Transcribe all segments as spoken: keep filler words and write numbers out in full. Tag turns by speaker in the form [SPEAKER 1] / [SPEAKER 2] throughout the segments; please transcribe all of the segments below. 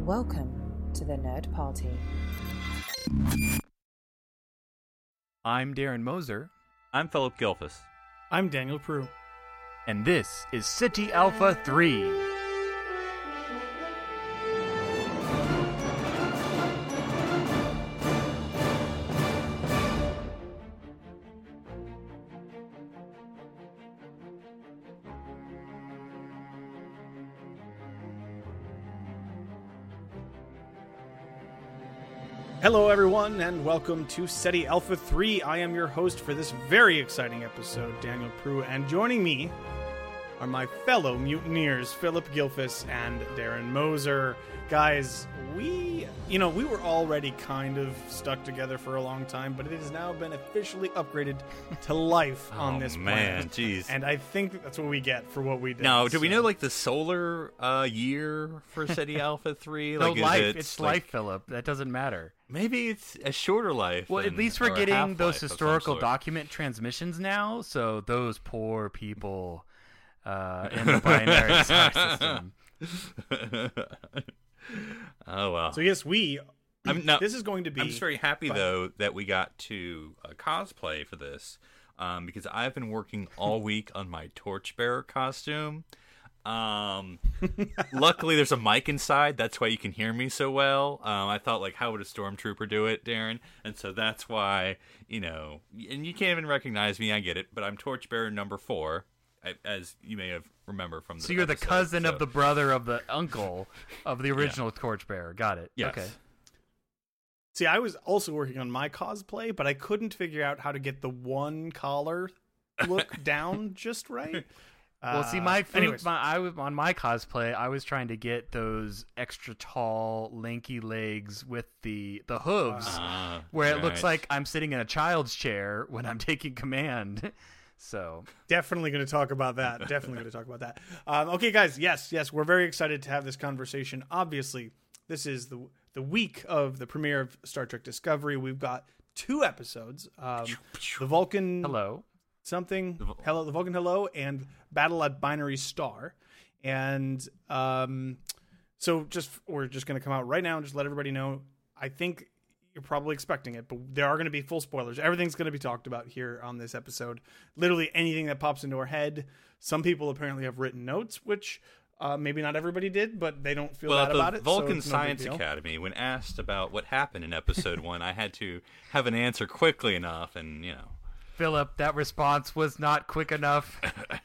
[SPEAKER 1] Welcome to the Nerd Party.
[SPEAKER 2] I'm Darren Moser.
[SPEAKER 3] I'm Philip Gilfus.
[SPEAKER 4] I'm Daniel Prue.
[SPEAKER 2] And this is City Alpha three.
[SPEAKER 4] Hello, everyone, and welcome to SETI Alpha three. I am your host for this very exciting episode, Daniel Prue, and joining me are my fellow mutineers, Philip Gilfus and Darren Moser. Guys, we, you know, we were already kind of stuck together for a long time, but it has now been officially upgraded to life on
[SPEAKER 3] oh,
[SPEAKER 4] this
[SPEAKER 3] man,
[SPEAKER 4] planet.
[SPEAKER 3] jeez.
[SPEAKER 4] And I think that's what we get for what we did.
[SPEAKER 3] Now, do
[SPEAKER 4] so.
[SPEAKER 3] we know, like, the solar uh, year for SETI Alpha three?
[SPEAKER 2] No,
[SPEAKER 3] Like, is
[SPEAKER 2] life.
[SPEAKER 3] it,
[SPEAKER 2] It's
[SPEAKER 3] like,
[SPEAKER 2] life, Philip. That doesn't matter.
[SPEAKER 3] Maybe it's a shorter life.
[SPEAKER 2] Well,
[SPEAKER 3] than,
[SPEAKER 2] at least
[SPEAKER 3] or
[SPEAKER 2] we're
[SPEAKER 3] a
[SPEAKER 2] getting
[SPEAKER 3] half-life
[SPEAKER 2] those
[SPEAKER 3] of some
[SPEAKER 2] historical
[SPEAKER 3] sort.
[SPEAKER 2] document transmissions now, so those poor people uh, in the binary star system.
[SPEAKER 3] Oh, well.
[SPEAKER 4] So, yes, we,
[SPEAKER 3] I'm, no,
[SPEAKER 4] this is going to be...
[SPEAKER 3] I'm just very happy,
[SPEAKER 4] fun.
[SPEAKER 3] though, that we got to uh, cosplay for this, um, because I've been working all week on my Torchbearer costume. Um, luckily there's a mic inside. That's why you can hear me so well. Um, I thought, like, how would a stormtrooper do it, Darren? And so that's why, you know, and you can't even recognize me. I get it, but I'm Torchbearer number four, I, as you may have remember from the
[SPEAKER 2] So you're the
[SPEAKER 3] episode,
[SPEAKER 2] cousin
[SPEAKER 3] so.
[SPEAKER 2] of the brother of the uncle of the original Torchbearer. Got it.
[SPEAKER 3] Yes.
[SPEAKER 2] Okay.
[SPEAKER 4] See, I was also working on my cosplay, but I couldn't figure out how to get the one collar look down just right.
[SPEAKER 2] Well, see, my,
[SPEAKER 4] Uh,
[SPEAKER 2] food,
[SPEAKER 4] anyways.
[SPEAKER 2] my I was on my cosplay. I was trying to get those extra tall, lanky legs with the the hooves,
[SPEAKER 3] Ah,
[SPEAKER 2] where it looks
[SPEAKER 3] right.
[SPEAKER 2] like I'm sitting in a child's chair when I'm taking command. So
[SPEAKER 4] Definitely going to talk about that. Definitely going to talk about that. Um, okay, guys. Yes, yes, we're very excited to have this conversation. Obviously, this is the the week of the premiere of Star Trek Discovery. We've got two episodes: um, the Vulcan
[SPEAKER 2] hello.
[SPEAKER 4] something, hello, the Vulcan Hello, and Battle at Binary Star. And um, so, just we're just going to come out right now and just let everybody know. I think you're probably expecting it, but there are going to be full spoilers. Everything's going to be talked about here on this episode. Literally anything that pops into our head. Some people apparently have written notes, which uh, maybe not everybody did, but they don't feel
[SPEAKER 3] well,
[SPEAKER 4] bad
[SPEAKER 3] at the
[SPEAKER 4] about it.
[SPEAKER 3] Vulcan
[SPEAKER 4] so it's no big
[SPEAKER 3] Science
[SPEAKER 4] deal.
[SPEAKER 3] Academy, when asked about what happened in episode one, I had to have an answer quickly enough, and, you know.
[SPEAKER 2] Philip, that response was not quick enough.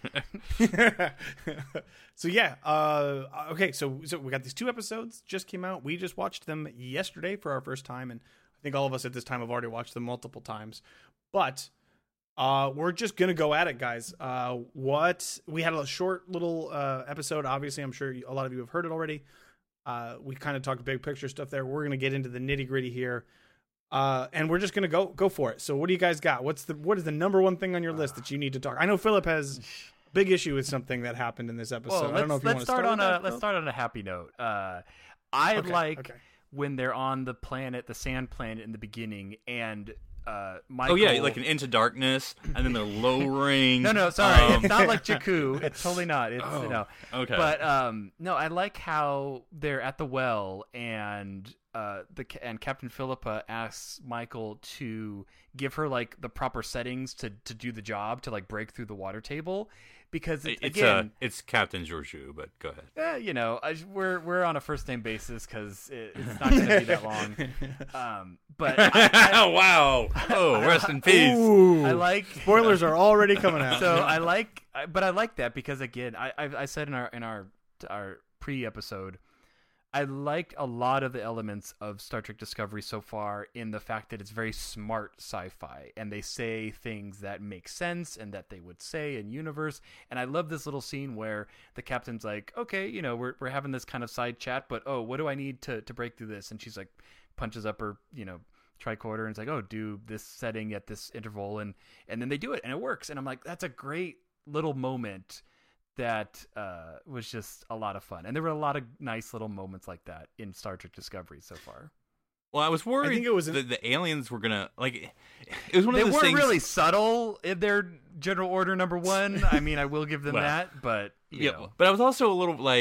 [SPEAKER 4] So yeah, uh, okay. So so we got these two episodes just came out. We just watched them yesterday for our first time, and I think all of us at this time have already watched them multiple times. But uh, we're just gonna go at it, guys. Uh, what we had a short little uh, episode. Obviously, I'm sure a lot of you have heard it already. Uh, we kind of talked big picture stuff there. We're gonna get into the nitty gritty here. Uh, and we're just gonna go go for it. So, what do you guys got? What's the what is the number one thing on your list that you need to talk? I know Philip has a big issue with something that happened in this episode.
[SPEAKER 2] Well,
[SPEAKER 4] I don't know
[SPEAKER 2] let's,
[SPEAKER 4] if you
[SPEAKER 2] let's
[SPEAKER 4] want to
[SPEAKER 2] start,
[SPEAKER 4] start
[SPEAKER 2] on
[SPEAKER 4] with
[SPEAKER 2] a
[SPEAKER 4] that,
[SPEAKER 2] let's
[SPEAKER 4] Phil?
[SPEAKER 2] start on a happy note. Uh, I
[SPEAKER 4] Okay,
[SPEAKER 2] like
[SPEAKER 4] okay.
[SPEAKER 2] when they're on the planet, the sand planet in the beginning, and uh, Michael.
[SPEAKER 3] Oh, yeah, like an Into Darkness, and then they're lowering.
[SPEAKER 2] No, no, sorry,
[SPEAKER 3] um,
[SPEAKER 2] it's not like Jakku. It's totally not. It's
[SPEAKER 3] Oh,
[SPEAKER 2] no.
[SPEAKER 3] okay.
[SPEAKER 2] But um, no, I like how they're at the well, and uh, the and Captain Philippa asks Michael to give her like the proper settings to to do the job to like break through the water table, because it,
[SPEAKER 3] it's
[SPEAKER 2] again.
[SPEAKER 3] uh, it's Captain Georgiou, but go ahead.
[SPEAKER 2] Eh, you know, I, we're we're on a first name basis because it, it's not going to be that long. Um, but I, I,
[SPEAKER 3] Wow! Oh, rest in peace.
[SPEAKER 4] Ooh,
[SPEAKER 2] I like
[SPEAKER 4] spoilers are already coming out.
[SPEAKER 2] so I like, I, but I like that because again, I, I I said in our in our our pre episode, I liked a lot of the elements of Star Trek Discovery so far in the fact that it's very smart sci-fi and they say things that make sense and that they would say in universe. And I love this little scene where the captain's like, okay, you know, we're we're having this kind of side chat, but oh, what do I need to, to break through this? And she's like, punches up her, you know, tricorder and it's like, oh, do this setting at this interval. And, and then they do it and it works. And I'm like, that's a great little moment that uh, was just a lot of fun. And there were a lot of nice little moments like that in Star Trek Discovery so far.
[SPEAKER 3] Well, I was worried
[SPEAKER 4] I think it was an-
[SPEAKER 3] that the aliens were gonna like. It was one
[SPEAKER 2] They
[SPEAKER 3] of those
[SPEAKER 2] weren't
[SPEAKER 3] things.
[SPEAKER 2] really subtle in their general order number one. I mean, I will give them
[SPEAKER 3] Well,
[SPEAKER 2] that, but you
[SPEAKER 3] Yeah,
[SPEAKER 2] know.
[SPEAKER 3] but I was also a little like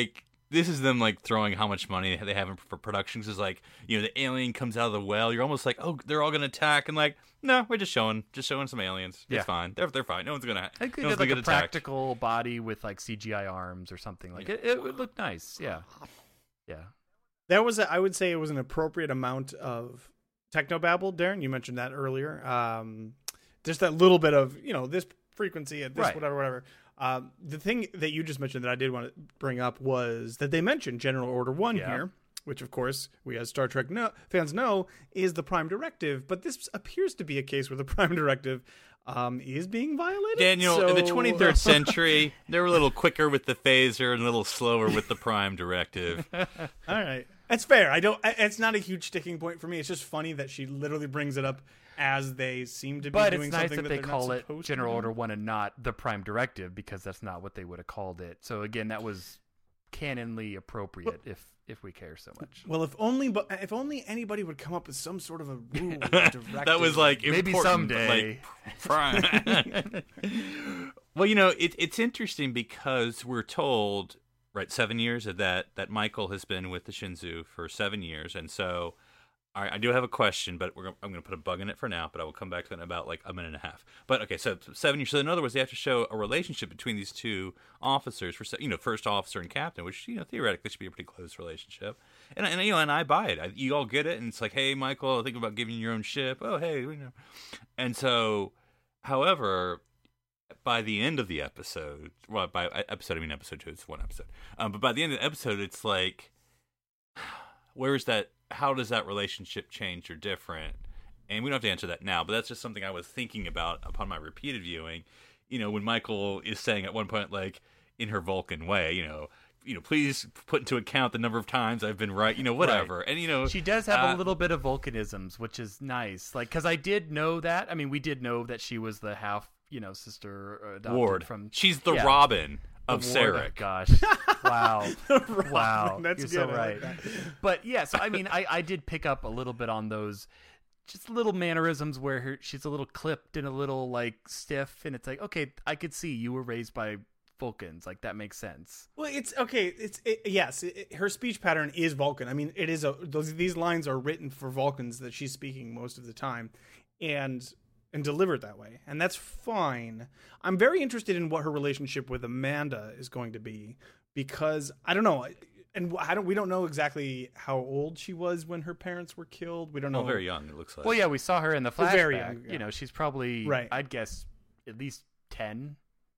[SPEAKER 3] this is them like throwing how much money they have for productions. Is like, you know, the alien comes out of the well. You're almost like, oh, they're all gonna attack, and like, no, we're just showing, just showing some aliens.
[SPEAKER 2] Yeah.
[SPEAKER 3] It's fine. They're they're fine. No one's gonna.
[SPEAKER 2] I think
[SPEAKER 3] no
[SPEAKER 2] they
[SPEAKER 3] one's
[SPEAKER 2] did
[SPEAKER 3] gonna
[SPEAKER 2] like a
[SPEAKER 3] get attacked.
[SPEAKER 2] practical body with like C G I arms or something. Like it, it would look nice. Yeah, yeah.
[SPEAKER 4] There was, a, I would say, it was an appropriate amount of technobabble. Darren, you mentioned that earlier. Um, just that little bit of, you know, this frequency at this
[SPEAKER 2] Right.
[SPEAKER 4] whatever, whatever. Um, the thing that you just mentioned that I did want to bring up was that they mentioned General Order One
[SPEAKER 2] Yeah.
[SPEAKER 4] here, which of course we as Star Trek know, fans know is the Prime Directive. But this appears to be a case where the Prime Directive um, is being violated.
[SPEAKER 3] Daniel,
[SPEAKER 4] so...
[SPEAKER 3] in the twenty-third century, they were a little quicker with the phaser and a little slower with the Prime Directive.
[SPEAKER 4] All right, that's fair. I don't. It's not a huge sticking point for me. It's just funny that she literally brings it up as they seem to be
[SPEAKER 2] But
[SPEAKER 4] doing
[SPEAKER 2] it's nice
[SPEAKER 4] something
[SPEAKER 2] that,
[SPEAKER 4] that
[SPEAKER 2] they
[SPEAKER 4] they're
[SPEAKER 2] call
[SPEAKER 4] not
[SPEAKER 2] it
[SPEAKER 4] supposed
[SPEAKER 2] General
[SPEAKER 4] to do.
[SPEAKER 2] Order One and not the Prime Directive, because that's not what they would have called it. So again, that was canonly appropriate if if we care so much.
[SPEAKER 4] Well, if only, but if only anybody would come up with some sort of a rule. directive.
[SPEAKER 3] That was like
[SPEAKER 2] Maybe
[SPEAKER 3] important,
[SPEAKER 2] someday.
[SPEAKER 3] like, Prime. Well, you know, it, it's interesting because we're told, right, seven years of that that Michael has been with the Shinzu for seven years, and so all right, I do have a question, but we're, I'm going to put a bug in it for now, but I will come back to it in about like a minute and a half. But okay, so seven years. So in other words, they have to show a relationship between these two officers for, se- you know, first officer and captain, which, you know, theoretically should be a pretty close relationship. And, and you know, and I buy it. I, you all get it, and it's like, hey, Michael, think about giving you your own ship. Oh, hey, you know. And so, however, by the end of the episode, well, by episode I mean episode two, it's one episode. Um, but by the end of the episode, it's like, where's that? How does that relationship change or different? And we don't have to answer that now, but that's just something I was thinking about upon my repeated viewing. You know, when Michael is saying at one point, like, in her Vulcan way, you know, you know, please put into account the number of times I've been right, you know, whatever.
[SPEAKER 2] Right.
[SPEAKER 3] And, you know,
[SPEAKER 2] She does have
[SPEAKER 3] uh,
[SPEAKER 2] a little bit of Vulcanisms, which is nice. Like, because I did know that. I mean, we did know that she was the half, you know, sister uh, adopted
[SPEAKER 3] Ward.
[SPEAKER 2] from.
[SPEAKER 3] She's the
[SPEAKER 2] Yeah.
[SPEAKER 3] Robin of
[SPEAKER 2] The Ward,
[SPEAKER 3] Sarek.
[SPEAKER 2] Gosh, wow, wow,
[SPEAKER 4] That's
[SPEAKER 2] you're
[SPEAKER 4] good.
[SPEAKER 2] so
[SPEAKER 4] I
[SPEAKER 2] right.
[SPEAKER 4] like that.
[SPEAKER 2] But yeah, so I mean, I, I did pick up a little bit on those, just little mannerisms where her, she's a little clipped and a little like stiff, and it's like, okay, I could see you were raised by Vulcans, like that makes sense.
[SPEAKER 4] Well, it's okay. It's it, yes. It, it- her speech pattern is Vulcan. I mean, it is a those these lines are written for Vulcans that she's speaking most of the time, and and delivered that way, and that's fine. I'm very interested in what her relationship with Amanda is going to be, because I don't know, and I don't we don't know exactly how old she was when her parents were killed. We don't know.
[SPEAKER 3] Oh, very young, it looks like.
[SPEAKER 2] Well, yeah, we saw her in the
[SPEAKER 4] Well,
[SPEAKER 2] flashback.
[SPEAKER 4] very young, yeah.
[SPEAKER 2] You know, she's probably,
[SPEAKER 4] Right.
[SPEAKER 2] I'd guess, at least ten.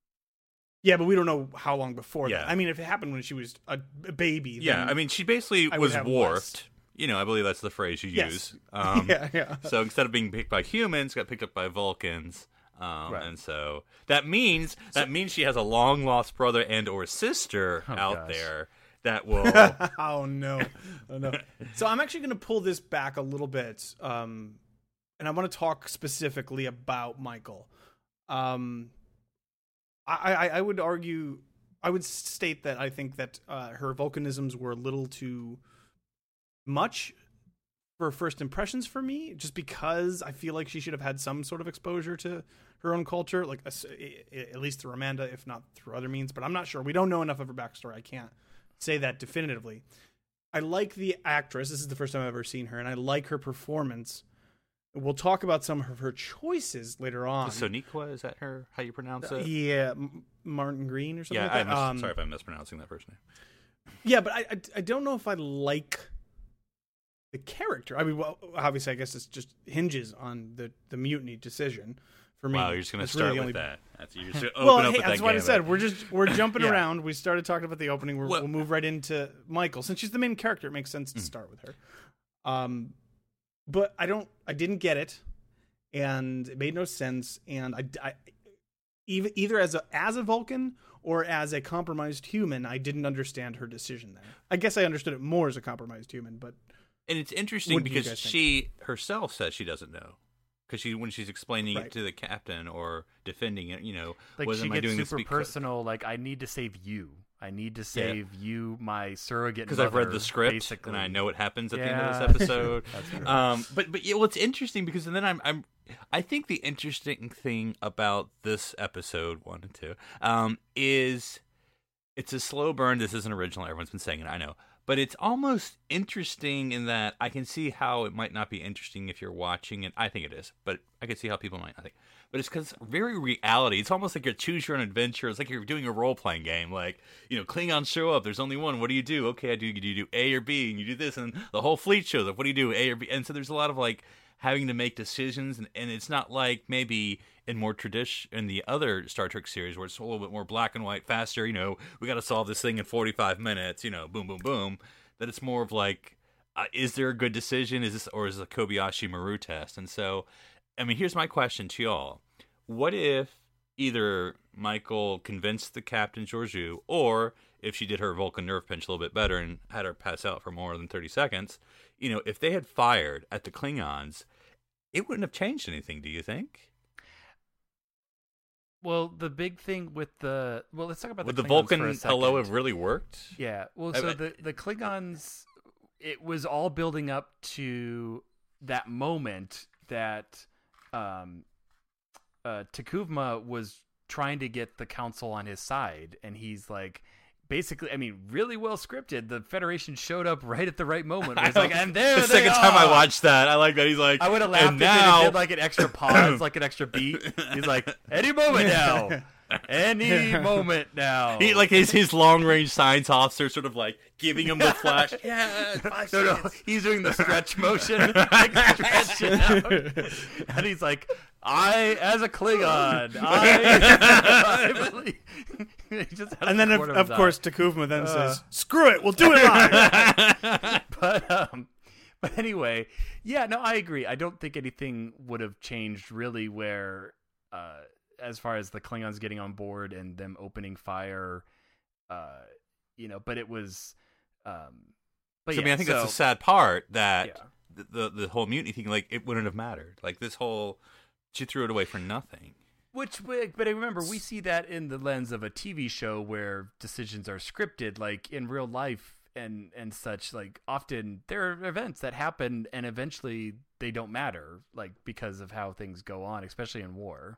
[SPEAKER 4] Yeah, but we don't know how long before
[SPEAKER 3] Yeah.
[SPEAKER 4] that. I mean, if it happened when she was a a baby,
[SPEAKER 3] Yeah,
[SPEAKER 4] then-
[SPEAKER 3] I mean, she basically
[SPEAKER 4] I would
[SPEAKER 3] was
[SPEAKER 4] have
[SPEAKER 3] warped.
[SPEAKER 4] less.
[SPEAKER 3] You know, I believe that's the phrase you
[SPEAKER 4] Yes.
[SPEAKER 3] use. Um,
[SPEAKER 4] yeah, yeah.
[SPEAKER 3] So instead of being picked by humans, got picked up by Vulcans. Um,
[SPEAKER 2] Right.
[SPEAKER 3] And so that means that means she has a long lost brother and or sister
[SPEAKER 2] Oh,
[SPEAKER 3] out
[SPEAKER 2] gosh.
[SPEAKER 3] there that will.
[SPEAKER 4] Oh no, oh no. So I'm actually going to pull this back a little bit, um, and I want to talk specifically about Michael. Um, I, I, I would argue, I would state that I think that uh, her Vulcanisms were a little too much for first impressions for me, just because I feel like she should have had some sort of exposure to her own culture, like uh, at least through Amanda, if not through other means. But I'm not sure. We don't know enough of her backstory. I can't say that definitively. I like the actress. This is the first time I've ever seen her, and I like her performance. We'll talk about some of her choices later on.
[SPEAKER 3] Soniqua, is that her? How you pronounce it?
[SPEAKER 4] Yeah, M- Martin Green or something
[SPEAKER 3] Yeah,
[SPEAKER 4] like
[SPEAKER 3] I
[SPEAKER 4] that.
[SPEAKER 3] mis-
[SPEAKER 4] Um,
[SPEAKER 3] sorry if I'm mispronouncing that first name.
[SPEAKER 4] Yeah, but I, I I don't know if I like the character. I mean, well, obviously, I guess it's just hinges on the the mutiny decision for me.
[SPEAKER 3] Wow, you're just going to
[SPEAKER 4] That's
[SPEAKER 3] start
[SPEAKER 4] really the
[SPEAKER 3] with
[SPEAKER 4] only-
[SPEAKER 3] that. That's, you're just gonna open
[SPEAKER 4] Well,
[SPEAKER 3] up
[SPEAKER 4] hey,
[SPEAKER 3] with
[SPEAKER 4] that's
[SPEAKER 3] that
[SPEAKER 4] what I
[SPEAKER 3] gambit.
[SPEAKER 4] said. We're just we're jumping
[SPEAKER 2] Yeah.
[SPEAKER 4] around. We started talking about the opening. We're,
[SPEAKER 3] Well-
[SPEAKER 4] we'll move right into Michael, since she's the main character. It makes sense to
[SPEAKER 3] Mm.
[SPEAKER 4] start with her. Um, but I don't. I didn't get it, and it made no sense. And I, I even either as a as a Vulcan or as a compromised human, I didn't understand her decision there. I guess I understood it more as a compromised human, but
[SPEAKER 3] And it's interesting
[SPEAKER 4] What do you
[SPEAKER 3] because
[SPEAKER 4] guys think?
[SPEAKER 3] she herself says she doesn't know. Because she, when she's explaining
[SPEAKER 4] Right.
[SPEAKER 3] it to the captain or defending it, you know,
[SPEAKER 2] Like
[SPEAKER 3] was
[SPEAKER 2] she
[SPEAKER 3] am I
[SPEAKER 2] gets
[SPEAKER 3] doing this
[SPEAKER 2] super
[SPEAKER 3] because
[SPEAKER 2] personal. Like, I need to save you. I need to save you, my surrogate.
[SPEAKER 3] because I've read
[SPEAKER 2] mother,
[SPEAKER 3] the script
[SPEAKER 2] basically.
[SPEAKER 3] and I know what happens at the end
[SPEAKER 2] Yeah.
[SPEAKER 3] of this episode.
[SPEAKER 2] That's true.
[SPEAKER 3] um, but but yeah, well, it's interesting because then I'm I'm I think the interesting thing about this episode one and two um, is it's a slow burn. This isn't original. Everyone's been saying it. I know. But it's almost interesting in that I can see how it might not be interesting if you're watching it. I think it is, but I can see how people might not think. But it's because very reality. It's almost like you choose your own adventure. It's like you're doing a role-playing game. Like, you know, Klingons show up. There's only one. What do you do? Okay, I do. You do A or B, and you do this, and the whole fleet shows up. What do you do? A or B? And so there's a lot of, like, having to make decisions, and, and it's not like maybe in more tradition in the other Star Trek series where it's a little bit more black and white, faster. You know, we got to solve this thing in forty-five minutes. You know, boom, boom, boom. That it's more of like, uh, is there a good decision? Is this, or is it a Kobayashi Maru test? And so, I mean, here's my question to y'all: what if either Michael convinced the Captain Georgiou, or if she did her Vulcan nerve pinch a little bit better and had her pass out for more than thirty seconds? You know, if they had fired at the Klingons, it wouldn't have changed anything, do you think?
[SPEAKER 2] Well, the big thing with the well, let's talk about
[SPEAKER 3] Would
[SPEAKER 2] the,
[SPEAKER 3] the
[SPEAKER 2] Klingons
[SPEAKER 3] Vulcan
[SPEAKER 2] for a second.
[SPEAKER 3] hello have really worked?
[SPEAKER 2] Yeah. Well,
[SPEAKER 3] I-
[SPEAKER 2] so
[SPEAKER 3] I-
[SPEAKER 2] the the Klingons, it was all building up to that moment that um, uh, T'Kuvma was trying to get the Council on his side, and he's like. Basically, I mean, really well scripted. The Federation showed up right at the right moment. It's like, and there
[SPEAKER 3] the
[SPEAKER 2] they
[SPEAKER 3] second time I
[SPEAKER 2] are!
[SPEAKER 3] watched that, I like that. He's like,
[SPEAKER 2] I would have laughed
[SPEAKER 3] and
[SPEAKER 2] if
[SPEAKER 3] now...
[SPEAKER 2] it did like an extra pause, like an extra beat. He's like, any moment now, any moment now.
[SPEAKER 3] He like his his long range science officer, sort of like giving him the flash. Yeah, five
[SPEAKER 2] no, no,
[SPEAKER 3] seconds.
[SPEAKER 2] he's doing the stretch motion, like stretching out, and he's like, I, as a Klingon, I, I believe. He just has
[SPEAKER 4] And
[SPEAKER 2] the
[SPEAKER 4] then, of,
[SPEAKER 2] corner
[SPEAKER 4] of
[SPEAKER 2] his
[SPEAKER 4] course,
[SPEAKER 2] eye.
[SPEAKER 4] Takuvma then
[SPEAKER 2] Uh.
[SPEAKER 4] says, "Screw it, we'll do it live."
[SPEAKER 2] but um, but anyway, yeah, no, I agree. I don't think anything would have changed really. Where, uh, as far as the Klingons getting on board and them opening fire, uh, you know, but it was, um, but
[SPEAKER 3] So,
[SPEAKER 2] yeah,
[SPEAKER 3] I mean, I think
[SPEAKER 2] so,
[SPEAKER 3] that's the sad part that
[SPEAKER 2] yeah.
[SPEAKER 3] the, the the whole mutiny thing, like, it wouldn't have mattered. Like this whole, she threw it away for nothing.
[SPEAKER 2] Which, but I remember, we see that in the lens of a T V show where decisions are scripted, like in real life and, and such. Like, often there are events that happen and eventually they don't matter, like, because of how things go on, especially in war.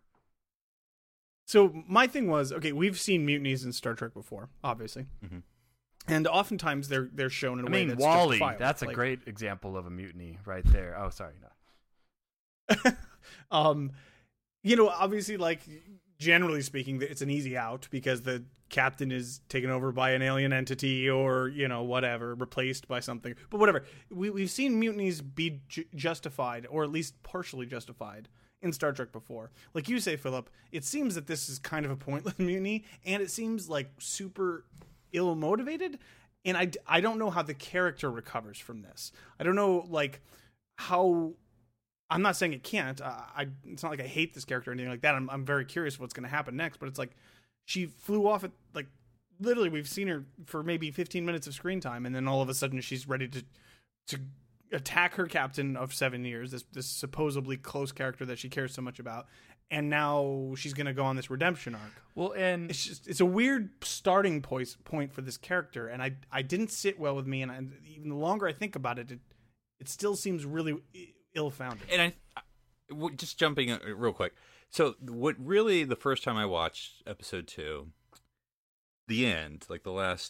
[SPEAKER 4] So my thing was, okay, we've seen mutinies in Star Trek before, obviously,
[SPEAKER 3] Mhm.
[SPEAKER 4] and oftentimes they're they're shown in a
[SPEAKER 2] I
[SPEAKER 4] way
[SPEAKER 2] mean,
[SPEAKER 4] that's
[SPEAKER 2] Wall-E,
[SPEAKER 4] justifiable.
[SPEAKER 2] that's a
[SPEAKER 4] Like,
[SPEAKER 2] great example of a mutiny right there. Oh, sorry. No.
[SPEAKER 4] um, you know, obviously, like generally speaking, it's an easy out because the captain is taken over by an alien entity or, you know, whatever, replaced by something. But whatever, we we've seen mutinies be ju- justified, or at least partially justified, in Star Trek before. Like you say, Philip, it seems that this is kind of a pointless mutiny, and it seems like super ill motivated. And I, I don't know how the character recovers from this. I don't know, like, how. I'm not saying it can't. Uh, I. It's not like I hate this character or anything like that. I'm. I'm very curious what's going to happen next. But it's like she flew off at, like, literally we've seen her for maybe fifteen minutes of screen time, and then all of a sudden she's ready to to attack her captain of seven years. This this supposedly close character that she cares so much about, and now she's going to go on this redemption arc.
[SPEAKER 2] Well, and
[SPEAKER 4] It's just it's a weird starting point point for this character, and I I didn't sit well with me, and I, even the longer I think about it, it it still seems really ill-founded.
[SPEAKER 3] And I, I w- just jumping uh, real quick. So what really the first time I watched episode two, the end, like the last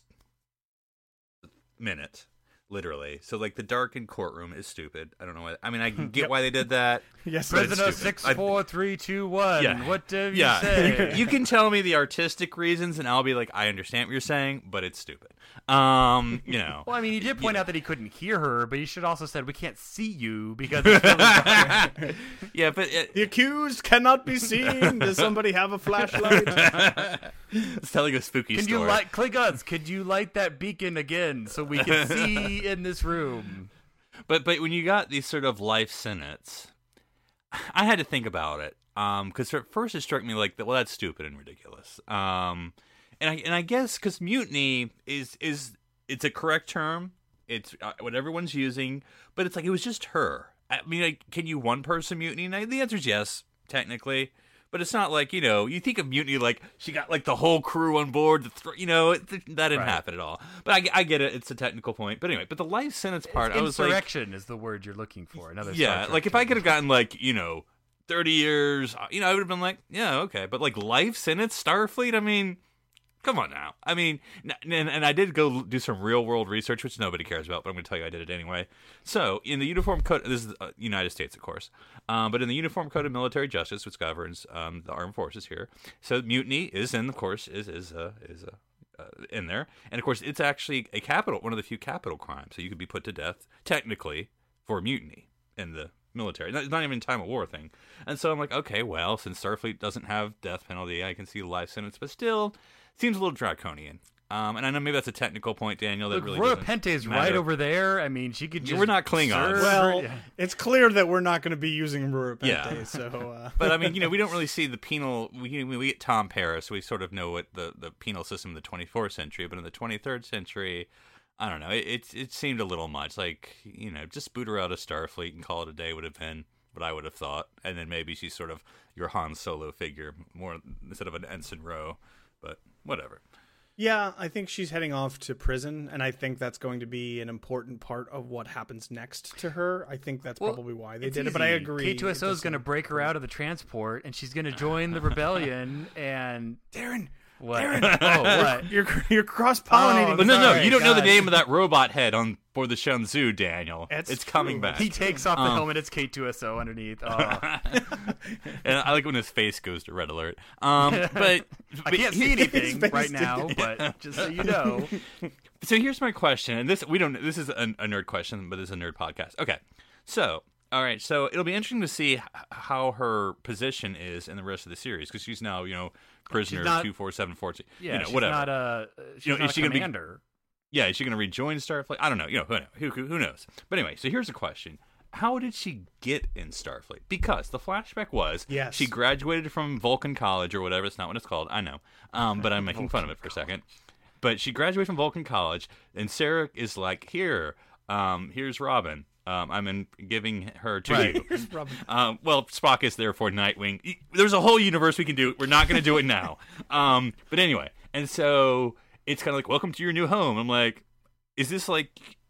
[SPEAKER 3] minute, literally. So like the darkened courtroom is stupid. I don't know why. I mean, I can get
[SPEAKER 4] Yep.
[SPEAKER 3] why they did that.
[SPEAKER 4] Yes,
[SPEAKER 3] But it's
[SPEAKER 2] Prisoner
[SPEAKER 3] stupid.
[SPEAKER 2] six
[SPEAKER 3] I-
[SPEAKER 2] four three two one.
[SPEAKER 3] Yeah.
[SPEAKER 2] What do you
[SPEAKER 3] Yeah,
[SPEAKER 2] say?
[SPEAKER 3] you can tell me the artistic reasons, and I'll be like, I understand what you're saying, but it's stupid. Um, you know.
[SPEAKER 2] Well, I mean, he did point out that he couldn't hear her, but he should also said we can't see you because it's really dark.
[SPEAKER 3] Yeah, but it,
[SPEAKER 4] the accused cannot be seen. Does somebody have a flashlight?
[SPEAKER 3] it's telling a spooky
[SPEAKER 2] Can
[SPEAKER 3] story.
[SPEAKER 2] you light Klingons? Could you light that beacon again so we can see in this room?
[SPEAKER 3] But but when you got these sort of life sentence, I had to think about it. Um, because at first it struck me like, well, that's stupid and ridiculous. Um, and I and I guess because mutiny is is it's a correct term. It's uh, what everyone's using, but it's like it was just her. I mean, like, can you one person mutiny? And the answer is yes, technically. But it's not like, you know, you think of mutiny like she got like the whole crew on board. To th- you know, it, that didn't
[SPEAKER 2] Right.
[SPEAKER 3] happen at all. But I, I get it. It's a technical point. But anyway, but the life sentence part, I was like,
[SPEAKER 2] Insurrection is the word you're looking for. Another Star
[SPEAKER 3] yeah,
[SPEAKER 2] Trek
[SPEAKER 3] like if I
[SPEAKER 2] term.
[SPEAKER 3] could have gotten like, you know, thirty years, you know, I would have been like, yeah, okay. But like life sentence, Starfleet, I mean, Come on now. I mean, and, and I did go do some real world research, which nobody cares about, but I'm going to tell you I did it anyway. So, in the Uniform Code, this is the United States, of course, um, but in the Uniform Code of Military Justice, which governs um, the armed forces here, so mutiny is in, of course, is is uh, is uh, uh, in there, and of course, it's actually a capital, one of the few capital crimes. So you could be put to death technically for mutiny in the military. It's not even a time of war thing. And so I'm like, okay, well, since Starfleet doesn't have death penalty, I can see the life sentence, but still. Seems a little draconian. Um, and I know maybe that's a technical point, Daniel, that
[SPEAKER 2] Look,
[SPEAKER 3] really
[SPEAKER 2] Rora
[SPEAKER 3] doesn't
[SPEAKER 2] Pente's
[SPEAKER 3] matter.
[SPEAKER 2] right over there. I mean, she could just...
[SPEAKER 3] We're not Klingons.
[SPEAKER 2] serve-
[SPEAKER 4] Well,
[SPEAKER 2] yeah.
[SPEAKER 4] it's clear that we're not going to be using Rura Pente,
[SPEAKER 3] Yeah.
[SPEAKER 4] so... Uh...
[SPEAKER 3] But, I mean, you know, we don't really see the penal... We, we get Tom Paris, so we sort of know what the, the penal system of the twenty-fourth century, but in the twenty-third century, I don't know, it, it, it seemed a little much. Like, you know, just boot her out of Starfleet and call it a day would have been what I would have thought. And then maybe she's sort of your Han Solo figure, more instead of an Ensign Rowe. But whatever.
[SPEAKER 4] Yeah, I think she's heading off to prison, and I think that's going to be an important part of what happens next to her. I think that's
[SPEAKER 2] Well,
[SPEAKER 4] probably why they
[SPEAKER 2] it's
[SPEAKER 4] did it, but I
[SPEAKER 2] easy.
[SPEAKER 4] agree.
[SPEAKER 2] K two S O
[SPEAKER 4] it
[SPEAKER 2] is going to
[SPEAKER 4] doesn't-
[SPEAKER 2] break her out of the transport, and she's going to join the rebellion, and...
[SPEAKER 4] Darren,
[SPEAKER 2] What?
[SPEAKER 4] Darren,
[SPEAKER 2] Oh, what?
[SPEAKER 4] you're you're cross-pollinating.
[SPEAKER 2] Oh,
[SPEAKER 3] But no, no,
[SPEAKER 2] Sorry,
[SPEAKER 3] you don't know the
[SPEAKER 2] God.
[SPEAKER 3] name of that robot head on board the Shenzhou, Daniel.
[SPEAKER 4] That's
[SPEAKER 3] it's coming
[SPEAKER 4] true.
[SPEAKER 3] back.
[SPEAKER 2] He takes off the
[SPEAKER 3] Um,
[SPEAKER 2] helmet, it's K two S O underneath. Oh.
[SPEAKER 3] And I like when his face goes to red alert. Um, but,
[SPEAKER 2] I
[SPEAKER 3] but
[SPEAKER 2] can't see anything
[SPEAKER 4] face
[SPEAKER 2] right
[SPEAKER 4] did-
[SPEAKER 2] now, but just so you know.
[SPEAKER 3] So here's my question, and this we don't. This is a, a nerd question, but it's a nerd podcast. Okay, so all right, so it'll be interesting to see h- how her position is in the rest of the series because she's now you know prisoner
[SPEAKER 2] not-
[SPEAKER 3] two four seven fourteen.
[SPEAKER 2] Yeah,
[SPEAKER 3] you know,
[SPEAKER 2] she's
[SPEAKER 3] whatever.
[SPEAKER 2] not a, she's
[SPEAKER 3] You know,
[SPEAKER 2] not
[SPEAKER 3] is
[SPEAKER 2] a
[SPEAKER 3] she gonna be-
[SPEAKER 2] commander.
[SPEAKER 3] Yeah, is she going to rejoin Starfleet? I don't know. You know, who, know- who, who who knows? But anyway, so here's a question. How did she get in Starfleet? Because the flashback was
[SPEAKER 4] Yes.
[SPEAKER 3] she graduated from Vulcan College or whatever. It's not what it's called. I know. Um, but I'm making fun of it for a second. But she graduated from Vulcan College, and Sarah is like, here, um, here's Robin. Um, I'm in giving her to
[SPEAKER 2] Right.
[SPEAKER 3] you.
[SPEAKER 4] Here's Robin.
[SPEAKER 3] Um, well, Spock is there for Nightwing. Y- There's a whole universe we can do. We're not going to do it now. Um, but anyway, and so it's kind of like, welcome to your new home. I'm like, is this like?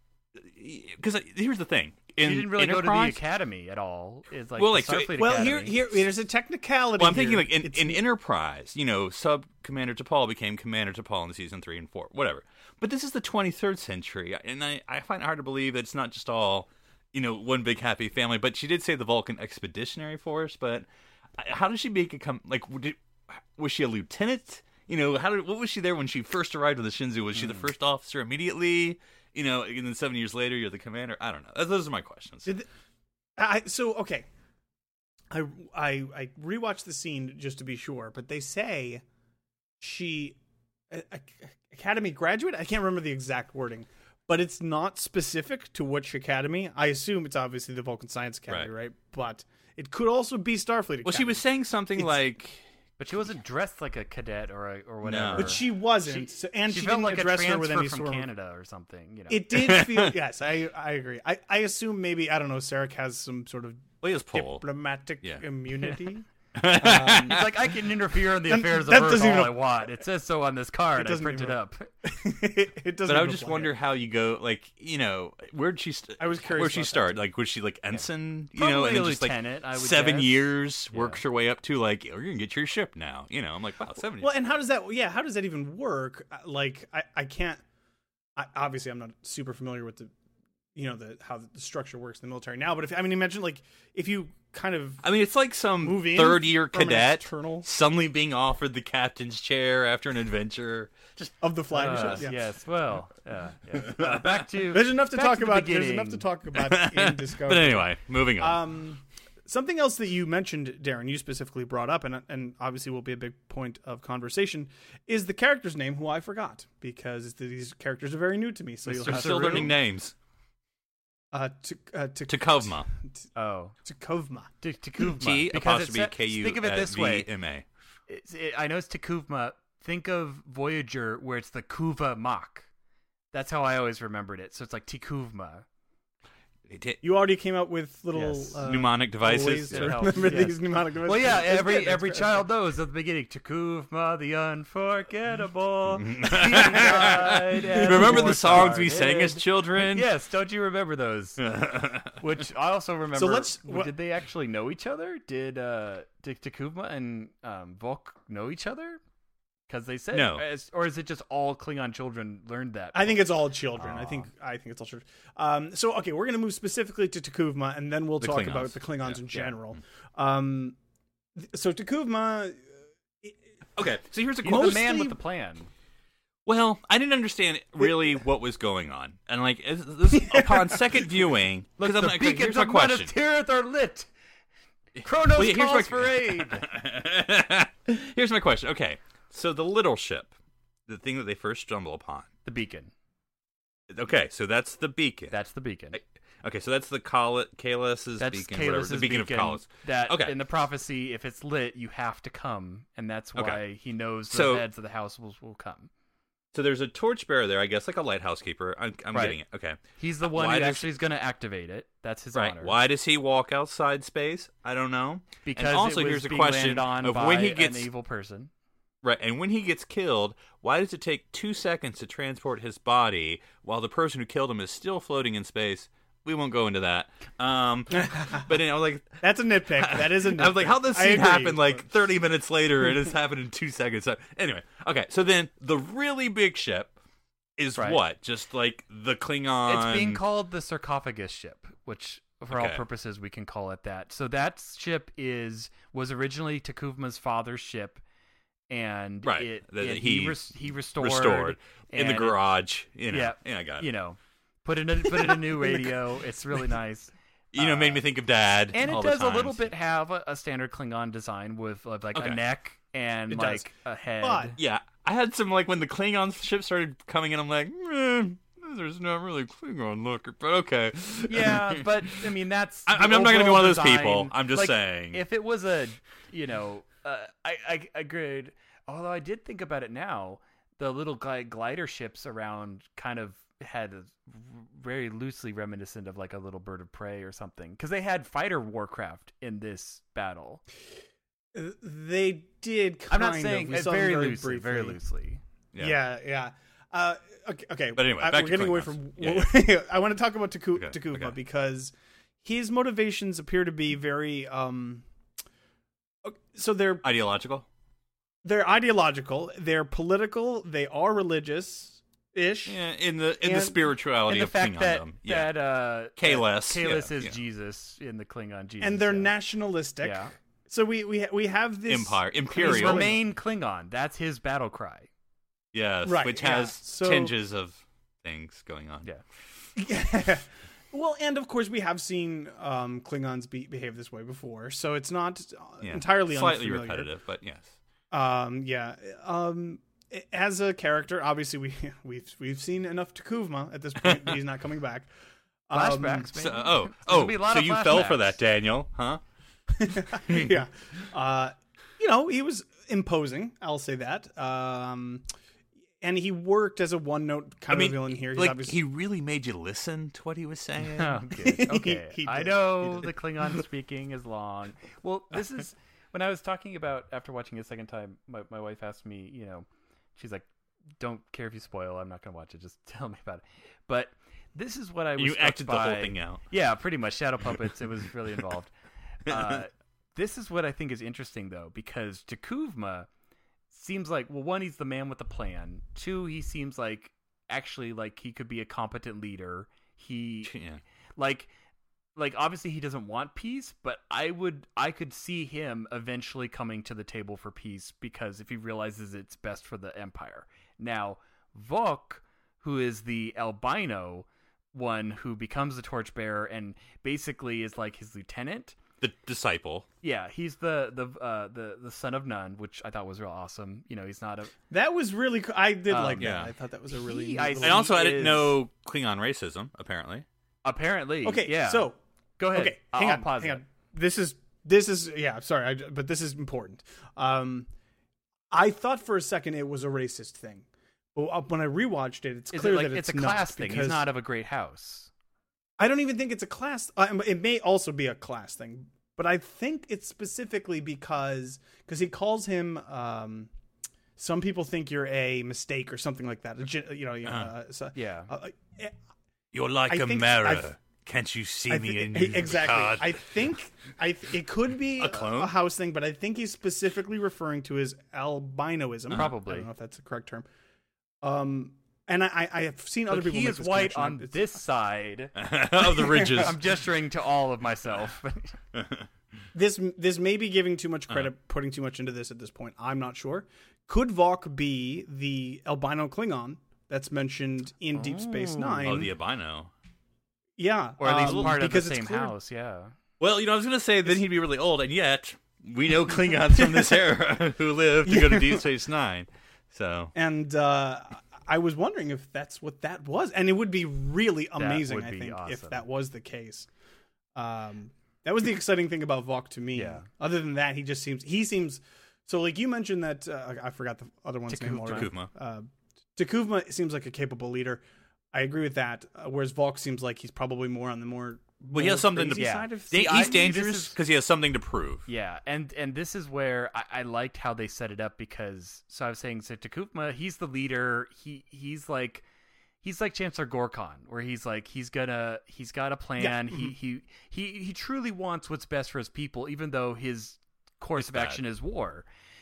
[SPEAKER 3] Because here's the thing. In
[SPEAKER 2] She didn't really go to the
[SPEAKER 3] Enterprise-
[SPEAKER 2] academy at all. It's like
[SPEAKER 3] Well,
[SPEAKER 2] the
[SPEAKER 3] like, so-
[SPEAKER 2] Starfleet
[SPEAKER 4] Well, here,
[SPEAKER 2] Academy.
[SPEAKER 4] here, there's a technicality.
[SPEAKER 3] Well, I'm thinking
[SPEAKER 4] here.
[SPEAKER 3] like in,
[SPEAKER 4] It's-
[SPEAKER 3] in Enterprise, you know, Sub Commander T'Pol became Commander T'Pol in season three and four, whatever. But this is the twenty-third century, and I, I find it hard to believe that it's not just all, you know, one big happy family. But she did say the Vulcan Expeditionary Force. But how did she make it come? Like, did, was she a lieutenant? You know, how did what was she there when she first arrived with the Shenzhou? Was she the first officer immediately? You know, and then seven years later, you're the commander. I don't know. Those are my questions.
[SPEAKER 4] Did the- I so okay. I I I rewatched the scene just to be sure, but they say she a, a- academy graduate. I can't remember the exact wording, but it's not specific to which academy. I assume it's obviously the Vulcan Science Academy, right?
[SPEAKER 3] Right.
[SPEAKER 4] But it could also be Starfleet Academy.
[SPEAKER 3] Well, she was saying something
[SPEAKER 4] It's-
[SPEAKER 3] like.
[SPEAKER 2] But she wasn't dressed like a cadet or a, or whatever.
[SPEAKER 4] but she wasn't,
[SPEAKER 2] She-
[SPEAKER 4] so, and
[SPEAKER 2] she,
[SPEAKER 4] she,
[SPEAKER 2] felt
[SPEAKER 4] didn't
[SPEAKER 2] like
[SPEAKER 4] address
[SPEAKER 2] a
[SPEAKER 4] her
[SPEAKER 2] transfer
[SPEAKER 4] with any
[SPEAKER 2] from
[SPEAKER 4] sort of.
[SPEAKER 2] Canada or something. You know,
[SPEAKER 4] It did feel yes, I I agree. I I assume maybe I don't know. Sarek has some sort of
[SPEAKER 3] Well, he was Pole.
[SPEAKER 4] diplomatic
[SPEAKER 3] Yeah.
[SPEAKER 4] immunity.
[SPEAKER 2] He's like, I can interfere in the
[SPEAKER 4] And
[SPEAKER 2] affairs of
[SPEAKER 4] that
[SPEAKER 2] Earth
[SPEAKER 4] doesn't
[SPEAKER 2] all
[SPEAKER 4] even-
[SPEAKER 2] I want. It says so on this card.
[SPEAKER 4] It
[SPEAKER 2] I
[SPEAKER 4] doesn't
[SPEAKER 2] printed
[SPEAKER 4] even-
[SPEAKER 2] up.
[SPEAKER 4] it doesn't.
[SPEAKER 3] But I
[SPEAKER 4] even
[SPEAKER 3] would just
[SPEAKER 4] apply
[SPEAKER 3] wonder
[SPEAKER 4] here.
[SPEAKER 3] how you go, like, you know, where'd she? St-
[SPEAKER 4] I was curious
[SPEAKER 3] Where'd she
[SPEAKER 4] about that,
[SPEAKER 3] start?
[SPEAKER 4] too.
[SPEAKER 3] Like, was she like ensign? You
[SPEAKER 2] Probably
[SPEAKER 3] know, and
[SPEAKER 2] a
[SPEAKER 3] then just like
[SPEAKER 2] lieutenant, I would
[SPEAKER 3] seven
[SPEAKER 2] guess.
[SPEAKER 3] years
[SPEAKER 2] Yeah.
[SPEAKER 3] works her way up to like, oh, you're gonna get your ship now. You know, I'm like, wow, seven
[SPEAKER 4] Well,
[SPEAKER 3] years.
[SPEAKER 4] and how does that? Yeah, how does that even work? Uh, Like, I, I can't. I, obviously, I'm not super familiar with the, you know, the how the structure works in the military now. But if I mean, imagine like if you kind of
[SPEAKER 3] I mean, it's like some
[SPEAKER 4] move in
[SPEAKER 3] third year
[SPEAKER 4] from an
[SPEAKER 3] cadet
[SPEAKER 4] external
[SPEAKER 3] suddenly being offered the captain's chair after an adventure. Just
[SPEAKER 4] of the flagship.
[SPEAKER 2] Uh,
[SPEAKER 4] yeah.
[SPEAKER 2] Yes. Well, yeah. yeah. Uh, back to
[SPEAKER 4] There's enough to
[SPEAKER 2] back
[SPEAKER 4] talk
[SPEAKER 2] the
[SPEAKER 4] about. There's
[SPEAKER 2] beginning.
[SPEAKER 4] enough to talk about in Discovery.
[SPEAKER 3] but anyway, moving on.
[SPEAKER 4] Um, something else that you mentioned, Darren, you specifically brought up, and and obviously will be a big point of conversation, is the character's name, who I forgot because these characters are very new to me. So you'll
[SPEAKER 3] They're
[SPEAKER 4] have
[SPEAKER 3] still
[SPEAKER 4] to
[SPEAKER 3] learning names.
[SPEAKER 4] uh, to uh, to
[SPEAKER 3] Takovma.
[SPEAKER 2] Oh,
[SPEAKER 4] to Kovma.
[SPEAKER 2] T- Takuvma.
[SPEAKER 3] T
[SPEAKER 2] Because it
[SPEAKER 3] apostrophe
[SPEAKER 2] sa-
[SPEAKER 3] K U
[SPEAKER 2] Think of it this way.
[SPEAKER 3] M A.
[SPEAKER 2] It's, it, I know it's Takuvma. Think of Voyager, where it's the Kuva Mach. That's how I always remembered it. So it's like Tikuvma.
[SPEAKER 4] You already came up with little
[SPEAKER 2] Yes.
[SPEAKER 4] uh,
[SPEAKER 3] Mnemonic devices.
[SPEAKER 4] ways
[SPEAKER 2] It
[SPEAKER 4] to
[SPEAKER 2] helps,
[SPEAKER 4] remember
[SPEAKER 2] yes.
[SPEAKER 4] these mnemonic devices.
[SPEAKER 2] Well, yeah,
[SPEAKER 4] That's
[SPEAKER 2] every
[SPEAKER 4] good, that's
[SPEAKER 2] every
[SPEAKER 4] good.
[SPEAKER 2] child knows at the beginning, Takuvma, the unforgettable. He died and
[SPEAKER 3] Remember the
[SPEAKER 2] was
[SPEAKER 3] songs we sang as
[SPEAKER 2] started.
[SPEAKER 3] children?
[SPEAKER 2] Yes, don't you remember those? Which I also remember.
[SPEAKER 4] So let's-
[SPEAKER 2] w-
[SPEAKER 4] wha-
[SPEAKER 2] did they actually know each other? Did uh, did Takuvma and um, Volk know each other? Because they said,
[SPEAKER 3] No.
[SPEAKER 2] as- or is it just all Klingon children learned that?
[SPEAKER 4] I think it's all children. I
[SPEAKER 2] Aw.
[SPEAKER 4] think I think it's all children. Um, so okay, we're gonna move specifically to Takuvma, and then we'll
[SPEAKER 3] The
[SPEAKER 4] talk
[SPEAKER 3] Klingons.
[SPEAKER 4] about the Klingons
[SPEAKER 3] Yeah.
[SPEAKER 4] in general. Um, th- so Takuvma,
[SPEAKER 3] Okay, so here's a
[SPEAKER 2] He's
[SPEAKER 3] question.
[SPEAKER 2] the man
[SPEAKER 4] mostly-
[SPEAKER 2] with the plan.
[SPEAKER 3] Well, I didn't understand really what was going on, and like is- this, upon second viewing,
[SPEAKER 2] Look,
[SPEAKER 3] because
[SPEAKER 2] the
[SPEAKER 3] I'm like, okay,
[SPEAKER 2] beacons
[SPEAKER 3] here's my
[SPEAKER 2] of
[SPEAKER 3] question.
[SPEAKER 2] Minas Tirith are lit. Kronos
[SPEAKER 3] Well, yeah, here's
[SPEAKER 2] calls
[SPEAKER 3] my-
[SPEAKER 2] for aid.
[SPEAKER 3] Here's my question. Okay, so the little ship, the thing that they first stumble upon.
[SPEAKER 2] The beacon.
[SPEAKER 3] Okay, so that's the beacon.
[SPEAKER 2] That's the beacon.
[SPEAKER 3] Okay, so that's the Kal- Kales's
[SPEAKER 2] That's
[SPEAKER 3] beacon, whatever,
[SPEAKER 2] Kalus's
[SPEAKER 3] the beacon, of Kalos.
[SPEAKER 2] That
[SPEAKER 3] Okay.
[SPEAKER 2] in the prophecy, if it's lit, you have to come, and that's why
[SPEAKER 3] Okay.
[SPEAKER 2] he knows the
[SPEAKER 3] So-
[SPEAKER 2] heads of the house will, will come.
[SPEAKER 3] So there's a torchbearer there, I guess, like a lighthouse keeper. I'm, I'm
[SPEAKER 2] Right.
[SPEAKER 3] getting it. Okay,
[SPEAKER 2] He's the one
[SPEAKER 3] Why
[SPEAKER 2] who
[SPEAKER 3] does-
[SPEAKER 2] actually is going to activate it. That's his
[SPEAKER 3] right.
[SPEAKER 2] honor.
[SPEAKER 3] Why does he walk outside space? I don't know.
[SPEAKER 2] Because
[SPEAKER 3] and also,
[SPEAKER 2] it was
[SPEAKER 3] here's a
[SPEAKER 2] being
[SPEAKER 3] question
[SPEAKER 2] landed on
[SPEAKER 3] of
[SPEAKER 2] by
[SPEAKER 3] when he gets
[SPEAKER 2] an evil person.
[SPEAKER 3] right, and when he gets killed, why does it take two seconds to transport his body while the person who killed him is still floating in space? We won't go into that. Um, but you know, like
[SPEAKER 4] that's a nitpick. That is a nitpick.
[SPEAKER 3] I was like, how does
[SPEAKER 4] I
[SPEAKER 3] this scene
[SPEAKER 4] agree,
[SPEAKER 3] happen like
[SPEAKER 4] but-
[SPEAKER 3] thirty minutes later and it's happened in two seconds? So, anyway, okay, so then the really big ship is
[SPEAKER 2] Right.
[SPEAKER 3] what? Just like the Klingon.
[SPEAKER 2] It's being called the sarcophagus ship, which for all
[SPEAKER 3] Okay.
[SPEAKER 2] purposes we can call it that. So that ship is was originally Takuvma's father's ship, and
[SPEAKER 3] Right,
[SPEAKER 2] it,
[SPEAKER 3] that
[SPEAKER 2] it-
[SPEAKER 3] he
[SPEAKER 2] he res- he restored,
[SPEAKER 3] restored in the
[SPEAKER 2] and-
[SPEAKER 3] garage. You know,
[SPEAKER 2] Yeah,
[SPEAKER 3] yeah, I got it.
[SPEAKER 2] You know, put in a put in a new radio. It's really nice.
[SPEAKER 3] You know, made me think of Dad.
[SPEAKER 2] And
[SPEAKER 3] all
[SPEAKER 2] it
[SPEAKER 3] the
[SPEAKER 2] does a little
[SPEAKER 3] times.
[SPEAKER 2] bit have a, a standard Klingon design with uh, like
[SPEAKER 3] Okay.
[SPEAKER 2] a neck and
[SPEAKER 4] It
[SPEAKER 2] like
[SPEAKER 4] does.
[SPEAKER 2] a head.
[SPEAKER 4] But-
[SPEAKER 3] Yeah, I had some like when the Klingon ship started coming in. I'm like, eh, there's not really Klingon look, but okay.
[SPEAKER 2] Yeah, but I mean that's.
[SPEAKER 3] I-
[SPEAKER 2] the
[SPEAKER 3] I mean, I'm not gonna be
[SPEAKER 2] overall
[SPEAKER 3] one of those
[SPEAKER 2] design.
[SPEAKER 3] people. I'm just
[SPEAKER 2] Like,
[SPEAKER 3] saying.
[SPEAKER 2] If it was a, you know, uh, I I agreed. Although I did think about it now, the little gli- glider ships around kind of had a very loosely reminiscent of like a little bird of prey or something, because they had fighter warcraft in this battle.
[SPEAKER 4] They did. Kind
[SPEAKER 2] I'm not
[SPEAKER 4] of.
[SPEAKER 2] saying
[SPEAKER 4] We
[SPEAKER 2] uh,
[SPEAKER 4] saw them
[SPEAKER 2] very
[SPEAKER 4] very
[SPEAKER 2] loosely, very
[SPEAKER 4] briefly.
[SPEAKER 2] loosely.
[SPEAKER 4] Yeah, yeah. Uh, okay, okay.
[SPEAKER 3] But anyway,
[SPEAKER 4] I-
[SPEAKER 3] back
[SPEAKER 4] we're
[SPEAKER 3] to
[SPEAKER 4] getting away
[SPEAKER 3] Klingons.
[SPEAKER 4] from.
[SPEAKER 3] Yeah,
[SPEAKER 4] I want to talk about Taku-
[SPEAKER 3] Okay,
[SPEAKER 4] Takuvma
[SPEAKER 3] okay.
[SPEAKER 4] because his motivations appear to be very. Um, ok- so they're
[SPEAKER 3] Ideological.
[SPEAKER 4] they're ideological. They're political. They are religious ish.
[SPEAKER 3] Yeah, in the in
[SPEAKER 4] And-
[SPEAKER 3] the spirituality
[SPEAKER 2] And the
[SPEAKER 3] of
[SPEAKER 2] fact that
[SPEAKER 3] Klingondom. Yeah.
[SPEAKER 2] that uh,
[SPEAKER 3] Kalis,
[SPEAKER 2] Kalis
[SPEAKER 3] yeah,
[SPEAKER 2] is
[SPEAKER 3] yeah.
[SPEAKER 2] Jesus in the Klingon Jesus,
[SPEAKER 4] And they're
[SPEAKER 2] yeah.
[SPEAKER 4] nationalistic.
[SPEAKER 2] Yeah.
[SPEAKER 4] So we we we have this
[SPEAKER 3] Empire,
[SPEAKER 2] He's
[SPEAKER 3] imperial.
[SPEAKER 2] remain Klingon. That's his battle cry.
[SPEAKER 3] Yes,
[SPEAKER 4] Right,
[SPEAKER 3] which
[SPEAKER 4] yeah.
[SPEAKER 3] has
[SPEAKER 4] So-
[SPEAKER 3] tinges of things going on.
[SPEAKER 2] Yeah.
[SPEAKER 4] Well, and of course we have seen um, Klingons be- behave this way before, so it's not uh,
[SPEAKER 3] Yeah.
[SPEAKER 4] entirely
[SPEAKER 3] slightly
[SPEAKER 4] unfamiliar.
[SPEAKER 3] repetitive, but yes.
[SPEAKER 4] Um, yeah. Um, as a character, obviously we we've we've seen enough Takuvma at this point. that he's not coming back. Um,
[SPEAKER 2] Flashbacks,
[SPEAKER 3] So,
[SPEAKER 2] man.
[SPEAKER 3] oh,
[SPEAKER 2] There's
[SPEAKER 3] oh,
[SPEAKER 2] gonna be a lot
[SPEAKER 3] so
[SPEAKER 2] of
[SPEAKER 3] you fell for
[SPEAKER 2] flashbacks.
[SPEAKER 3] that, Daniel, huh?
[SPEAKER 4] yeah. Uh, you know, he was imposing. I'll say that. Um, and he worked as a one-note kind
[SPEAKER 3] I mean,
[SPEAKER 4] of villain here. He's
[SPEAKER 3] like
[SPEAKER 4] obviously
[SPEAKER 3] he really made you listen to what he was saying.
[SPEAKER 2] Oh, good. Okay,
[SPEAKER 4] He
[SPEAKER 2] I
[SPEAKER 4] did.
[SPEAKER 2] know the Klingon speaking is long. Well, this is when I was talking about after watching it a second time. My my wife asked me, you know, she's like, "Don't care if you spoil. I'm not gonna watch it. Just tell me about it." But this is what I was.
[SPEAKER 3] You
[SPEAKER 2] struck
[SPEAKER 3] acted the whole
[SPEAKER 2] by-
[SPEAKER 3] thing out.
[SPEAKER 2] Yeah, pretty much. Shadow puppets. It was really involved. Uh, this is what I think is interesting, though, because Takuvma seems like, well, one, he's the man with the plan. Two, he seems like actually like he could be a competent leader. He
[SPEAKER 3] Yeah.
[SPEAKER 2] like like obviously he doesn't want peace, but I would I could see him eventually coming to the table for peace because if he realizes it's best for the Empire. Now, Vok, who is the albino one who becomes the torchbearer and basically is like his lieutenant.
[SPEAKER 3] The disciple.
[SPEAKER 2] Yeah, he's the the uh, the the son of none, which I thought was real awesome. You know, he's not a
[SPEAKER 4] that was really. Co- I did
[SPEAKER 2] Um,
[SPEAKER 4] like
[SPEAKER 3] yeah.
[SPEAKER 4] that. I thought that was a really.
[SPEAKER 2] He-
[SPEAKER 4] neat
[SPEAKER 2] I-
[SPEAKER 4] little-
[SPEAKER 3] And also, I
[SPEAKER 2] He
[SPEAKER 3] didn't
[SPEAKER 2] is-
[SPEAKER 3] know Klingon racism, apparently.
[SPEAKER 2] apparently.
[SPEAKER 4] Okay,
[SPEAKER 2] yeah.
[SPEAKER 4] so
[SPEAKER 2] go ahead.
[SPEAKER 4] okay,
[SPEAKER 2] I'll,
[SPEAKER 4] hang
[SPEAKER 2] I'll
[SPEAKER 4] on,
[SPEAKER 2] pause
[SPEAKER 4] hang
[SPEAKER 2] it.
[SPEAKER 4] on. This is this is yeah. Sorry, I, but this is important. Um, I thought for a second it was a racist thing, but uh, when I rewatched it, it's
[SPEAKER 2] Is
[SPEAKER 4] clear
[SPEAKER 2] it like
[SPEAKER 4] that
[SPEAKER 2] it's,
[SPEAKER 4] it's,
[SPEAKER 2] a
[SPEAKER 4] not
[SPEAKER 2] class thing? He's
[SPEAKER 4] because
[SPEAKER 2] not of a great house.
[SPEAKER 4] I don't even think it's a class. Uh, it may also be a class thing, but I think it's specifically because because he calls him. Um, some people think you're a mistake or something like that. A gen- You know, you know,
[SPEAKER 3] Uh-huh.
[SPEAKER 4] uh, so,
[SPEAKER 2] Yeah.
[SPEAKER 4] uh, uh,
[SPEAKER 3] You're like
[SPEAKER 4] I
[SPEAKER 3] a
[SPEAKER 4] think
[SPEAKER 3] mirror.
[SPEAKER 4] I've-
[SPEAKER 3] Can't you see
[SPEAKER 4] I
[SPEAKER 3] me
[SPEAKER 4] thi-
[SPEAKER 3] in you?
[SPEAKER 4] exactly.
[SPEAKER 3] God?
[SPEAKER 4] I think I th- it could be
[SPEAKER 3] A clone?
[SPEAKER 4] a house thing, but I think he's specifically referring to his albinoism.
[SPEAKER 2] Probably.
[SPEAKER 4] I don't know if that's the correct term. Um, and I, I I have seen other
[SPEAKER 2] Look,
[SPEAKER 4] people.
[SPEAKER 2] he
[SPEAKER 4] make
[SPEAKER 2] is
[SPEAKER 4] this
[SPEAKER 2] white
[SPEAKER 4] connection.
[SPEAKER 2] on
[SPEAKER 4] It's-
[SPEAKER 2] this side.
[SPEAKER 3] of the ridges.
[SPEAKER 2] I'm gesturing to all of myself.
[SPEAKER 4] This this may be giving too
[SPEAKER 3] Uh-huh.
[SPEAKER 4] much credit, putting too much into this at this point. I'm not sure. Could Vok be the albino Klingon that's mentioned in Deep Space
[SPEAKER 2] Oh.
[SPEAKER 4] Nine?
[SPEAKER 3] Oh, the albino.
[SPEAKER 4] Yeah,
[SPEAKER 2] Or at least
[SPEAKER 4] um,
[SPEAKER 2] part of the
[SPEAKER 4] because it's
[SPEAKER 2] same
[SPEAKER 4] clear-
[SPEAKER 2] house, yeah.
[SPEAKER 3] Well, you know, I was going to say then he'd be really old, and yet we know Klingons from this era who lived to go to Deep Space Nine. So
[SPEAKER 4] And uh, I was wondering if that's what that was, and it would be really amazing.
[SPEAKER 2] would
[SPEAKER 4] I
[SPEAKER 2] be
[SPEAKER 4] think if
[SPEAKER 2] awesome.
[SPEAKER 4] that was the case. Um, that was the exciting thing about Vok to me.
[SPEAKER 2] Yeah.
[SPEAKER 4] Other than that, he just seems he seems so. Like you mentioned that uh, I forgot the other one's name
[SPEAKER 2] Takuvma.
[SPEAKER 4] already.
[SPEAKER 3] Takuvma.
[SPEAKER 4] Uh, Takuvma seems like a capable leader. I agree with that. Uh, whereas Vok seems like he's probably more on the more
[SPEAKER 3] Well, he has
[SPEAKER 4] more
[SPEAKER 3] something to-
[SPEAKER 4] crazy
[SPEAKER 2] Yeah.
[SPEAKER 4] side of
[SPEAKER 3] Da-
[SPEAKER 2] See, I-
[SPEAKER 3] he's
[SPEAKER 2] this
[SPEAKER 3] dangerous
[SPEAKER 2] is-
[SPEAKER 3] because he has something to prove.
[SPEAKER 2] Yeah, and and this is where I, I liked how they set it up because so I was saying so Takuvma, he's the leader. He he's like he's like Chancellor Gorkon, where he's like he's gonna he's got a plan.
[SPEAKER 4] Yeah.
[SPEAKER 2] He he he he truly wants what's best for his people, even though his course
[SPEAKER 3] It's
[SPEAKER 2] of
[SPEAKER 3] bad.
[SPEAKER 2] action is war.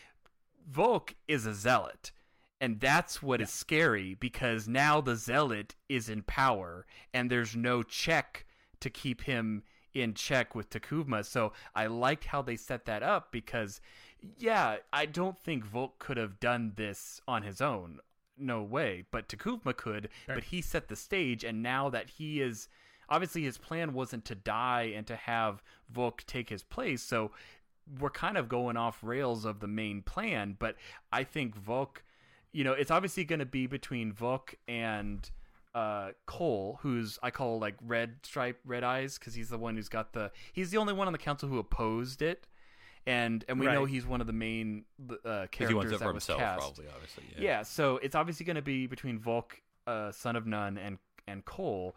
[SPEAKER 2] Volk is a zealot. And that's what is scary because now the zealot is in power and there's no check to keep him in check with Takuvma. So I liked how they set that up because, yeah, I don't think Volk could have done this on his own. No way. But Takuvma could,
[SPEAKER 4] Fair.
[SPEAKER 2] but he set the stage. And now that he is, obviously his plan wasn't to die and to have Volk take his place. So we're kind of going off rails of the main plan. But I think Volk... You know, it's obviously going to be between Vok and uh, Cole, who's I call like Red Stripe, Red Eyes, because he's the one who's got the. He's the only one on the council who opposed it, and and we know
[SPEAKER 4] Right.
[SPEAKER 2] he's one of the main uh,
[SPEAKER 3] Because he wants
[SPEAKER 2] characters
[SPEAKER 3] it for
[SPEAKER 2] that was
[SPEAKER 3] himself,
[SPEAKER 2] cast.
[SPEAKER 3] probably, obviously.
[SPEAKER 2] Yeah.
[SPEAKER 3] Yeah.
[SPEAKER 2] so it's obviously going to be between Volk, uh, Son of None, and and Cole.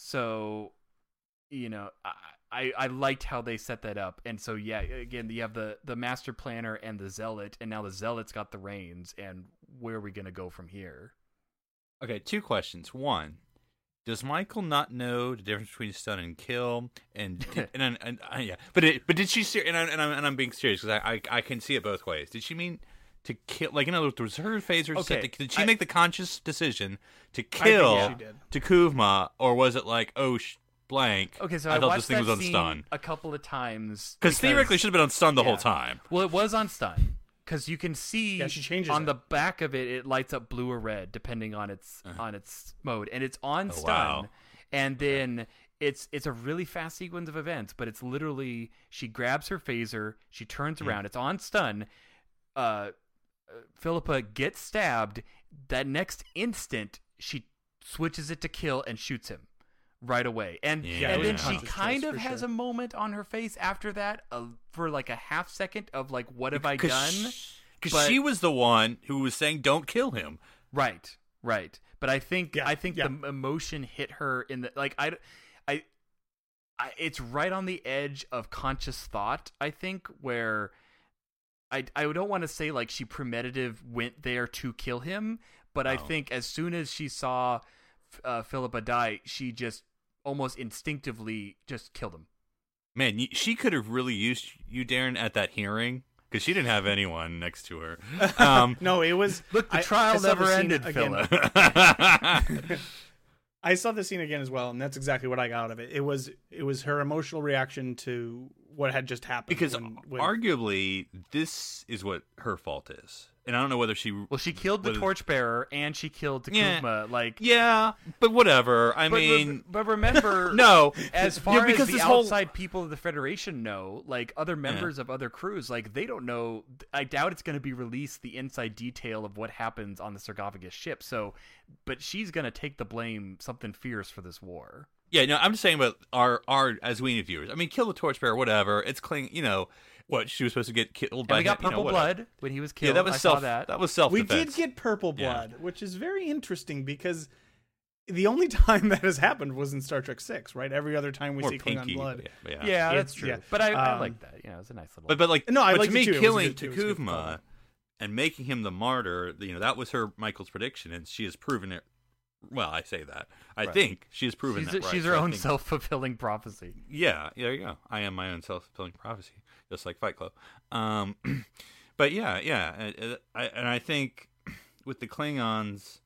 [SPEAKER 2] So, you know, I, I I liked how they set that up, and so yeah, again, you have the the master planner and the zealot, and now the zealot's got the reins, and where are we going to go from here?
[SPEAKER 3] Okay, two questions. One, does Michael not know the difference between stun and kill? And and, and, and uh, yeah, but it, but did she ser- and, I, and I'm and I'm being serious because I, I I can see it both ways. Did she mean to kill? Like in other words, was her phaser set
[SPEAKER 2] Okay,
[SPEAKER 3] to, did she
[SPEAKER 2] I-
[SPEAKER 3] make the conscious decision to
[SPEAKER 4] think
[SPEAKER 3] kill
[SPEAKER 4] she did.
[SPEAKER 3] Takuvma, or was it like oh sh- blank?
[SPEAKER 2] Okay, so
[SPEAKER 3] I,
[SPEAKER 2] I,
[SPEAKER 3] thought
[SPEAKER 2] watched
[SPEAKER 3] this thing
[SPEAKER 2] that
[SPEAKER 3] was on
[SPEAKER 2] scene
[SPEAKER 3] stun
[SPEAKER 2] a couple of times
[SPEAKER 3] because theoretically it should have been on stun the
[SPEAKER 2] Yeah.
[SPEAKER 3] whole time.
[SPEAKER 2] well, it was on stun because you can see
[SPEAKER 4] Yeah, she changes
[SPEAKER 2] on
[SPEAKER 4] it.
[SPEAKER 2] the back of it, it lights up blue or red depending on its
[SPEAKER 3] Uh-huh.
[SPEAKER 2] on its mode, and it's on
[SPEAKER 3] Oh,
[SPEAKER 2] stun,
[SPEAKER 3] wow.
[SPEAKER 2] and then. It's it's a really fast sequence of events, but it's literally she grabs her phaser, she turns
[SPEAKER 3] Hmm.
[SPEAKER 2] around, it's on stun. Uh, Philippa gets stabbed. That next instant, she switches it to kill and shoots him right away. And
[SPEAKER 3] Yeah,
[SPEAKER 2] and
[SPEAKER 3] it
[SPEAKER 2] then
[SPEAKER 3] was a
[SPEAKER 2] she
[SPEAKER 4] conscious
[SPEAKER 2] kind
[SPEAKER 4] choice,
[SPEAKER 2] of
[SPEAKER 4] for
[SPEAKER 2] has
[SPEAKER 4] sure.
[SPEAKER 2] a moment on her face after that uh, for like a half second of like, what have I done?
[SPEAKER 3] Because
[SPEAKER 2] But-
[SPEAKER 3] she was the one who was saying, "Don't kill him."
[SPEAKER 2] Right, right. But I think
[SPEAKER 4] Yeah,
[SPEAKER 2] I think
[SPEAKER 4] yeah.
[SPEAKER 2] the emotion hit her in the like I, I, I, it's right on the edge of conscious thought. I think where I I don't want to say like she premeditative went there to kill him, but I
[SPEAKER 3] Oh.
[SPEAKER 2] think as soon as she saw uh, Philippa die, she just almost instinctively just killed him.
[SPEAKER 3] Man, y- she could have really used you, Darren, at that hearing because she didn't have anyone next to her. Um,
[SPEAKER 4] No, it was.
[SPEAKER 2] Look, the
[SPEAKER 4] I-
[SPEAKER 2] trial
[SPEAKER 4] I saw
[SPEAKER 2] never
[SPEAKER 4] the scene
[SPEAKER 2] ended,
[SPEAKER 4] again.
[SPEAKER 2] Philip.
[SPEAKER 4] I saw the scene again as well, and that's exactly what I got out of it. It was it was her emotional reaction to what had just happened.
[SPEAKER 3] because
[SPEAKER 4] when- when-
[SPEAKER 3] arguably, this is what her fault is, and I don't know whether she.
[SPEAKER 2] Well, she killed the
[SPEAKER 3] whether-
[SPEAKER 2] torchbearer and she killed
[SPEAKER 3] Yeah.
[SPEAKER 2] Takuma. Like,
[SPEAKER 3] Yeah, but whatever. I
[SPEAKER 2] but,
[SPEAKER 3] mean,
[SPEAKER 2] but remember,
[SPEAKER 3] no.
[SPEAKER 2] as
[SPEAKER 3] Yeah,
[SPEAKER 2] far
[SPEAKER 3] because
[SPEAKER 2] as the
[SPEAKER 3] this whole-
[SPEAKER 2] outside people of the Federation know, like other members of other crews, like they don't know. I doubt it's going to be released the inside detail of what happens on the sarcophagus ship. So, but she's going to take the blame, something fierce for this war.
[SPEAKER 3] Yeah, no, I'm just saying about our our as we viewers. I mean, kill the torchbearer, whatever. It's clean. You know what? She was supposed to get killed
[SPEAKER 2] And
[SPEAKER 3] by
[SPEAKER 2] we got
[SPEAKER 3] him, you know,
[SPEAKER 2] purple
[SPEAKER 3] whatever.
[SPEAKER 2] blood when he was killed.
[SPEAKER 3] Yeah, that was
[SPEAKER 2] I
[SPEAKER 3] self.
[SPEAKER 2] saw that.
[SPEAKER 3] That was self.
[SPEAKER 4] we did get purple
[SPEAKER 3] Yeah.
[SPEAKER 4] blood, which is very interesting because the only time that has happened was in Star Trek Six, right? Every other time we
[SPEAKER 3] Or
[SPEAKER 4] see
[SPEAKER 3] pinky.
[SPEAKER 4] Klingon blood.
[SPEAKER 3] Yeah, yeah.
[SPEAKER 2] Yeah,
[SPEAKER 4] It's-
[SPEAKER 2] that's true.
[SPEAKER 4] yeah.
[SPEAKER 2] But I, I
[SPEAKER 4] Um,
[SPEAKER 2] like that. You know, it's a nice little.
[SPEAKER 3] But but like
[SPEAKER 4] No, I
[SPEAKER 3] but
[SPEAKER 4] liked
[SPEAKER 3] to
[SPEAKER 4] it
[SPEAKER 3] me,
[SPEAKER 4] too. It was a
[SPEAKER 3] killing
[SPEAKER 4] good- it was a good call.
[SPEAKER 3] Takuvma and making him the martyr, you know, that was her Michael's prediction, and she has proven it Well, I say that. I
[SPEAKER 2] Right.
[SPEAKER 3] think she has proven
[SPEAKER 2] She's,
[SPEAKER 3] that right.
[SPEAKER 2] she's
[SPEAKER 3] so
[SPEAKER 2] her
[SPEAKER 3] I
[SPEAKER 2] own
[SPEAKER 3] think-
[SPEAKER 2] self-fulfilling prophecy.
[SPEAKER 3] Yeah, there you go. I am my own self-fulfilling prophecy, just like Fight Club. Um, but yeah, yeah, and, I, and I think with the Klingons,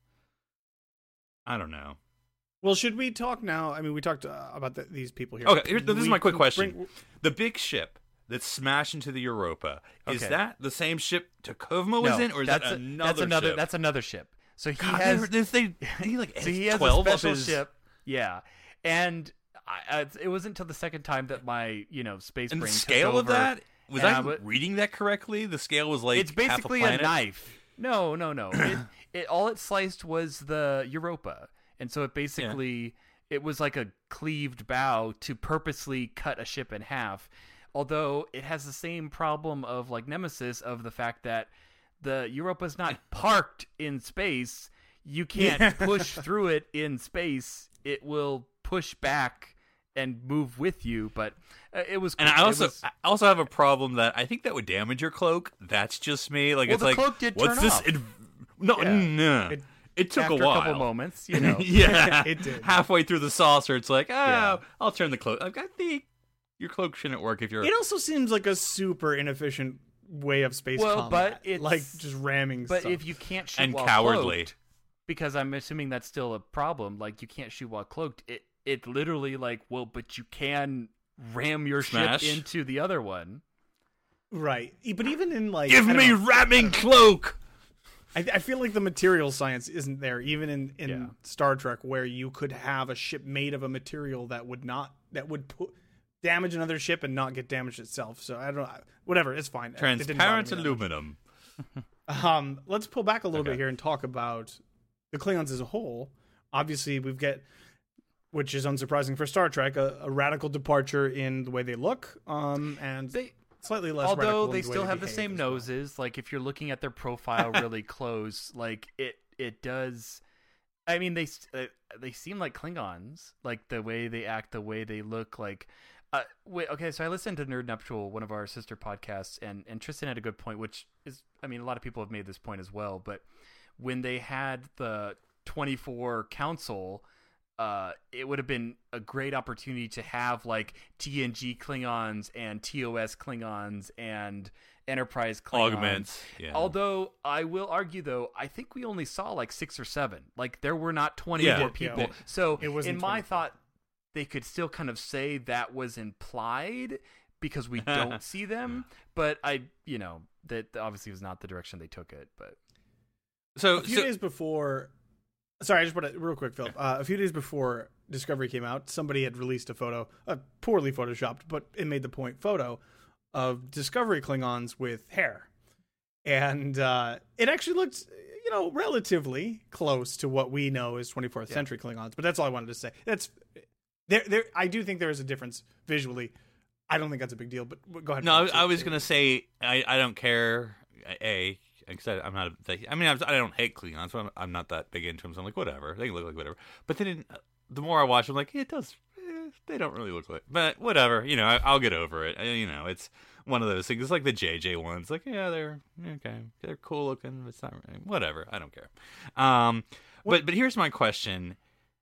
[SPEAKER 3] I don't know.
[SPEAKER 4] Well, should we talk now? I mean, we talked uh, about the, these people here.
[SPEAKER 3] Okay, here, this is
[SPEAKER 4] We
[SPEAKER 3] my quick
[SPEAKER 4] can
[SPEAKER 3] question:
[SPEAKER 4] bring-
[SPEAKER 3] the big ship that smashed into the Europa, is
[SPEAKER 2] Okay.
[SPEAKER 3] that the same ship Takovma was
[SPEAKER 2] No,
[SPEAKER 3] in, or is
[SPEAKER 2] that's
[SPEAKER 3] that
[SPEAKER 2] a-
[SPEAKER 3] another?
[SPEAKER 2] That's another.
[SPEAKER 3] ship?
[SPEAKER 2] That's another ship. So he
[SPEAKER 3] God,
[SPEAKER 2] has.
[SPEAKER 3] they, they, he like
[SPEAKER 2] so he has a
[SPEAKER 3] twelve of
[SPEAKER 2] special
[SPEAKER 3] his-
[SPEAKER 2] ship. Yeah, and I, I, it wasn't until the second time that my you know space
[SPEAKER 3] And the
[SPEAKER 2] brain took
[SPEAKER 3] scale of
[SPEAKER 2] over.
[SPEAKER 3] that was
[SPEAKER 2] and
[SPEAKER 3] I
[SPEAKER 2] I w-
[SPEAKER 3] reading that correctly? The scale was like
[SPEAKER 2] It's basically
[SPEAKER 3] half
[SPEAKER 2] a,
[SPEAKER 3] a, planet?
[SPEAKER 2] knife. No, no, no. it, it all it sliced was the Europa, and so it basically it was like a cleaved bow to purposely cut a ship in half. Although it has the same problem of like Nemesis of the fact that the Europa's not parked in space. You can't
[SPEAKER 4] Yeah.
[SPEAKER 2] push through it in space. It will push back and move with you. But uh, it was.
[SPEAKER 3] And
[SPEAKER 2] cool.
[SPEAKER 3] I
[SPEAKER 2] It
[SPEAKER 3] also
[SPEAKER 2] was-
[SPEAKER 3] I also have a problem that I think that would damage your cloak. That's just me. Like
[SPEAKER 2] Well,
[SPEAKER 3] it's
[SPEAKER 2] the
[SPEAKER 3] like
[SPEAKER 2] cloak did
[SPEAKER 3] what's
[SPEAKER 2] turn
[SPEAKER 3] this?
[SPEAKER 2] off.
[SPEAKER 3] It, no,
[SPEAKER 2] Yeah.
[SPEAKER 3] no.
[SPEAKER 4] It-
[SPEAKER 3] It, took
[SPEAKER 2] after
[SPEAKER 3] a while.
[SPEAKER 2] couple moments, you know.
[SPEAKER 3] yeah,
[SPEAKER 4] It did.
[SPEAKER 3] Halfway through the saucer, it's like, ah,
[SPEAKER 2] Yeah.
[SPEAKER 3] I'll turn the cloak. Like, I think your cloak shouldn't work if you're.
[SPEAKER 4] It also seems like a super inefficient way of space
[SPEAKER 2] Well,
[SPEAKER 4] combat.
[SPEAKER 2] but it's-
[SPEAKER 4] like just ramming
[SPEAKER 2] But
[SPEAKER 4] stuff.
[SPEAKER 2] if you can't shoot
[SPEAKER 3] And
[SPEAKER 2] while
[SPEAKER 3] cowardly.
[SPEAKER 2] cloaked, because I'm assuming that's still a problem. Like you can't shoot while cloaked. It it literally like well, but you can ram your
[SPEAKER 3] Smash.
[SPEAKER 2] ship into the other one.
[SPEAKER 4] right, E- but even in like
[SPEAKER 3] Give
[SPEAKER 4] I don't
[SPEAKER 3] me
[SPEAKER 4] know,
[SPEAKER 3] ramming cloak.
[SPEAKER 4] I, I feel like the material science isn't there, even in, in
[SPEAKER 2] Yeah.
[SPEAKER 4] Star Trek, where you could have a ship made of a material that would not that would pu- damage another ship and not get damaged itself. So I don't know, whatever, it's fine. It didn't bother
[SPEAKER 3] Transparent
[SPEAKER 4] me that much.
[SPEAKER 3] aluminum.
[SPEAKER 4] Um, let's pull back a little
[SPEAKER 3] Okay.
[SPEAKER 4] bit here and talk about the Klingons as a whole. Obviously, we've got, which is unsurprising for Star Trek, a, a radical departure in the way they look, um, and
[SPEAKER 2] They
[SPEAKER 4] slightly less.
[SPEAKER 2] although
[SPEAKER 4] radical in
[SPEAKER 2] they
[SPEAKER 4] the way
[SPEAKER 2] still have the
[SPEAKER 4] behave
[SPEAKER 2] same
[SPEAKER 4] as well.
[SPEAKER 2] noses. Like if you're looking at their profile really close, like it it does. I mean, they s- uh, they seem like Klingons, like the way they act, the way they look. Like, uh, wait, okay. So I listened to Nerd Nuptial, one of our sister podcasts, and and Tristan had a good point, which is, I mean, a lot of people have made this point as well. But when they had the twenty-four council, uh, it would have been a great opportunity to have like T N G Klingons and T O S Klingons and Enterprise Klingons.
[SPEAKER 3] Augments. Yeah.
[SPEAKER 2] Although I will argue, though, I think we only saw like six or seven. Like there were not twenty-four
[SPEAKER 3] Yeah.
[SPEAKER 2] people.
[SPEAKER 4] Yeah.
[SPEAKER 2] So
[SPEAKER 4] It wasn't
[SPEAKER 2] in my
[SPEAKER 4] twenty-four.
[SPEAKER 2] thought, they could still kind of say that was implied because we don't see them. But I, you know, that obviously was not the direction they took it. But
[SPEAKER 3] so,
[SPEAKER 4] A few
[SPEAKER 3] so
[SPEAKER 4] days before, sorry, I just want to real quick, Philip. Uh, a few days before Discovery came out, somebody had released a photo, a poorly photoshopped, but it made the point photo of Discovery Klingons with hair, and uh, it actually looked, you know, relatively close to what we know as twenty-fourth
[SPEAKER 2] Yeah.
[SPEAKER 4] century Klingons. But that's all I wanted to say. That's there. There, I do think there is a difference visually. I don't think that's a big deal. But go ahead.
[SPEAKER 3] no, I,
[SPEAKER 4] Philip.
[SPEAKER 3] I was gonna say I, I don't care. A, because I'm not. A, I mean, I'm, I don't hate Klingons. So I'm, I'm not that big into them. So I'm like, whatever. They can look like whatever. But then the more I watch, I'm like, it does. Eh, they don't really look like. But whatever. You know, I, I'll get over it. I, you know, it's one of those things. It's like the J J ones. Like, yeah, they're okay. They're cool looking. But it's not really, whatever. I don't care. Um, but but here's my question.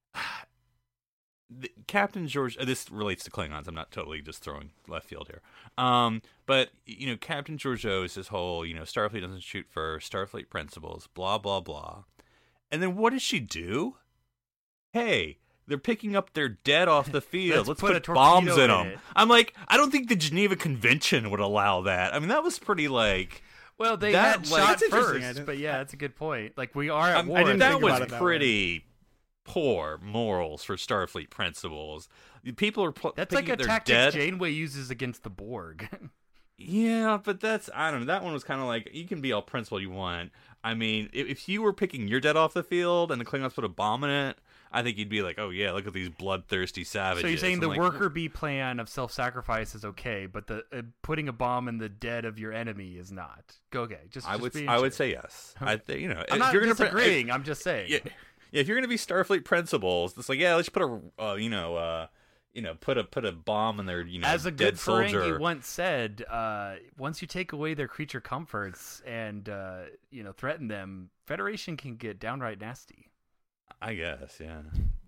[SPEAKER 3] The, Captain George, uh, this relates to Klingons. I'm not totally just throwing left field here. Um, but, you know, Captain Georgiou is this whole, you know, Starfleet doesn't shoot first, Starfleet principles, blah, blah, blah. And then what does she do? Hey, they're picking up their dead off the field.
[SPEAKER 2] Let's
[SPEAKER 3] Let's,
[SPEAKER 2] put
[SPEAKER 3] put,
[SPEAKER 2] a
[SPEAKER 3] bombs
[SPEAKER 2] torpedo
[SPEAKER 3] in
[SPEAKER 2] in
[SPEAKER 3] them.
[SPEAKER 2] it.
[SPEAKER 3] I'm like, I don't think the Geneva Convention would allow that. I mean, that was pretty, like...
[SPEAKER 2] well, they
[SPEAKER 3] That,
[SPEAKER 2] had
[SPEAKER 3] like-
[SPEAKER 2] shot
[SPEAKER 4] That's interesting. I
[SPEAKER 2] first.
[SPEAKER 4] didn't-
[SPEAKER 2] But yeah, that's a good point. Like we are at
[SPEAKER 3] Um,
[SPEAKER 2] war.
[SPEAKER 4] I didn't
[SPEAKER 3] that
[SPEAKER 4] think
[SPEAKER 3] was
[SPEAKER 4] about it that way.
[SPEAKER 3] pretty poor morals for Starfleet principles. People are pl-
[SPEAKER 2] That's like
[SPEAKER 3] picking
[SPEAKER 2] a
[SPEAKER 3] up their
[SPEAKER 2] tactic
[SPEAKER 3] dead.
[SPEAKER 2] Janeway uses against the Borg.
[SPEAKER 3] Yeah, but that's, I don't know. That one was kind of like, you can be all principled you want. I mean, if, if you were picking your dead off the field and the Klingons put a bomb in it, I think you'd be like, oh yeah, look at these bloodthirsty savages.
[SPEAKER 2] So you're saying
[SPEAKER 3] I'm
[SPEAKER 2] the
[SPEAKER 3] like,
[SPEAKER 2] worker bee plan of self-sacrifice is okay, but the uh, putting a bomb in the dead of your enemy is not. Go okay. Just
[SPEAKER 3] I
[SPEAKER 2] just
[SPEAKER 3] would,
[SPEAKER 2] being
[SPEAKER 3] I would
[SPEAKER 2] sure.
[SPEAKER 3] say yes. I think, you know,
[SPEAKER 2] I'm
[SPEAKER 3] if
[SPEAKER 2] not
[SPEAKER 3] you're gonna put-
[SPEAKER 2] disagreeing. I'm just saying.
[SPEAKER 3] yeah, yeah, if you're gonna be Starfleet principles, it's like, yeah, let's put a, uh, you know, uh, you know, put a put a bomb in their, you know,
[SPEAKER 2] As a
[SPEAKER 3] dead
[SPEAKER 2] good
[SPEAKER 3] soldier.
[SPEAKER 2] Ferengi once said, uh, once you take away their creature comforts and uh, you know threaten them, Federation can get downright nasty.
[SPEAKER 3] I guess, yeah.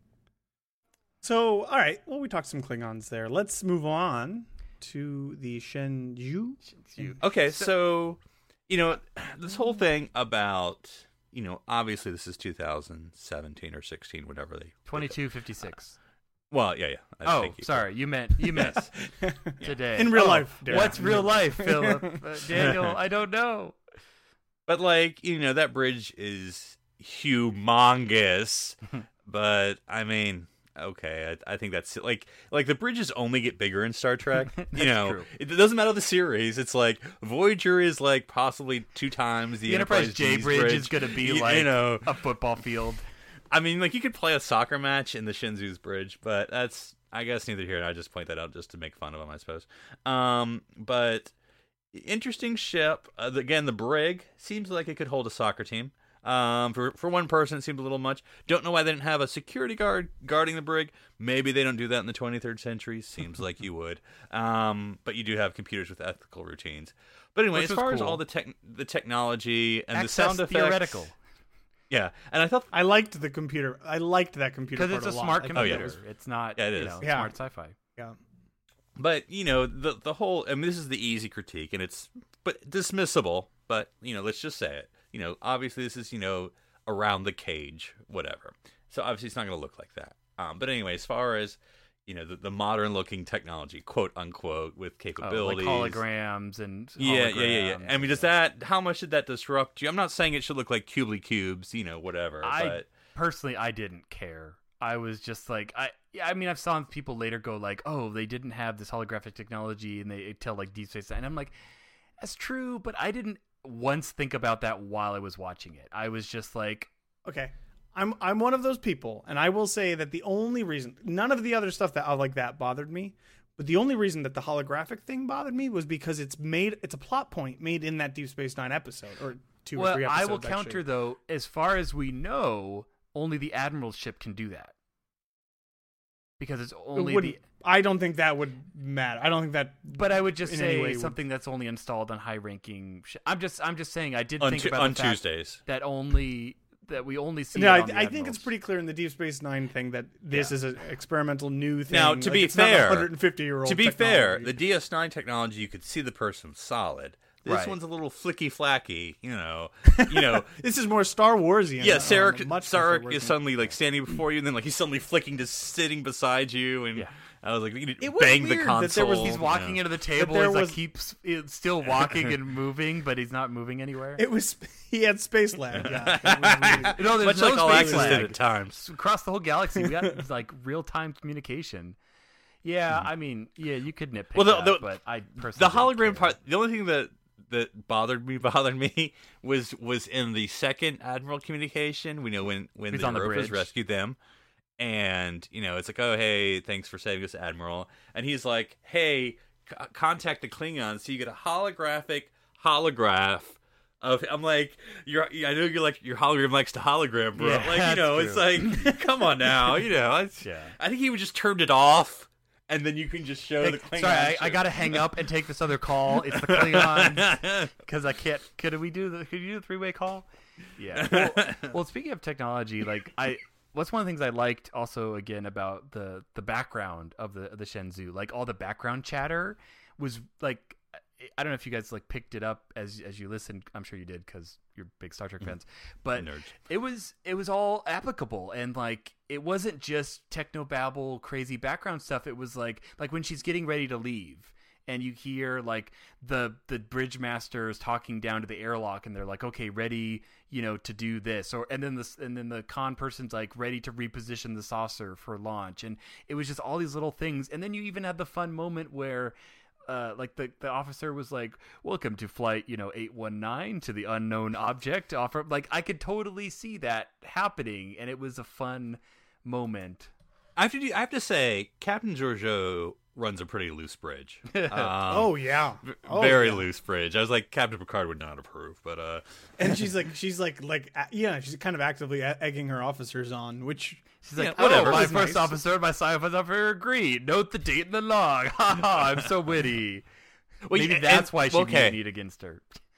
[SPEAKER 4] So, all right. Well, we talked some Klingons there. Let's move on to the Shenzhou.
[SPEAKER 3] Okay, so, you know, this whole thing about, you know, obviously this is two thousand seventeen or sixteen, whatever they...
[SPEAKER 2] twenty-two fifty-six.
[SPEAKER 3] Well, yeah, yeah.
[SPEAKER 2] Oh,
[SPEAKER 3] Thank you.
[SPEAKER 2] sorry. You meant you meant today.
[SPEAKER 4] In real
[SPEAKER 2] Oh,
[SPEAKER 4] life, Darren.
[SPEAKER 2] What's real life, Philip? Uh, Daniel, I don't know.
[SPEAKER 3] But, like, you know, that bridge is humongous. But, I mean... Okay, I, I think that's like like the bridges only get bigger in Star Trek. You know,
[SPEAKER 2] true.
[SPEAKER 3] It doesn't matter the series. It's like Voyager is like possibly two times the,
[SPEAKER 2] The Enterprise,
[SPEAKER 3] Enterprise
[SPEAKER 2] J
[SPEAKER 3] G's
[SPEAKER 2] Bridge is going to be
[SPEAKER 3] you,
[SPEAKER 2] like
[SPEAKER 3] you know,
[SPEAKER 2] a football field.
[SPEAKER 3] I mean, like you could play a soccer match in the Shenzhou's bridge, but that's I guess neither here. I just point that out just to make fun of them, I suppose. Um, but interesting ship. Uh, again, the brig seems like it could hold a soccer team. Um, for for one person, it seemed a little much. Don't know why they didn't have a security guard guarding the brig. Maybe they don't do that in the twenty-third century. Seems like you would. Um, but you do have computers with ethical routines. But anyway,
[SPEAKER 2] Which
[SPEAKER 3] as
[SPEAKER 2] was
[SPEAKER 3] far as
[SPEAKER 2] cool.
[SPEAKER 3] all the tech, the technology and
[SPEAKER 2] Access
[SPEAKER 3] the sound effects,
[SPEAKER 2] theoretical.
[SPEAKER 3] yeah. And I thought,
[SPEAKER 4] I liked the computer. I liked that computer
[SPEAKER 2] Because it's
[SPEAKER 4] part
[SPEAKER 2] a
[SPEAKER 4] lot.
[SPEAKER 2] smart
[SPEAKER 4] I thought
[SPEAKER 2] computer.
[SPEAKER 4] that was-
[SPEAKER 2] It's not,
[SPEAKER 3] Yeah, it
[SPEAKER 2] you
[SPEAKER 3] is.
[SPEAKER 2] know,
[SPEAKER 4] Yeah.
[SPEAKER 2] smart sci-fi.
[SPEAKER 4] yeah.
[SPEAKER 3] but you know, the the whole. I mean, this is the easy critique, and it's but dismissible. But you know, let's just say it. You know, obviously, this is you know. around the cage, whatever. So obviously it's not going to look like that. Um, but anyway, as far as, you know, the, the modern looking technology, quote unquote, with
[SPEAKER 2] Oh,
[SPEAKER 3] capabilities.
[SPEAKER 2] like holograms and
[SPEAKER 3] Yeah, yeah, yeah, yeah.
[SPEAKER 2] holograms
[SPEAKER 3] I mean, does that, how much did that disrupt you? I'm not saying it should look like cubely cubes, you know, whatever.
[SPEAKER 2] I
[SPEAKER 3] but
[SPEAKER 2] personally, I didn't care. I was just like, I, yeah, I mean, I've saw people later go like, oh, they didn't have this holographic technology, and they tell like Deep Space Nine, and I'm like, that's true, but I didn't once think about that while I was watching it. I was just like,
[SPEAKER 4] Okay. I'm I'm one of those people, and I will say that the only reason none of the other stuff that like that bothered me, but the only reason that the holographic thing bothered me was because it's made it's a plot point made in that Deep Space Nine episode or two
[SPEAKER 2] well,
[SPEAKER 4] or three
[SPEAKER 2] I
[SPEAKER 4] episodes.
[SPEAKER 2] will counter
[SPEAKER 4] actually.
[SPEAKER 2] though, as far as we know, only the Admiral's ship can do that. Because it's
[SPEAKER 4] It
[SPEAKER 2] only
[SPEAKER 4] wouldn't-
[SPEAKER 2] the
[SPEAKER 4] I don't think that would matter. I don't think that.
[SPEAKER 2] But I would just
[SPEAKER 4] in any way
[SPEAKER 2] say
[SPEAKER 4] would-
[SPEAKER 2] something that's only installed on high-ranking. Sh- I'm just, I'm just saying. I did
[SPEAKER 3] on,
[SPEAKER 2] think
[SPEAKER 3] tu-
[SPEAKER 2] about
[SPEAKER 3] on
[SPEAKER 2] the fact
[SPEAKER 3] Tuesdays.
[SPEAKER 2] that only that we only see.
[SPEAKER 4] No,
[SPEAKER 2] it
[SPEAKER 4] I,
[SPEAKER 2] on the
[SPEAKER 4] I think
[SPEAKER 2] Admiral's.
[SPEAKER 4] it's pretty clear in the Deep Space Nine thing that this
[SPEAKER 2] Yeah.
[SPEAKER 4] is an experimental new thing.
[SPEAKER 3] Now, to
[SPEAKER 4] Like,
[SPEAKER 3] be
[SPEAKER 4] it's not a
[SPEAKER 3] fair-
[SPEAKER 4] one hundred fifty year old.
[SPEAKER 3] To be fair, the D S nine technology, you could see the person solid. This
[SPEAKER 2] Right.
[SPEAKER 3] one's a little flicky flacky, you know. You know,
[SPEAKER 4] this is more Star Warsian.
[SPEAKER 3] yeah,
[SPEAKER 4] um,
[SPEAKER 3] Sarek,
[SPEAKER 4] much more Star
[SPEAKER 3] Sarek
[SPEAKER 4] Warsian.
[SPEAKER 3] is suddenly like standing before you, and then like he's suddenly flicking to sitting beside you, and
[SPEAKER 2] Yeah.
[SPEAKER 3] I was like, you need to
[SPEAKER 4] It was
[SPEAKER 3] bang the
[SPEAKER 4] weird that
[SPEAKER 3] console.
[SPEAKER 4] there was-
[SPEAKER 2] He's walking
[SPEAKER 3] you know.
[SPEAKER 2] into the table.
[SPEAKER 4] there
[SPEAKER 2] He's like
[SPEAKER 4] was-
[SPEAKER 2] keeps it's still walking and moving, but he's not moving anywhere.
[SPEAKER 4] It was he had space lag. Yeah, it was really-
[SPEAKER 2] no, there's
[SPEAKER 3] Much
[SPEAKER 2] no
[SPEAKER 3] like all
[SPEAKER 2] space
[SPEAKER 3] Access
[SPEAKER 2] lag.
[SPEAKER 3] did at times.
[SPEAKER 2] Across the whole galaxy, we got like real time communication. Yeah, I mean, yeah, you could nitpick
[SPEAKER 3] Well, the-
[SPEAKER 2] that,
[SPEAKER 3] the-
[SPEAKER 2] but I personally
[SPEAKER 3] The
[SPEAKER 2] didn't
[SPEAKER 3] hologram
[SPEAKER 2] care.
[SPEAKER 3] part. The only thing that that bothered me bothered me was was in the second Admiral communication. We know when when
[SPEAKER 2] He's
[SPEAKER 3] the
[SPEAKER 2] on the
[SPEAKER 3] Europas
[SPEAKER 2] bridge.
[SPEAKER 3] rescued them, and you know it's like, oh hey, thanks for saving us, Admiral. And he's like, hey, c- contact the Klingons. So you get a holographic holograph. Of, I'm like, you're. I know you're like your hologram likes to hologram, bro.
[SPEAKER 2] Yeah,
[SPEAKER 3] like you
[SPEAKER 2] that's
[SPEAKER 3] know, it's like, come on now, you know. It's,
[SPEAKER 2] Yeah.
[SPEAKER 3] I think he would just turned it off, and then you can just show
[SPEAKER 2] Hey,
[SPEAKER 3] the Klingons.
[SPEAKER 2] sorry, I, I gotta hang up and take this other call. It's the Klingons because I can't. Could we do the? Could you do the three way call? Yeah. Well, well, speaking of technology, like I, what's one of the things I liked also again about the the background of the the Shenzhou, like all the background chatter was like. I don't know if you guys like picked it up as as you listened. I'm sure you did because you're big Star Trek fans. But
[SPEAKER 3] Nerds.
[SPEAKER 2] it was it was all applicable, and like it wasn't just technobabble, crazy background stuff. It was like like when she's getting ready to leave, and you hear like the the bridge masters talking down to the airlock, and they're like, okay, ready, you know, to do this, or and then this and then the con person's like ready to reposition the saucer for launch, and it was just all these little things, and then you even had the fun moment where. Uh, like the, the officer was like, welcome to flight, you know, eight one nine to the unknown object offer. Like I could totally see that happening, and it was a fun moment.
[SPEAKER 3] I have to. Do, I have to say, Captain Georgiou runs a pretty loose bridge. Um,
[SPEAKER 4] oh yeah, oh,
[SPEAKER 3] very
[SPEAKER 4] yeah.
[SPEAKER 3] loose bridge. I was like, Captain Picard would not approve, but uh,
[SPEAKER 4] And she's like, she's like, like, a- yeah, she's kind of actively e- egging her officers on, which
[SPEAKER 2] She's
[SPEAKER 3] Yeah,
[SPEAKER 2] like,
[SPEAKER 3] whatever.
[SPEAKER 2] oh, my
[SPEAKER 4] That was
[SPEAKER 2] first
[SPEAKER 4] nice.
[SPEAKER 2] officer and my science officer agree. Note the date in the log. Ha ha, I'm so witty.
[SPEAKER 3] Well,
[SPEAKER 2] Maybe
[SPEAKER 3] and-
[SPEAKER 2] that's why she
[SPEAKER 3] okay.
[SPEAKER 2] mutinied against her.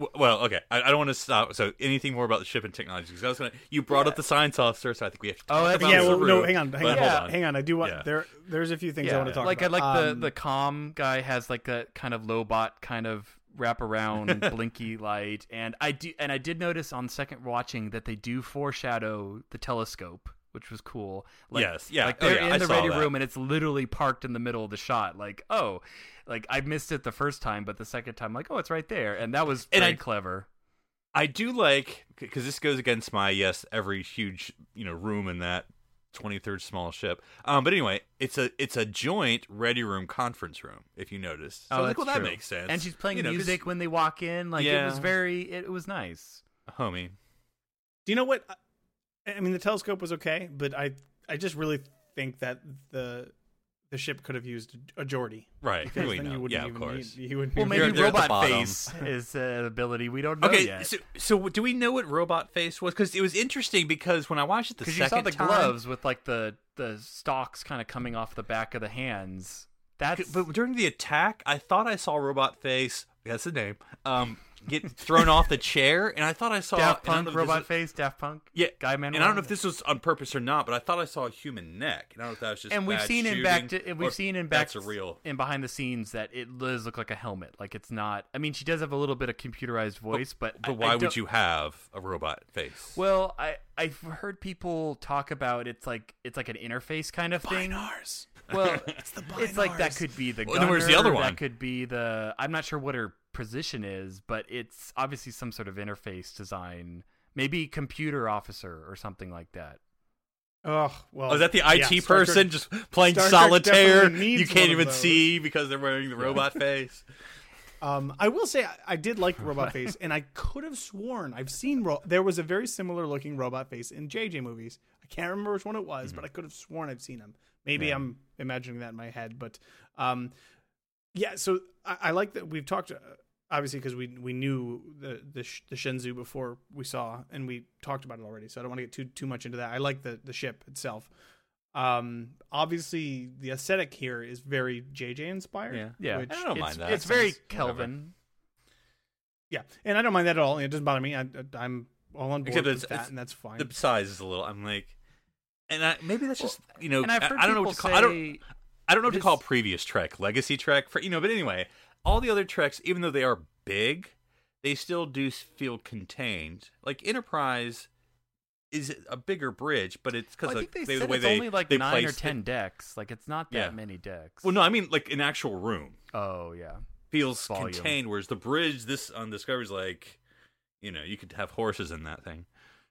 [SPEAKER 3] W- Well, okay. I, I don't want to stop. So, anything more about the ship and technology? Because I was gonna. You brought up the science officer, so I think we have to.
[SPEAKER 2] Oh,
[SPEAKER 3] talk
[SPEAKER 2] that's-
[SPEAKER 3] about
[SPEAKER 4] Yeah, well,
[SPEAKER 3] Saru,
[SPEAKER 4] no, hang on, hang
[SPEAKER 3] but
[SPEAKER 4] on,
[SPEAKER 3] hold on.
[SPEAKER 4] hang on. I do want
[SPEAKER 3] Yeah.
[SPEAKER 4] there. There's a few things I
[SPEAKER 2] Yeah,
[SPEAKER 4] want to talk
[SPEAKER 2] like
[SPEAKER 4] about.
[SPEAKER 2] I like
[SPEAKER 4] Um,
[SPEAKER 2] the the comm guy has like that kind of lobot kind of wrap around blinky light, and I do and I did notice on second watching that they do foreshadow the telescope, which was cool. Like,
[SPEAKER 3] Yes, yeah.
[SPEAKER 2] like
[SPEAKER 3] Oh,
[SPEAKER 2] they're
[SPEAKER 3] yeah,
[SPEAKER 2] in
[SPEAKER 3] I
[SPEAKER 2] the
[SPEAKER 3] saw
[SPEAKER 2] ready
[SPEAKER 3] that.
[SPEAKER 2] room and it's literally parked in the middle of the shot. Like, oh, like I missed it the first time, but the second time, like, oh, it's right there, and that was
[SPEAKER 3] And
[SPEAKER 2] very
[SPEAKER 3] I-
[SPEAKER 2] clever.
[SPEAKER 3] I do like because this goes against my yes every huge you know room in that twenty-third small ship. Um, but anyway, it's a it's a joint ready room conference room. If you notice, so I was like, well,
[SPEAKER 2] that's
[SPEAKER 3] that
[SPEAKER 2] true.
[SPEAKER 3] makes sense.
[SPEAKER 2] And she's playing
[SPEAKER 3] You know, 'cause-
[SPEAKER 2] music when they walk in. Like it was
[SPEAKER 3] Yeah.
[SPEAKER 2] very, it, it was nice.
[SPEAKER 3] homie.
[SPEAKER 4] Do you know what? I mean, the telescope was okay, but I I just really think that the the ship could have used a Geordie.
[SPEAKER 3] Right?
[SPEAKER 4] Because
[SPEAKER 3] we
[SPEAKER 4] then
[SPEAKER 3] know.
[SPEAKER 4] you wouldn't
[SPEAKER 3] Yeah, of
[SPEAKER 4] even
[SPEAKER 3] course.
[SPEAKER 4] need. You wouldn't
[SPEAKER 2] Well,
[SPEAKER 4] even
[SPEAKER 2] maybe
[SPEAKER 3] They're- they're at the
[SPEAKER 2] Robot
[SPEAKER 3] bottom.
[SPEAKER 2] Face is an ability we don't know
[SPEAKER 3] Okay,
[SPEAKER 2] yet.
[SPEAKER 3] so so do we know what Robot Face was? Because it was interesting because when I watched it the
[SPEAKER 2] Because you
[SPEAKER 3] second
[SPEAKER 2] saw the
[SPEAKER 3] time,
[SPEAKER 2] gloves with like the the stalks kind of coming off the back of the hands. That's
[SPEAKER 3] but during the attack, I thought I saw Robot Face. That's the name. Um, get thrown off the chair, and I thought I saw
[SPEAKER 2] Daft
[SPEAKER 3] and I don't
[SPEAKER 2] Punk,
[SPEAKER 3] know if this
[SPEAKER 2] Robot
[SPEAKER 3] is-
[SPEAKER 2] Face, Daft Punk.
[SPEAKER 3] Yeah,
[SPEAKER 2] Guy Man.
[SPEAKER 3] and I don't know if this was on purpose or not, but I thought I saw a human neck. And I don't know if that was just
[SPEAKER 2] And we've
[SPEAKER 3] bad
[SPEAKER 2] seen in
[SPEAKER 3] shooting,
[SPEAKER 2] back to, and
[SPEAKER 3] or
[SPEAKER 2] we've seen in back
[SPEAKER 3] that's a real.
[SPEAKER 2] in behind the scenes that it does look like a helmet. Like it's not. I mean, she does have a little bit of computerized voice, but
[SPEAKER 3] But
[SPEAKER 2] I-
[SPEAKER 3] why
[SPEAKER 2] I
[SPEAKER 3] would
[SPEAKER 2] don't-
[SPEAKER 3] you have a robot face?
[SPEAKER 2] Well, I I've heard people talk about it's like it's like an interface kind of thing.
[SPEAKER 4] Binars.
[SPEAKER 2] Well,
[SPEAKER 4] It's the
[SPEAKER 2] it's like that
[SPEAKER 4] binars.
[SPEAKER 2] could be the
[SPEAKER 3] Well,
[SPEAKER 2] gunner.
[SPEAKER 3] then where's the other one?
[SPEAKER 2] That could be the. I'm not sure what her position is, but it's obviously some sort of interface design. Maybe computer officer or something like that.
[SPEAKER 4] Oh well.
[SPEAKER 3] Oh, is that the I
[SPEAKER 4] yeah,
[SPEAKER 3] T
[SPEAKER 4] Star Trek-
[SPEAKER 3] person just playing
[SPEAKER 4] Star Trek
[SPEAKER 3] solitaire?
[SPEAKER 4] definitely needs
[SPEAKER 3] You can't
[SPEAKER 4] one of
[SPEAKER 3] even
[SPEAKER 4] those.
[SPEAKER 3] see because they're wearing the robot face.
[SPEAKER 4] Um, I will say I, I did like Robot Face, and I could have sworn I've seen ro- there was a very similar looking Robot Face in J J movies. I can't remember which one it was, but I could have sworn I've seen him. Maybe
[SPEAKER 3] Yeah.
[SPEAKER 4] I'm imagining that in my head, but um, yeah. So I, I like that we've talked uh, obviously because we we knew the the, sh- the Shenzhou before we saw, and we talked about it already. So I don't want to get too too much into that. I like the the ship itself. Um, obviously the aesthetic here is very J J inspired.
[SPEAKER 2] Yeah,
[SPEAKER 4] which
[SPEAKER 3] I don't
[SPEAKER 2] it's,
[SPEAKER 3] mind that.
[SPEAKER 2] It's very
[SPEAKER 3] It's- whatever.
[SPEAKER 2] Kelvin.
[SPEAKER 4] Yeah, and I don't mind that at all. It doesn't bother me. I, I'm all on board
[SPEAKER 3] Except
[SPEAKER 4] with
[SPEAKER 3] it's-
[SPEAKER 4] that,
[SPEAKER 3] it's-
[SPEAKER 4] and that's fine.
[SPEAKER 3] The size is a little. I'm like, and I, maybe that's just you know.
[SPEAKER 2] And I've
[SPEAKER 3] I,
[SPEAKER 2] heard
[SPEAKER 3] I don't know
[SPEAKER 2] people
[SPEAKER 3] what to call.
[SPEAKER 2] say
[SPEAKER 3] I don't. I don't know what
[SPEAKER 2] this-
[SPEAKER 3] to call previous Trek, Legacy Trek, for you know. But anyway, all the other Treks, even though they are big, they still do feel contained. Like Enterprise is a bigger bridge, but it's because
[SPEAKER 2] Well, I
[SPEAKER 3] like,
[SPEAKER 2] think they
[SPEAKER 3] they,
[SPEAKER 2] said
[SPEAKER 3] the way
[SPEAKER 2] it's
[SPEAKER 3] they
[SPEAKER 2] only like
[SPEAKER 3] they
[SPEAKER 2] nine or
[SPEAKER 3] place
[SPEAKER 2] ten
[SPEAKER 3] it.
[SPEAKER 2] decks. Like it's not that
[SPEAKER 3] Yeah.
[SPEAKER 2] many decks.
[SPEAKER 3] Well, no, I mean like an actual room
[SPEAKER 2] Oh yeah.
[SPEAKER 3] feels
[SPEAKER 2] Volume.
[SPEAKER 3] contained, whereas the bridge this on Discovery's like, you know, you could have horses in that thing.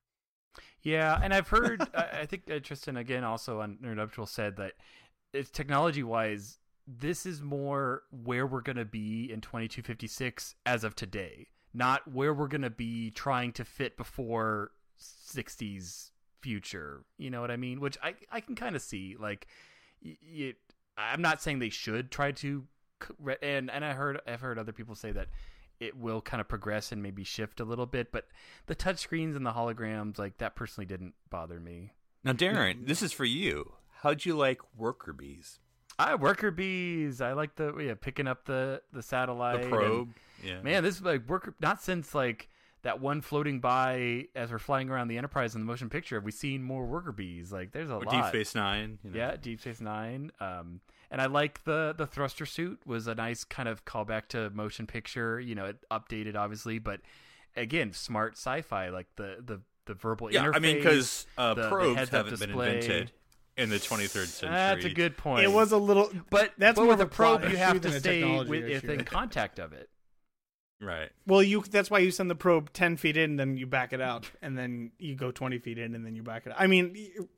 [SPEAKER 2] Yeah, and I've heard. I I think uh, Tristan again also on Nerd Nuptial said that it's technology wise. This is more where we're going to be in twenty-two fifty-six as of today, not where we're going to be trying to fit before sixties future. You know what I mean? Which I I can kind of see. Like, y- y- I'm not saying they should try to, c- re- and and I heard I've heard other people say that it will kind of progress and maybe shift a little bit, but the touchscreens and the holograms, like that personally didn't bother me.
[SPEAKER 3] Now, Darren, this is for you. How'd you like Worker Bees?
[SPEAKER 2] I worker bees. I like the yeah picking up the the satellite,
[SPEAKER 3] The
[SPEAKER 2] and-
[SPEAKER 3] probe? Yeah.
[SPEAKER 2] man, this is like worker. Not since like that one floating by as we're flying around the Enterprise in the motion picture have we seen more worker bees. Like there's a
[SPEAKER 3] Or
[SPEAKER 2] lot.
[SPEAKER 3] Deep Space Nine. You know.
[SPEAKER 2] Yeah, Deep Space Nine. Um, and I like the the thruster suit was a nice kind of callback to motion picture. You know, it updated obviously, but again, smart sci-fi. Like the the the verbal
[SPEAKER 3] Yeah,
[SPEAKER 2] interface.
[SPEAKER 3] I mean, because uh,
[SPEAKER 2] the- the
[SPEAKER 3] probes
[SPEAKER 2] heads-up
[SPEAKER 3] haven't been
[SPEAKER 2] display.
[SPEAKER 3] invented in the twenty-third century.
[SPEAKER 2] That's a good point.
[SPEAKER 4] it was a little,
[SPEAKER 2] But
[SPEAKER 4] that's
[SPEAKER 2] but
[SPEAKER 4] more
[SPEAKER 2] with
[SPEAKER 4] of
[SPEAKER 2] a
[SPEAKER 4] a plot
[SPEAKER 2] probe, you
[SPEAKER 4] issue
[SPEAKER 2] have
[SPEAKER 4] than
[SPEAKER 2] to
[SPEAKER 4] a
[SPEAKER 2] stay
[SPEAKER 4] technology
[SPEAKER 2] with,
[SPEAKER 4] issue.
[SPEAKER 2] within contact of it.
[SPEAKER 3] Right.
[SPEAKER 4] well, you that's why you send the probe ten feet in, then you back it out, and then you go twenty feet in, and then you back it out. I mean,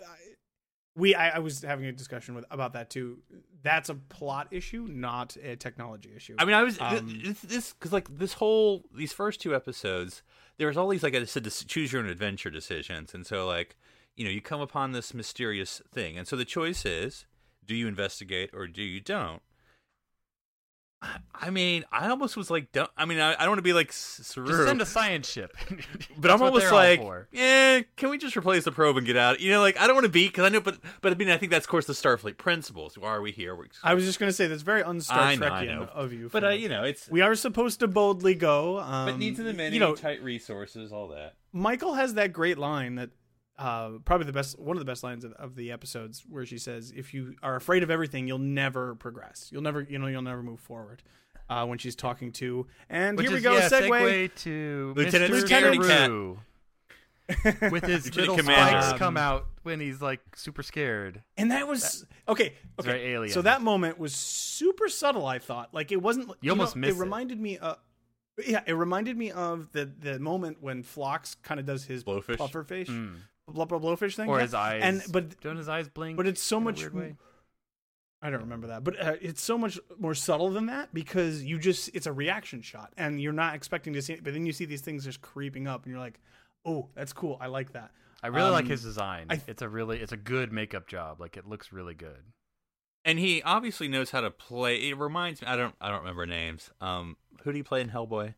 [SPEAKER 4] we I, I was having a discussion with about that too. That's a plot issue, not a technology issue.
[SPEAKER 3] I mean, I was
[SPEAKER 4] Um,
[SPEAKER 3] this this because like this whole these first two episodes, there was all these like I said, this choose your own adventure decisions, and so like you know you come upon this mysterious thing, and so the choice is: do you investigate or do you don't? I mean, I almost was like, don't, I mean, I, I don't want to be like Saru,
[SPEAKER 2] Just send a science ship.
[SPEAKER 3] but I'm
[SPEAKER 2] what
[SPEAKER 3] almost
[SPEAKER 2] they're all
[SPEAKER 3] like,
[SPEAKER 2] for.
[SPEAKER 3] yeah, can we just replace the probe and get out? You know, like I don't want to be because I know, but but I mean, I think that's of course the Starfleet principles. Why are we here? We're,
[SPEAKER 4] I was just going to say that's very un-Star
[SPEAKER 3] I know, I
[SPEAKER 4] Trekian
[SPEAKER 3] know.
[SPEAKER 4] of you.
[SPEAKER 3] but
[SPEAKER 4] for-
[SPEAKER 3] uh, you know, it's
[SPEAKER 4] we are supposed to boldly go. Um,
[SPEAKER 3] but needs of the many,
[SPEAKER 4] you know,
[SPEAKER 3] tight resources, all that.
[SPEAKER 4] Michael has that great line that uh, probably the best, one of the best lines of, of the episodes, where she says, "If you are afraid of everything, you'll never progress. You'll never, you know, you'll never move forward." Uh, when she's talking to, and
[SPEAKER 2] Which
[SPEAKER 4] here we
[SPEAKER 2] is,
[SPEAKER 4] go,
[SPEAKER 2] yeah,
[SPEAKER 4] segue.
[SPEAKER 2] segue to
[SPEAKER 3] Lieutenant
[SPEAKER 2] Mister
[SPEAKER 3] Scaredy Cat.
[SPEAKER 2] Saru. With his
[SPEAKER 3] Lieutenant
[SPEAKER 2] little
[SPEAKER 3] Commander.
[SPEAKER 2] spikes
[SPEAKER 4] Um,
[SPEAKER 2] come out when he's like super scared.
[SPEAKER 4] And that was okay.
[SPEAKER 2] It's
[SPEAKER 4] Okay,
[SPEAKER 2] very alien.
[SPEAKER 4] so that moment was super subtle. I thought, like, it wasn't.
[SPEAKER 2] You almost
[SPEAKER 4] know,
[SPEAKER 2] miss
[SPEAKER 4] it.
[SPEAKER 2] it.
[SPEAKER 4] Reminded me of, yeah, it reminded me of the the moment when Phlox kind of does his
[SPEAKER 3] Blowfish?
[SPEAKER 4] puffer fish,
[SPEAKER 2] Mm.
[SPEAKER 4] bl- bl- blowfish thing,
[SPEAKER 2] Or
[SPEAKER 4] yeah.
[SPEAKER 2] his eyes.
[SPEAKER 4] and but
[SPEAKER 2] don't his eyes blink?
[SPEAKER 4] but it's so
[SPEAKER 2] in a
[SPEAKER 4] much.
[SPEAKER 2] weird way?
[SPEAKER 4] I don't remember that, but uh, it's so much more subtle than that because you just it's a reaction shot and you're not expecting to see it, but then you see these things just creeping up and you're like, oh, that's cool. I like that.
[SPEAKER 2] I really like
[SPEAKER 4] Um,
[SPEAKER 2] his design.
[SPEAKER 4] I th-
[SPEAKER 2] it's a really, it's a good makeup job. Like it looks really good.
[SPEAKER 3] And he obviously knows how to play. It reminds me. I don't. I don't remember names. Um, who do you play in Hellboy?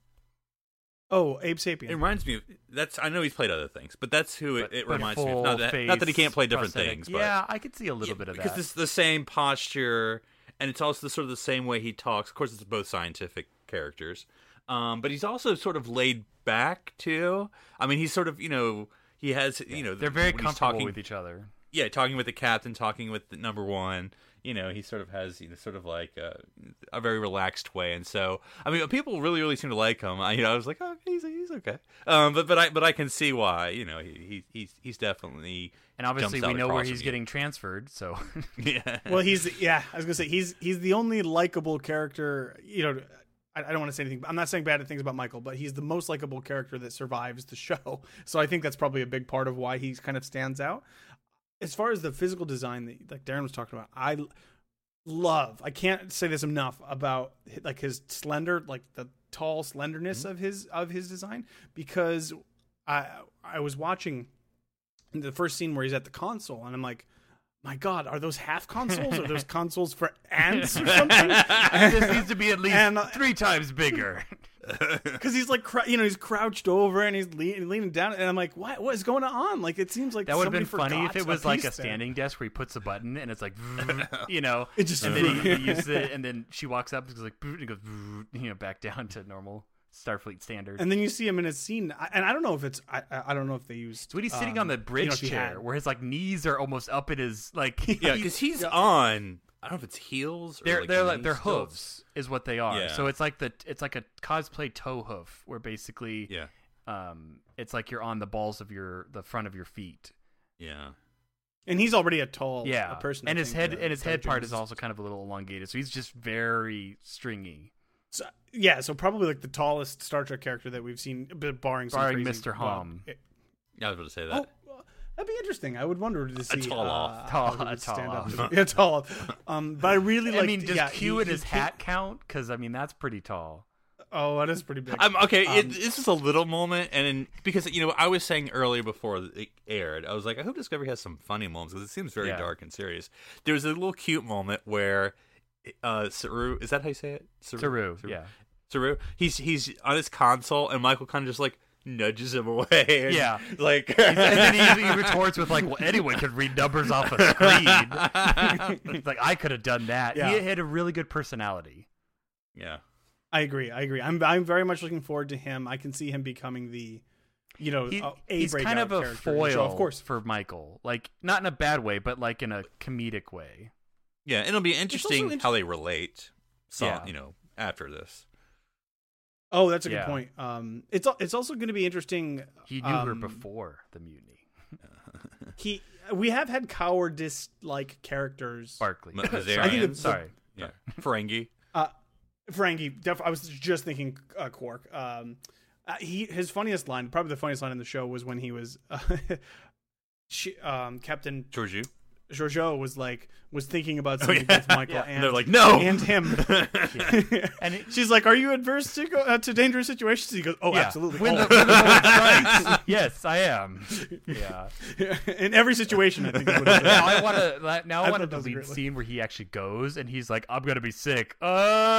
[SPEAKER 4] Oh, Abe
[SPEAKER 3] It
[SPEAKER 4] Sapien.
[SPEAKER 3] reminds me. Of, that's. I know he's played other things, but that's who
[SPEAKER 2] But-
[SPEAKER 3] it, it
[SPEAKER 2] but
[SPEAKER 3] reminds me of.
[SPEAKER 2] full
[SPEAKER 3] Not that, not that he
[SPEAKER 2] face
[SPEAKER 3] can't play different
[SPEAKER 2] prosthetic.
[SPEAKER 3] things. But
[SPEAKER 2] Yeah, I could see a little
[SPEAKER 3] Yeah,
[SPEAKER 2] bit of
[SPEAKER 3] because
[SPEAKER 2] that.
[SPEAKER 3] it's the same posture, and it's also the, sort of the same way he talks. Of course, it's both scientific characters, um, but he's also sort of laid back too. I mean, he's sort of you know he has you know
[SPEAKER 2] They're very
[SPEAKER 3] when he's
[SPEAKER 2] comfortable
[SPEAKER 3] talking,
[SPEAKER 2] with each other.
[SPEAKER 3] yeah, talking with the captain, talking with the number one. You know, he sort of has you know sort of like a, a very relaxed way, and so I mean, people really, really seem to like him. I, you know, I was like, oh, he's he's okay. Um, but but I but I can see why. You know, he, he he's he's definitely
[SPEAKER 2] And obviously,
[SPEAKER 3] jumps
[SPEAKER 2] we
[SPEAKER 3] out
[SPEAKER 2] know where
[SPEAKER 3] across
[SPEAKER 2] he's
[SPEAKER 3] from you.
[SPEAKER 2] getting transferred. So
[SPEAKER 3] yeah.
[SPEAKER 4] Well, he's yeah. I was gonna say he's he's the only likable character. You know, I, I don't want to say anything. I'm not saying bad things about Michael, but he's the most likable character that survives the show. So I think that's probably a big part of why he kind of stands out. As far as the physical design that like Darren was talking about, I love. I can't say this enough about like his slender, like the tall slenderness
[SPEAKER 3] Mm-hmm.
[SPEAKER 4] of his of his design because I I was watching the first scene where he's at the console and I'm like, my God, are those half consoles? Are those consoles for ants or something?
[SPEAKER 2] this needs to be at least
[SPEAKER 4] And, uh,
[SPEAKER 2] three times bigger.
[SPEAKER 4] Because he's like, cr- you know, he's crouched over and he's lean- leaning down, and I'm like, what? What is going on? Like, it seems like
[SPEAKER 2] That would have been
[SPEAKER 4] somebody
[SPEAKER 2] funny if
[SPEAKER 4] forgot
[SPEAKER 2] it was
[SPEAKER 4] a
[SPEAKER 2] like
[SPEAKER 4] piece
[SPEAKER 2] a
[SPEAKER 4] there.
[SPEAKER 2] standing desk where he puts a button and it's like, you know,
[SPEAKER 4] It just-
[SPEAKER 2] and then he, he uses it, and then she walks up and goes like, and it goes, you know, back down to normal Starfleet standard.
[SPEAKER 4] And then you see him in a scene, I- and I don't know if it's, I, I I don't know if they used.
[SPEAKER 2] Sweetie's sitting
[SPEAKER 4] um,
[SPEAKER 2] on the
[SPEAKER 4] you know,
[SPEAKER 2] bridge
[SPEAKER 4] if he
[SPEAKER 2] chair
[SPEAKER 4] had-
[SPEAKER 2] where his like knees are almost up in his like.
[SPEAKER 3] Yeah, because he's on. I don't know if it's heels. Or
[SPEAKER 2] They're
[SPEAKER 3] like
[SPEAKER 2] they're
[SPEAKER 3] knees
[SPEAKER 2] like they're
[SPEAKER 3] still.
[SPEAKER 2] hooves is what they are.
[SPEAKER 3] Yeah.
[SPEAKER 2] So it's like the it's like a cosplay toe hoof where basically
[SPEAKER 3] Yeah,
[SPEAKER 2] um it's like you're on the balls of your the front of your feet.
[SPEAKER 3] yeah.
[SPEAKER 4] and he's already a tall
[SPEAKER 2] Yeah,
[SPEAKER 4] uh, person. I
[SPEAKER 2] and his
[SPEAKER 4] think,
[SPEAKER 2] head
[SPEAKER 4] uh,
[SPEAKER 2] and his head
[SPEAKER 4] Doctor
[SPEAKER 2] part is
[SPEAKER 4] Jesus.
[SPEAKER 2] also kind of a little elongated. So he's just very stringy.
[SPEAKER 4] So, yeah, so probably like the tallest Star Trek character that we've seen, but barring some
[SPEAKER 2] Barring
[SPEAKER 4] crazy-
[SPEAKER 2] Mister
[SPEAKER 4] well,
[SPEAKER 2] Hom.
[SPEAKER 4] it-
[SPEAKER 3] I was going to say that.
[SPEAKER 4] Oh, well, that'd be interesting. I would wonder to see
[SPEAKER 3] tall
[SPEAKER 4] uh,
[SPEAKER 3] off.
[SPEAKER 4] how
[SPEAKER 2] Tall-
[SPEAKER 4] he would
[SPEAKER 2] a tall
[SPEAKER 4] stand up
[SPEAKER 2] off.
[SPEAKER 4] to- yeah, tall off. Um, but I really like.
[SPEAKER 2] I mean, does
[SPEAKER 4] yeah,
[SPEAKER 2] Q
[SPEAKER 4] he-
[SPEAKER 2] and
[SPEAKER 4] he
[SPEAKER 2] his
[SPEAKER 4] can't-
[SPEAKER 2] hat count? Because I mean, that's pretty tall.
[SPEAKER 4] Oh, that is pretty big.
[SPEAKER 3] I'm okay.
[SPEAKER 4] Um,
[SPEAKER 3] it, this is a little moment, and in, because you know, I was saying earlier before it aired, I was like, I hope Discovery has some funny moments because it seems very
[SPEAKER 2] Yeah.
[SPEAKER 3] dark and serious. There was a little cute moment where, uh, Saru, is that how you say it?
[SPEAKER 2] Saru, yeah.
[SPEAKER 3] Saru. He's he's on his console, and Michael kind of just like nudges him away. And,
[SPEAKER 2] Yeah.
[SPEAKER 3] like,
[SPEAKER 2] And then he, he retorts with like, "Well, anyone could read numbers off a screen." It's like I could have done that.
[SPEAKER 4] Yeah.
[SPEAKER 2] He had a really good personality.
[SPEAKER 3] yeah.
[SPEAKER 4] I agree. I agree. I'm I'm very much looking forward to him. I can see him becoming the, you know,
[SPEAKER 2] He,
[SPEAKER 4] a, a
[SPEAKER 2] he's kind
[SPEAKER 4] breakout
[SPEAKER 2] of a
[SPEAKER 4] character in the
[SPEAKER 2] foil,
[SPEAKER 4] show, of course.
[SPEAKER 2] for Michael. Like not in a bad way, but like in a comedic way.
[SPEAKER 3] Yeah, and it'll be interesting
[SPEAKER 4] int-
[SPEAKER 3] how they relate. So
[SPEAKER 2] Yeah.
[SPEAKER 3] you know, after this.
[SPEAKER 4] Oh, that's a good
[SPEAKER 2] Yeah.
[SPEAKER 4] point. Um, it's al- it's also going to be interesting.
[SPEAKER 2] He knew her
[SPEAKER 4] um,
[SPEAKER 2] before the mutiny.
[SPEAKER 4] He we have had cowardice like characters.
[SPEAKER 2] Barkley.
[SPEAKER 3] M- Mazarian.
[SPEAKER 4] I think it's-
[SPEAKER 2] Sorry.
[SPEAKER 3] Yeah, Ferengi.
[SPEAKER 4] Uh, Frankie, def- I was just thinking uh, Quark. Um, uh, he his funniest line, probably the funniest line in the show, was when he was uh, she, um, Captain
[SPEAKER 3] Georgiou.
[SPEAKER 4] Giorgio was like was thinking about sending
[SPEAKER 3] yeah.
[SPEAKER 4] both Michael
[SPEAKER 2] Yeah.
[SPEAKER 4] and
[SPEAKER 3] And they're like, no!
[SPEAKER 4] and him.
[SPEAKER 2] Yeah. And it-
[SPEAKER 4] She's like, "Are you adverse to go, uh, to dangerous situations?" He goes, "Oh,
[SPEAKER 2] yeah.
[SPEAKER 4] absolutely."
[SPEAKER 2] When the,
[SPEAKER 4] Oh.
[SPEAKER 2] when the moment strikes, yes, I am. Yeah.
[SPEAKER 4] In every situation, I think. It would have
[SPEAKER 2] Now I want to. Now I,
[SPEAKER 4] I
[SPEAKER 2] want
[SPEAKER 4] thought that
[SPEAKER 2] to
[SPEAKER 4] was a
[SPEAKER 2] delete
[SPEAKER 4] great line.
[SPEAKER 2] scene where he actually goes and he's like, "I'm gonna be sick." Uh,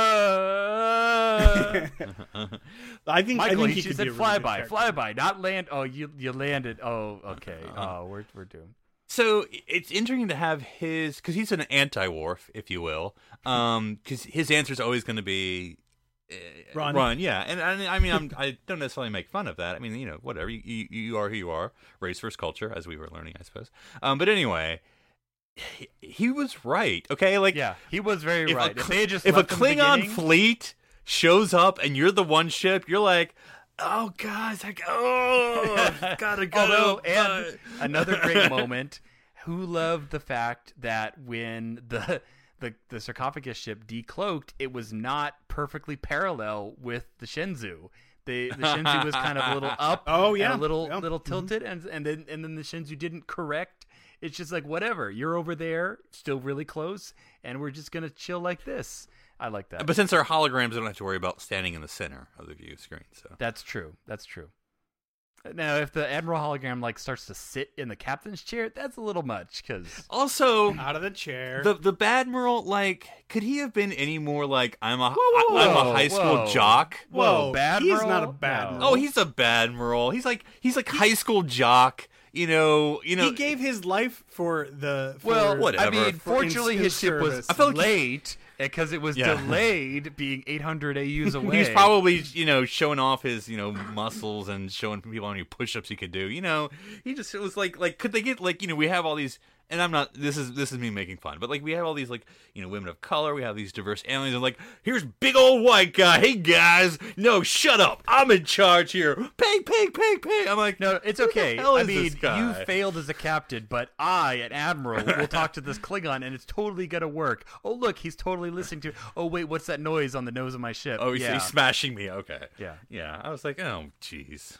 [SPEAKER 4] I think.
[SPEAKER 2] Michael,
[SPEAKER 4] I think
[SPEAKER 2] he,
[SPEAKER 4] he
[SPEAKER 2] she
[SPEAKER 4] could
[SPEAKER 2] said,
[SPEAKER 4] be a really
[SPEAKER 2] "Fly
[SPEAKER 4] good
[SPEAKER 2] by,
[SPEAKER 4] character.
[SPEAKER 2] fly by, not land." Oh, you you landed. Oh, okay. Oh, we're we're doomed.
[SPEAKER 3] So it's interesting to have his, because he's an anti-Worf, if you will. Um, because his answer is always going to be uh,
[SPEAKER 4] Run.
[SPEAKER 3] run. Yeah, and, and I mean, I'm, I don't necessarily make fun of that. I mean, you know, whatever. You, you you are who you are. Race versus culture, as we were learning, I suppose. Um, but anyway, he, he was right. Okay, like
[SPEAKER 2] Yeah, he was very
[SPEAKER 3] if
[SPEAKER 2] right.
[SPEAKER 3] A,
[SPEAKER 2] if they had just
[SPEAKER 3] if a
[SPEAKER 2] left in the
[SPEAKER 3] Klingon
[SPEAKER 2] beginning-
[SPEAKER 3] fleet shows up and you're the one ship, you're like, oh guys, I oh gotta go.
[SPEAKER 2] Although, and
[SPEAKER 3] but-
[SPEAKER 2] another great moment. Who loved the fact that when the the the sarcophagus ship decloaked, it was not perfectly parallel with the Shenzhou. The the Shenzhou was kind of a little up,
[SPEAKER 4] Oh, yeah.
[SPEAKER 2] and a little
[SPEAKER 4] Yeah.
[SPEAKER 2] little tilted, and and then and then the Shenzhou didn't correct. It's just like whatever. You're over there, still really close, and we're just gonna chill like this. I like that.
[SPEAKER 3] But since they're holograms, I don't have to worry about standing in the center of the view screen. So
[SPEAKER 2] That's true. That's true. Now, if the Admiral hologram like starts to sit in the captain's chair, that's a little much. Because
[SPEAKER 3] also,
[SPEAKER 4] Out of the chair.
[SPEAKER 3] the the Badmiral, like, could he have been any more like I'm a
[SPEAKER 2] whoa,
[SPEAKER 3] am
[SPEAKER 2] whoa,
[SPEAKER 3] a high school
[SPEAKER 2] whoa.
[SPEAKER 3] jock?
[SPEAKER 2] Whoa,
[SPEAKER 4] Whoa,
[SPEAKER 2] bad
[SPEAKER 4] he's
[SPEAKER 2] Merle?
[SPEAKER 4] not a bad
[SPEAKER 2] No.
[SPEAKER 4] Merle.
[SPEAKER 3] Oh, he's a Badmiral. He's like he's like high school jock. You know, you know.
[SPEAKER 4] he gave his life for the. For,
[SPEAKER 2] well,
[SPEAKER 3] whatever.
[SPEAKER 2] I mean,
[SPEAKER 4] for
[SPEAKER 2] fortunately,
[SPEAKER 4] in-
[SPEAKER 2] his
[SPEAKER 4] in
[SPEAKER 2] ship was
[SPEAKER 4] service.
[SPEAKER 3] I felt like he-
[SPEAKER 2] late because it was
[SPEAKER 3] Yeah.
[SPEAKER 2] delayed, being eight hundred A Us away.
[SPEAKER 3] He's probably, you know, showing off his, you know, muscles and showing people how many push-ups he could do. You know, he just it was like, like, could they get like, you know, we have all these, and I'm not. This is this is me making fun, but like we have all these like, you know, women of color. We have these diverse aliens, and like, here's big old white guy. Hey guys, no, shut up. I'm in charge here. Pig, pig, pig, pig. I'm like,
[SPEAKER 2] No, it's
[SPEAKER 3] who the
[SPEAKER 2] okay.
[SPEAKER 3] hell
[SPEAKER 2] I
[SPEAKER 3] is
[SPEAKER 2] mean,
[SPEAKER 3] this guy?
[SPEAKER 2] you failed as a captain, but I, an admiral, will talk to this Klingon, and it's totally gonna work. Oh, look, he's totally listening to. Oh, wait, what's that noise on the nose of my ship?
[SPEAKER 3] Oh, he's,
[SPEAKER 2] yeah,
[SPEAKER 3] he's smashing me. Okay.
[SPEAKER 2] yeah.
[SPEAKER 3] Yeah. I was like, oh, jeez.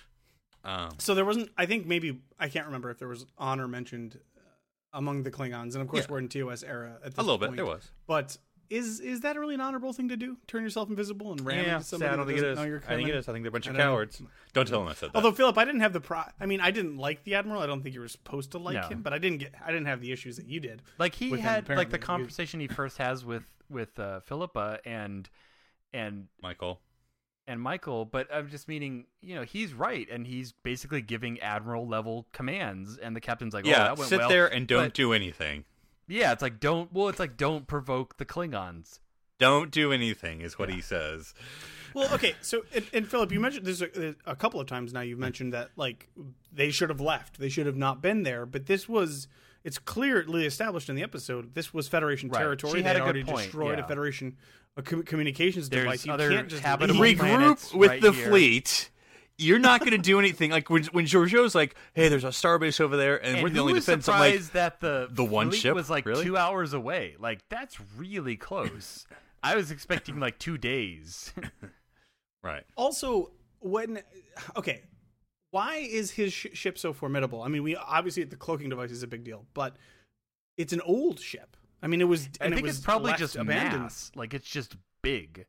[SPEAKER 3] Um,
[SPEAKER 4] So there wasn't. I think maybe I can't remember if there was honor mentioned among the Klingons, and of course
[SPEAKER 3] Yeah.
[SPEAKER 4] we're in T O S era at this
[SPEAKER 3] a little bit.
[SPEAKER 4] point.
[SPEAKER 3] there was.
[SPEAKER 4] But is is that really an honorable thing to do? Turn yourself invisible and ram
[SPEAKER 3] Yeah,
[SPEAKER 4] into somebody
[SPEAKER 3] I don't
[SPEAKER 4] that
[SPEAKER 3] think it
[SPEAKER 4] doesn't
[SPEAKER 3] is.
[SPEAKER 4] know you're
[SPEAKER 3] I think it
[SPEAKER 4] coming?
[SPEAKER 3] is. I think they're a bunch of
[SPEAKER 4] I don't know.
[SPEAKER 3] cowards. Don't tell them I said that.
[SPEAKER 4] Although Philip, I didn't have the pro. I mean, I didn't like the admiral. I don't think you were supposed to like
[SPEAKER 2] No.
[SPEAKER 4] him, but I didn't get. I didn't have the issues that you did.
[SPEAKER 2] Like he
[SPEAKER 4] with him,
[SPEAKER 2] had like
[SPEAKER 4] apparently.
[SPEAKER 2] the
[SPEAKER 4] He-
[SPEAKER 2] conversation he first has with with uh, Philippa and and
[SPEAKER 3] Michael.
[SPEAKER 2] and Michael, but I'm just meaning, you know, he's right, and he's basically giving admiral level commands, and the captain's like, oh,
[SPEAKER 3] Yeah,
[SPEAKER 2] that went
[SPEAKER 3] sit
[SPEAKER 2] well.
[SPEAKER 3] there and don't
[SPEAKER 2] But-
[SPEAKER 3] do anything.
[SPEAKER 2] Yeah, it's like don't. Well, it's like don't provoke the Klingons.
[SPEAKER 3] Don't do anything is what he says.
[SPEAKER 4] Well, okay. So, and, and Philip, you mentioned there's a, a couple of times now. You've mentioned that like they should have left. They should have not been there. But this was. It's clearly established in the episode. This was Federation
[SPEAKER 2] Right.
[SPEAKER 4] territory.
[SPEAKER 2] She had
[SPEAKER 4] they
[SPEAKER 2] a good
[SPEAKER 4] already
[SPEAKER 2] point,
[SPEAKER 4] destroyed
[SPEAKER 2] yeah.
[SPEAKER 4] a Federation a com- communications
[SPEAKER 2] There's
[SPEAKER 4] device. You
[SPEAKER 2] other
[SPEAKER 4] can't just
[SPEAKER 2] habitable
[SPEAKER 4] leave.
[SPEAKER 2] planets
[SPEAKER 3] Regroup with
[SPEAKER 2] right
[SPEAKER 3] the
[SPEAKER 2] here.
[SPEAKER 3] fleet. You're not going to do anything. Like when when Giorgio's like, "Hey, there's a starbase over there, and,
[SPEAKER 2] And
[SPEAKER 3] we're the
[SPEAKER 2] who
[SPEAKER 3] only
[SPEAKER 2] was
[SPEAKER 3] defense." I'm like,
[SPEAKER 2] surprised that the
[SPEAKER 3] the one
[SPEAKER 2] fleet
[SPEAKER 3] ship?
[SPEAKER 2] was like
[SPEAKER 3] Really?
[SPEAKER 2] two hours away. Like that's really close. I was expecting like two days.
[SPEAKER 3] right.
[SPEAKER 4] Also, when okay, why is his sh- ship so formidable? I mean, we obviously the cloaking device is a big deal, but it's an old ship. I mean, it was.
[SPEAKER 2] I
[SPEAKER 4] And
[SPEAKER 2] think
[SPEAKER 4] it was
[SPEAKER 2] it's probably
[SPEAKER 4] left
[SPEAKER 2] just
[SPEAKER 4] abandoned.
[SPEAKER 2] mass. Like it's just big.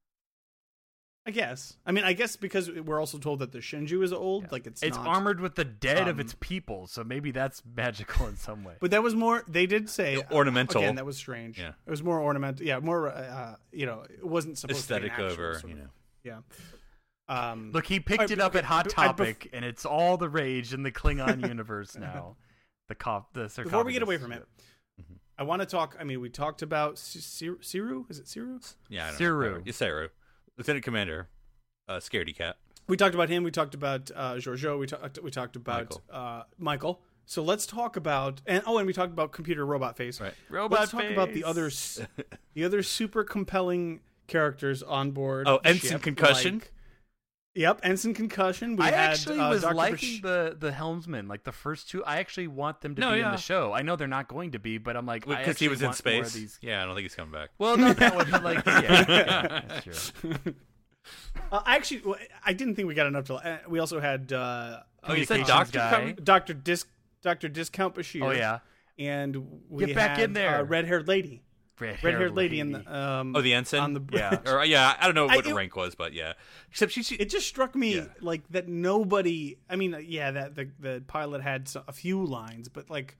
[SPEAKER 4] I guess. I mean, I guess because we're also told that the Shinju is old.
[SPEAKER 2] Yeah.
[SPEAKER 4] Like it's
[SPEAKER 2] It's
[SPEAKER 4] not,
[SPEAKER 2] armored with the dead of
[SPEAKER 4] um,
[SPEAKER 2] its people, so maybe that's magical in some way.
[SPEAKER 4] But that was more. They did say uh,
[SPEAKER 3] Ornamental.
[SPEAKER 4] Again, that was strange.
[SPEAKER 3] Yeah.
[SPEAKER 4] It was more ornamental. Yeah, more. Uh, you know, it wasn't supposed
[SPEAKER 3] Aesthetic
[SPEAKER 4] to be an actual
[SPEAKER 3] over,
[SPEAKER 4] sort
[SPEAKER 3] you
[SPEAKER 4] of-
[SPEAKER 3] know.
[SPEAKER 4] Yeah. Um,
[SPEAKER 2] Look, he picked
[SPEAKER 4] Alright,
[SPEAKER 2] it up
[SPEAKER 4] okay,
[SPEAKER 2] at Hot
[SPEAKER 4] but I- bef-
[SPEAKER 2] Topic, and it's all the rage in the Klingon universe now. The cop, the sarcophagus.
[SPEAKER 4] before we get away from it,
[SPEAKER 2] ship.
[SPEAKER 4] I want to talk. I mean, we talked about Siru. Siru? Is it Siru?
[SPEAKER 3] Yeah, I don't
[SPEAKER 2] Siru.
[SPEAKER 3] know. It's Siru. Lieutenant Commander, uh, Scaredy Cat.
[SPEAKER 4] We talked about him. We talked about uh, Giorgio. We talked. We talked about
[SPEAKER 3] Michael.
[SPEAKER 4] Uh, Michael. So let's talk about and oh, and we talked about computer robot face.
[SPEAKER 3] Right.
[SPEAKER 2] Robot
[SPEAKER 4] Let's talk about the
[SPEAKER 2] face.
[SPEAKER 4] other, s- the other super compelling characters on board.
[SPEAKER 3] Oh,
[SPEAKER 4] the
[SPEAKER 3] Ensign
[SPEAKER 4] ship,
[SPEAKER 3] Concussion?
[SPEAKER 4] like- yep, Ensign Concussion. We
[SPEAKER 2] I
[SPEAKER 4] had,
[SPEAKER 2] actually
[SPEAKER 4] uh,
[SPEAKER 2] was
[SPEAKER 4] Doctor
[SPEAKER 2] liking
[SPEAKER 4] Bash-
[SPEAKER 2] the the helmsman, like the first two. I actually want them to
[SPEAKER 3] No,
[SPEAKER 2] be in
[SPEAKER 3] yeah.
[SPEAKER 2] the show. I know they're not going to be, but I'm like, I
[SPEAKER 3] Because
[SPEAKER 2] actually
[SPEAKER 3] he was in
[SPEAKER 2] want more of
[SPEAKER 3] space.
[SPEAKER 2] these.
[SPEAKER 3] Yeah, I don't think he's coming back.
[SPEAKER 2] Well, not that one, but like, yeah, yeah, that's true.
[SPEAKER 4] Uh, actually, well, I didn't think we got enough to. Uh, we also had uh,
[SPEAKER 3] Oh, you said
[SPEAKER 2] Communications
[SPEAKER 3] Doctor
[SPEAKER 2] guy.
[SPEAKER 3] coming?
[SPEAKER 4] Doctor Dis Doctor Discount Bashir.
[SPEAKER 2] Oh yeah,
[SPEAKER 4] and we
[SPEAKER 2] Get back
[SPEAKER 4] had,
[SPEAKER 2] in there.
[SPEAKER 4] uh, red-haired lady,
[SPEAKER 2] Red-haired
[SPEAKER 4] red-haired lady, in the um,
[SPEAKER 3] Oh, the ensign.
[SPEAKER 4] on the
[SPEAKER 2] Yeah.
[SPEAKER 3] or yeah, I don't know what
[SPEAKER 4] I-
[SPEAKER 3] the rank was, but yeah. Except she, she
[SPEAKER 4] It just struck me
[SPEAKER 3] Yeah.
[SPEAKER 4] like that nobody. I mean, yeah, that the the pilot had so- a few lines, but like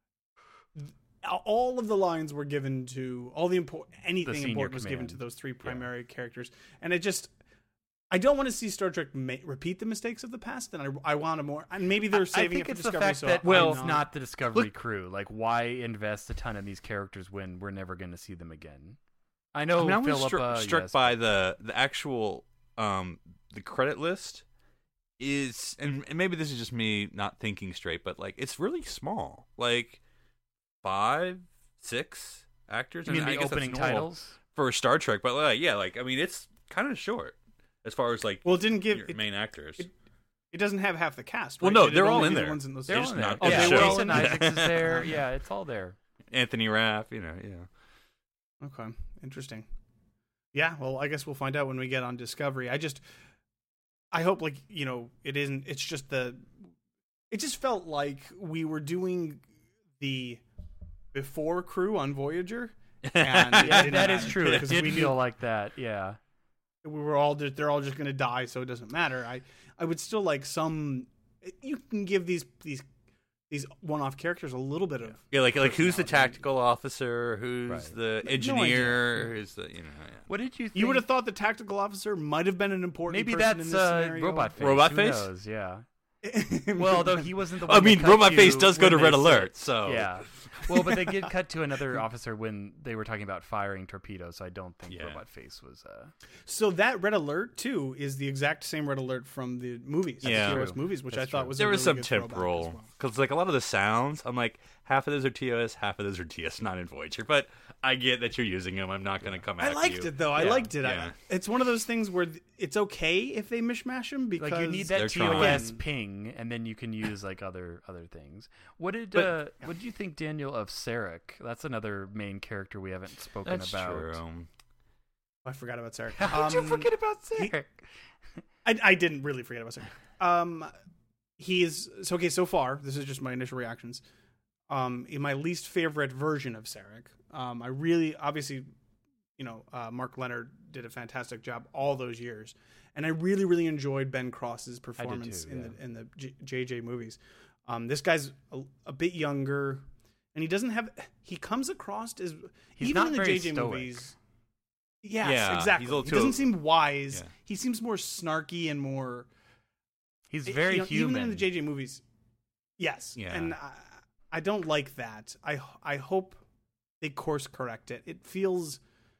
[SPEAKER 4] th- all of the lines were given to all the important anything
[SPEAKER 2] senior
[SPEAKER 4] important was given
[SPEAKER 2] command.
[SPEAKER 4] to those three primary characters, and it just. I don't want to see Star Trek ma- repeat the mistakes of the past, and I, I want a more. And maybe they're saving
[SPEAKER 2] I think
[SPEAKER 4] it for
[SPEAKER 2] it's
[SPEAKER 4] Discovery.
[SPEAKER 2] the fact
[SPEAKER 4] so
[SPEAKER 2] that
[SPEAKER 3] well,
[SPEAKER 2] it's
[SPEAKER 4] I'm
[SPEAKER 2] not the Discovery
[SPEAKER 3] Look-
[SPEAKER 2] crew. Like, why invest a ton in these characters when we're never going to see them again? I know
[SPEAKER 3] I mean, I was
[SPEAKER 2] Philippa.
[SPEAKER 3] stru- struck
[SPEAKER 2] yes,
[SPEAKER 3] by the the actual um the credit list is, and, and maybe this is just me not thinking straight, but like it's really small, like five, six actors.
[SPEAKER 2] You mean
[SPEAKER 3] I mean, I
[SPEAKER 2] the
[SPEAKER 3] guess that's
[SPEAKER 2] opening
[SPEAKER 3] normal
[SPEAKER 2] titles?
[SPEAKER 3] for Star Trek, but like, yeah, like I mean, it's kind of short as far as like
[SPEAKER 4] Well, it didn't give
[SPEAKER 3] your
[SPEAKER 4] it,
[SPEAKER 3] main actors.
[SPEAKER 4] it- it doesn't have half the cast.
[SPEAKER 3] Well,
[SPEAKER 4] Right?
[SPEAKER 3] no,
[SPEAKER 4] Did it
[SPEAKER 3] they're all
[SPEAKER 4] only
[SPEAKER 3] in
[SPEAKER 4] do the
[SPEAKER 3] there.
[SPEAKER 4] ones in those
[SPEAKER 2] They're all
[SPEAKER 3] just
[SPEAKER 2] in there.
[SPEAKER 3] not
[SPEAKER 2] Oh,
[SPEAKER 3] in
[SPEAKER 2] yeah,
[SPEAKER 3] the show.
[SPEAKER 2] Jason Isaacs is there. Yeah, it's all there.
[SPEAKER 3] Anthony Raff, you know, yeah.
[SPEAKER 4] Okay, interesting. Yeah, well, I guess we'll find out when we get on Discovery. I just, I hope, like, you know, it isn't, it's just the, it just felt like we were doing the before crew on Voyager. And it
[SPEAKER 2] Yeah,
[SPEAKER 4] didn't
[SPEAKER 2] that is
[SPEAKER 4] matter,
[SPEAKER 2] true. It
[SPEAKER 4] because
[SPEAKER 2] did
[SPEAKER 4] we
[SPEAKER 2] feel
[SPEAKER 4] knew
[SPEAKER 2] like that. Yeah.
[SPEAKER 4] we were all just, they're all just going to die, so it doesn't matter. I, I would still like some, you can give these, these, these one-off characters a little bit of,
[SPEAKER 3] Yeah, like like who's the
[SPEAKER 4] personality.
[SPEAKER 3] tactical officer? Who's
[SPEAKER 2] Right.
[SPEAKER 3] the
[SPEAKER 4] No
[SPEAKER 3] engineer?
[SPEAKER 4] idea.
[SPEAKER 3] Who's the you know? Yeah.
[SPEAKER 2] What did you think?
[SPEAKER 4] You would have thought the tactical officer might have been an important
[SPEAKER 2] Maybe
[SPEAKER 4] person in
[SPEAKER 2] that's
[SPEAKER 4] this
[SPEAKER 2] uh,
[SPEAKER 4] scenario.
[SPEAKER 2] Robot Face.
[SPEAKER 3] Robot
[SPEAKER 2] Who
[SPEAKER 3] Face?
[SPEAKER 2] knows? Yeah. Well, though he wasn't the one.
[SPEAKER 3] I
[SPEAKER 2] that
[SPEAKER 3] mean,
[SPEAKER 2] cut
[SPEAKER 3] Robot
[SPEAKER 2] to
[SPEAKER 3] Face does go
[SPEAKER 2] when
[SPEAKER 3] to
[SPEAKER 2] they
[SPEAKER 3] Red
[SPEAKER 2] said-
[SPEAKER 3] Alert, so
[SPEAKER 2] Yeah. Well, but they did cut to another officer when they were talking about firing torpedoes, so I don't think
[SPEAKER 3] Yeah.
[SPEAKER 2] Robot Face was. Uh...
[SPEAKER 4] So that Red Alert too is the exact same Red Alert from the movies,
[SPEAKER 3] Yeah.
[SPEAKER 4] the T O S
[SPEAKER 2] True.
[SPEAKER 4] movies, which
[SPEAKER 2] That's
[SPEAKER 4] I thought
[SPEAKER 2] true.
[SPEAKER 4] was
[SPEAKER 3] there
[SPEAKER 4] a
[SPEAKER 3] was
[SPEAKER 4] really
[SPEAKER 3] some
[SPEAKER 4] good throwback as
[SPEAKER 3] temporal
[SPEAKER 4] well.
[SPEAKER 3] because like a lot of the sounds, I'm like half of those are T O S, half of those are T S, not in Voyager. But I get that you're using them. I'm not going to come
[SPEAKER 4] I
[SPEAKER 3] at
[SPEAKER 4] liked
[SPEAKER 3] you.
[SPEAKER 4] it though. I
[SPEAKER 2] Yeah.
[SPEAKER 4] liked it.
[SPEAKER 3] Yeah.
[SPEAKER 4] I, it's one of those things where th- it's okay if they mishmash them because
[SPEAKER 2] Like you need
[SPEAKER 3] they're
[SPEAKER 2] that T O S
[SPEAKER 4] trying.
[SPEAKER 2] ping, and then you can use like other other things. What did
[SPEAKER 3] But-
[SPEAKER 2] uh, what did you think, Daniel, of Sarek? That's another main character we haven't spoken
[SPEAKER 3] That's
[SPEAKER 2] about.
[SPEAKER 3] true.
[SPEAKER 4] I forgot about Sarek.
[SPEAKER 2] How did you
[SPEAKER 4] Um,
[SPEAKER 2] forget about
[SPEAKER 4] he-
[SPEAKER 2] Sarek?
[SPEAKER 4] I, I didn't really forget about Sarek. Um, he is so okay so far. This is just my initial reactions. Um, in my least favorite version of Sarek, um, I really obviously, you know, uh, Mark Leonard did a fantastic job all those years, and I really really enjoyed Ben Cross's performance
[SPEAKER 2] too,
[SPEAKER 4] in
[SPEAKER 2] yeah.
[SPEAKER 4] the in the J- JJ movies. Um, this guy's a, a bit younger, and he doesn't have. He comes across as
[SPEAKER 2] He's
[SPEAKER 4] even
[SPEAKER 2] not
[SPEAKER 4] in the
[SPEAKER 2] very
[SPEAKER 4] J J
[SPEAKER 2] stoic.
[SPEAKER 4] movies. Yes,
[SPEAKER 3] Yeah,
[SPEAKER 4] exactly.
[SPEAKER 3] he's a little
[SPEAKER 4] He
[SPEAKER 3] too-
[SPEAKER 4] doesn't seem wise.
[SPEAKER 3] Yeah.
[SPEAKER 4] He seems more snarky and more.
[SPEAKER 2] He's
[SPEAKER 4] you
[SPEAKER 2] very
[SPEAKER 4] know,
[SPEAKER 2] human.
[SPEAKER 4] Even in the J J movies. Yes.
[SPEAKER 3] Yeah.
[SPEAKER 4] And I, I don't like that. I I hope they course correct it. It feels.